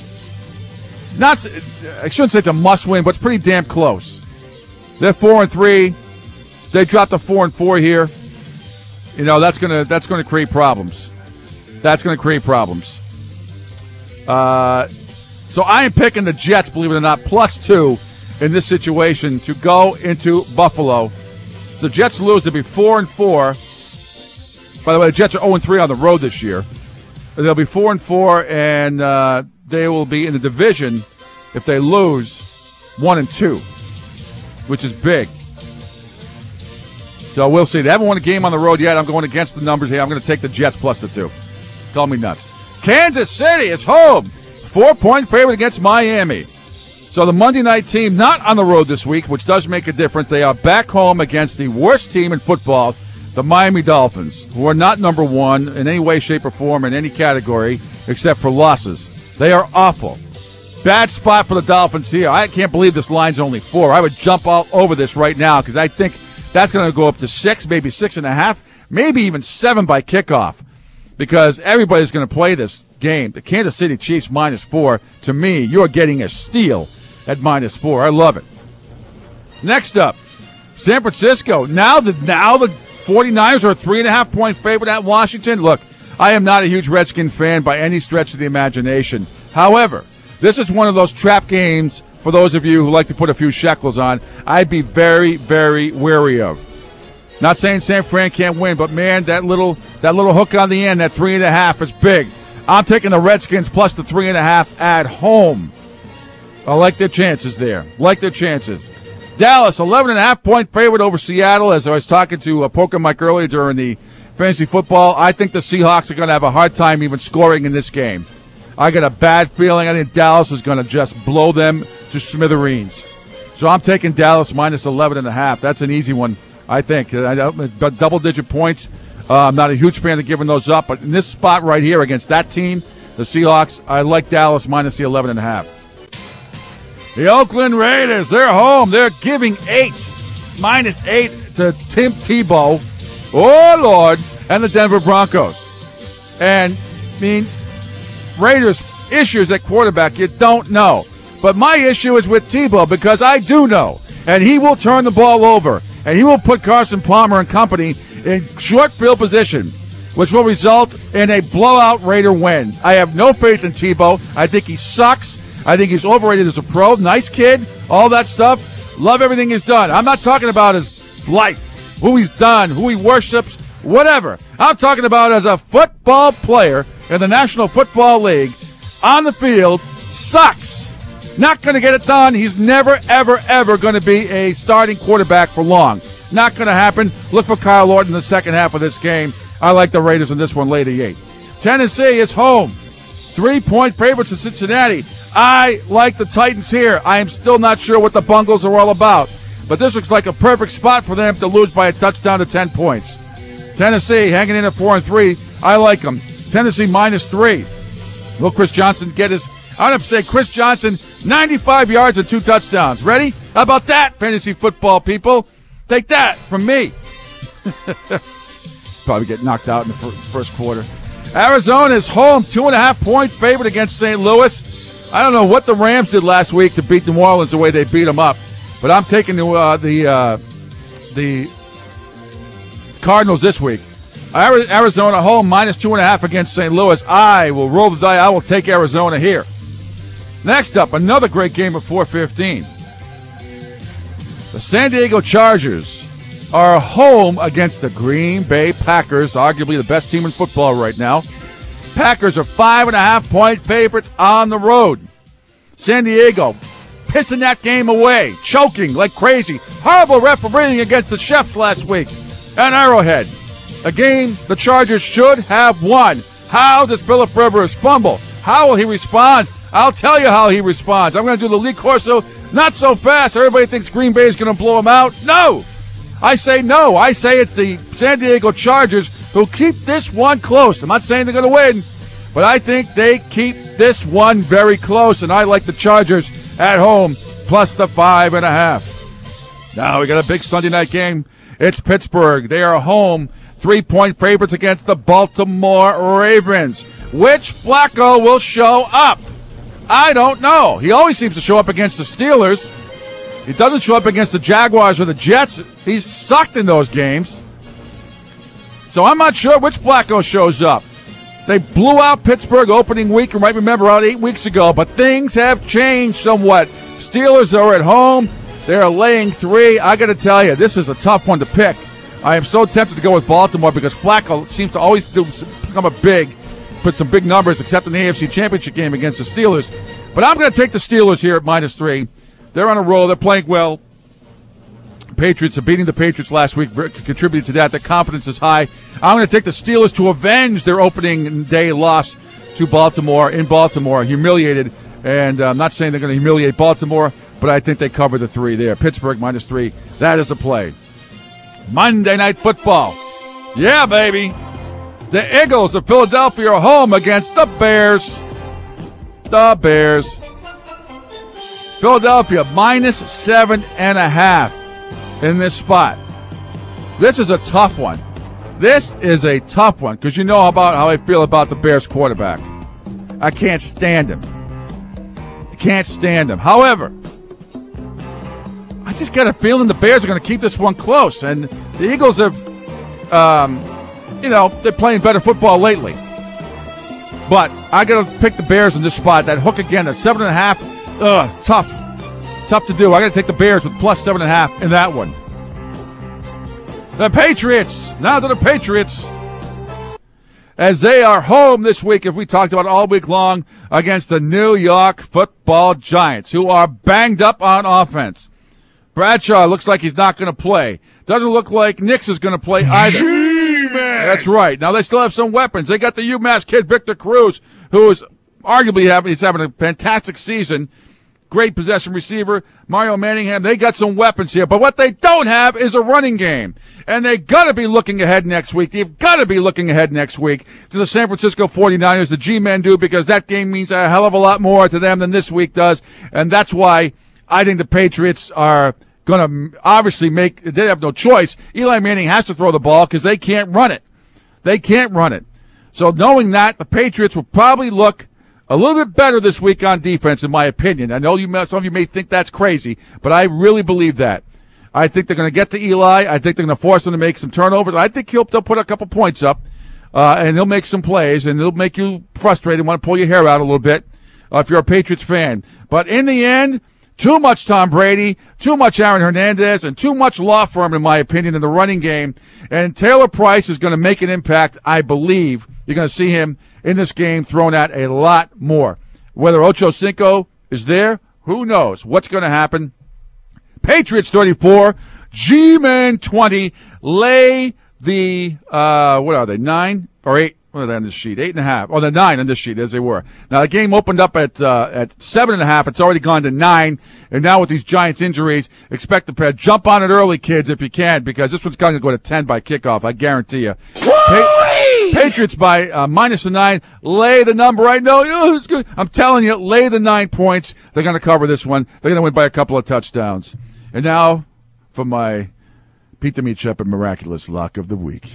I shouldn't say it's a must-win, but it's pretty damn close. They're 4-3. They dropped to 4-4 here. You know, that's gonna create problems. That's going to create problems. So I am picking the Jets, believe it or not, +2 in this situation to go into Buffalo. If the Jets lose, they'll be 4-4. By the way, the Jets are 0-3 on the road this year. They'll be 4-4, and they will be in the division if they lose 1-2, which is big. So we'll see. They haven't won a game on the road yet. I'm going against the numbers here. I'm going to take the Jets +2. Call me nuts. Kansas City is home. 4-point favorite against Miami. So the Monday night team not on the road this week, which does make a difference. They are back home against the worst team in football, the Miami Dolphins, who are not number one in any way, shape, or form in any category except for losses. They are awful. Bad spot for the Dolphins here. I can't believe this line's only 4. I would jump all over this right now because I think that's going to go up to 6, maybe 6.5, maybe even 7 by kickoff because everybody's going to play this game. The Kansas City Chiefs -4. To me, you're getting a steal at -4. I love it. Next up, San Francisco. Now the 49ers are a 3.5-point favorite at Washington. Look, I am not a huge Redskin fan by any stretch of the imagination. However, this is one of those trap games for those of you who like to put a few shekels on. I'd be very, very wary of. Not saying San Fran can't win, but man, that little hook on the end, that 3.5 is big. I'm taking the Redskins plus the 3.5 at home. I like their chances there. Like their chances. Dallas, 11.5-point favorite over Seattle. As I was talking to Poker Mike earlier during the fantasy football, I think the Seahawks are going to have a hard time even scoring in this game. I got a bad feeling. I think Dallas is going to just blow them to smithereens. So I'm taking Dallas minus 11.5. That's an easy one, I think. Double-digit points. I'm not a huge fan of giving those up, but in this spot right here against that team, the Seahawks, I like Dallas minus the 11.5. The Oakland Raiders, they're home. They're giving minus 8 to Tim Tebow. Oh, Lord. And the Denver Broncos. And, I mean, Raiders' issues at quarterback, you don't know. But my issue is with Tebow because I do know. And he will turn the ball over. And he will put Carson Palmer and company in short field position, which will result in a blowout Raider win. I have no faith in Tebow. I think he sucks. I think he's overrated as a pro. Nice kid, all that stuff. Love everything he's done. I'm not talking about his life, who he's done, who he worships, whatever. I'm talking about as a football player in the National Football League on the field, sucks. Not going to get it done. He's never, ever, ever going to be a starting quarterback for long. Not going to happen. Look for Kyle Orton in the second half of this game. I like the Raiders in this one, late 8. Tennessee is home. 3-point favorites to Cincinnati. I like the Titans here. I am still not sure what the Bungles are all about. But this looks like a perfect spot for them to lose by a touchdown to 10 points. Tennessee hanging in at 4-3. I like them. Tennessee minus 3. Will Chris Johnson get his... I'm going to say Chris Johnson, 95 yards and 2 touchdowns. Ready? How about that, fantasy football people? Take that from me. Probably get knocked out in the first quarter. Arizona is home, 2.5-point favorite against St. Louis. I don't know what the Rams did last week to beat New Orleans the way they beat them up, but I'm taking the Cardinals this week. Arizona home -2.5 against St. Louis. I will roll the die. I will take Arizona here. Next up, another great game at 4:15. The San Diego Chargers are home against the Green Bay Packers, arguably the best team in football right now. Packers are 5.5-point favorites on the road. San Diego pissing that game away, choking like crazy. Horrible refereeing against the Chefs last week at Arrowhead. A game the Chargers should have won. How does Phillip Rivers fumble? How will he respond? I'll tell you how he responds. I'm going to do the Lee Corso, not so fast. Everybody thinks Green Bay is going to blow him out. No! I say no. I say it's the San Diego Chargers who keep this one close. I'm not saying they're going to win, but I think they keep this one very close, and I like the Chargers at home plus the 5.5. Now we got a big Sunday night game. It's Pittsburgh. They are home 3-point favorites against the Baltimore Ravens. Which Flacco will show up? I don't know. He always seems to show up against the Steelers. He doesn't show up against the Jaguars or the Jets. He's sucked in those games. So I'm not sure which Flacco shows up. They blew out Pittsburgh opening week, you might remember, about 8 weeks ago, but things have changed somewhat. Steelers are at home. They are laying 3. I got to tell you, this is a tough one to pick. I am so tempted to go with Baltimore because Flacco seems to always put some big numbers, except in the AFC Championship game against the Steelers. But I'm going to take the Steelers here at -3. They're on a roll. They're playing well. Patriots are beating the Patriots last week, contributed to that. Their confidence is high. I'm going to take the Steelers to avenge their opening day loss to Baltimore in Baltimore, humiliated. And I'm not saying they're going to humiliate Baltimore, but I think they cover the 3 there. Pittsburgh -3. That is a play. Monday Night Football. Yeah, baby. The Eagles of Philadelphia are home against the Bears. The Bears. Philadelphia -7.5 in this spot. This is a tough one. This is a tough one because you know about how I feel about the Bears quarterback. I can't stand him. I can't stand him. However, I just got a feeling the Bears are going to keep this one close. And the Eagles have, they're playing better football lately. But I got to pick the Bears in this spot. That hook again at 7.5. Tough. Tough to do. I got to take the Bears with plus 7.5 in that one. The Patriots. Now to the Patriots. As they are home this week, if we talked about all week long, against the New York Football Giants, who are banged up on offense. Bradshaw looks like he's not going to play. Doesn't look like Nix is going to play either. G-Man. That's right. Now they still have some weapons. They got the UMass kid Victor Cruz, who is arguably having a fantastic season. Great possession receiver, Mario Manningham. They got some weapons here. But what they don't have is a running game. And they got to be looking ahead next week. They've got to be looking ahead next week to the San Francisco 49ers, the G-Men do, because that game means a hell of a lot more to them than this week does. And that's why I think the Patriots are going to obviously they have no choice. Eli Manning has to throw the ball because they can't run it. They can't run it. So knowing that, the Patriots will probably look a little bit better this week on defense, in my opinion. I know some of you may think that's crazy, but I really believe that. I think they're going to get to Eli. I think they're going to force him to make some turnovers. I think they'll put a couple points up, and he'll make some plays, and it'll make you frustrated, want to pull your hair out a little bit if you're a Patriots fan. But in the end, too much Tom Brady, too much Aaron Hernandez, and too much law firm, in my opinion, in the running game. And Taylor Price is going to make an impact, I believe. You're going to see him in this game thrown at a lot more. Whether Ocho Cinco is there, who knows what's going to happen. Patriots 34, G-Men 20. Lay the, what are they, 9 or 8? What are they on this sheet? 8.5. Oh, they're 9 on this sheet, as they were. Now, the game opened up at 7.5. It's already gone to 9. And now with these Giants injuries, expect to jump on it early, kids, if you can, because this one's going to go to 10 by kickoff, I guarantee you. Patriots by -9. Lay the number. I know. It's good. I'm telling you, lay the 9 points. They're going to cover this one. They're going to win by a couple of touchdowns. And now for my Pete the Meat Shepherd miraculous lock of the week.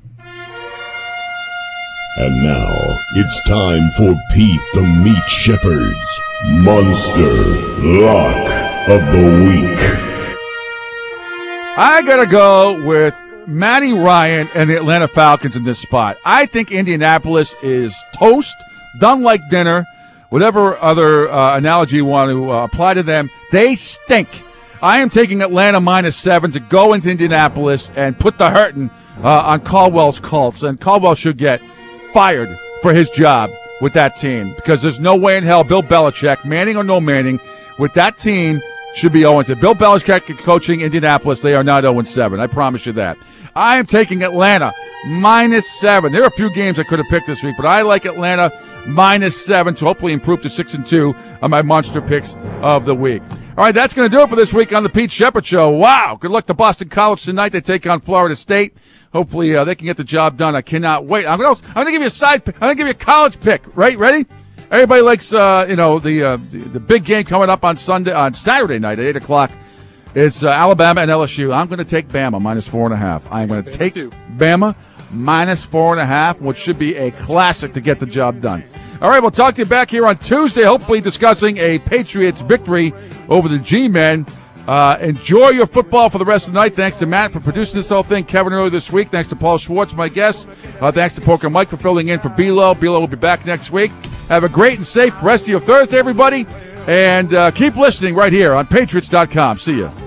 And now it's time for Pete the Meat Shepherd's Monster Lock of the Week. I gotta go with Matty Ryan and the Atlanta Falcons in this spot. I think Indianapolis is toast, done like dinner, whatever other analogy you want to apply to them. They stink. I am taking Atlanta -7 to go into Indianapolis and put the hurting on Caldwell's Colts. And Caldwell should get fired for his job with that team because there's no way in hell Bill Belichick, Manning or no Manning, with that team should be 0-2. Bill Belichick coaching Indianapolis, they are not 0-7. I promise you that. I am taking Atlanta -7. There are a few games I could have picked this week, but I like Atlanta -7 to hopefully improve to 6-2 on my monster picks of the week. All right, that's going to do it for this week on the Pete Shepard Show. Wow. Good luck to Boston College tonight. They take on Florida State. Hopefully they can get the job done. I cannot wait. I'm going to give you a side pick. I'm going to give you a college pick. Right? Ready? Everybody likes, the big game coming up on Saturday night at 8 o'clock. It's Alabama and LSU. I'm going to take Bama -4.5. I'm going to take Bama -4.5, which should be a classic to get the job done. All right, we'll talk to you back here on Tuesday, hopefully discussing a Patriots victory over the G-Men. Enjoy your football for the rest of the night. Thanks to Matt for producing this whole thing. Kevin earlier this week. Thanks to Paul Schwartz, my guest. Thanks to Poker Mike for filling in for Bilo. Bilo will be back next week. Have a great and safe rest of your Thursday, everybody. And keep listening right here on Patriots.com. See ya.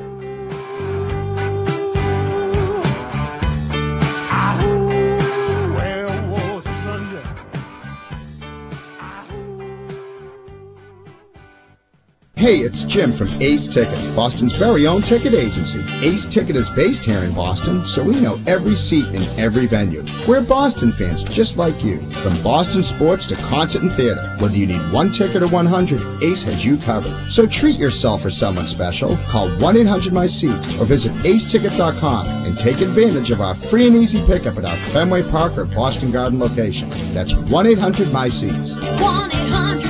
Hey, it's Jim from Ace Ticket, Boston's very own ticket agency. Ace Ticket is based here in Boston, so we know every seat in every venue. We're Boston fans just like you. From Boston sports to concert and theater, whether you need 1 ticket or 100, Ace has you covered. So treat yourself or someone special. Call 1-800-MY-SEATS or visit aceticket.com and take advantage of our free and easy pickup at our Fenway Park or Boston Garden location. That's 1-800-MY-SEATS. 1-800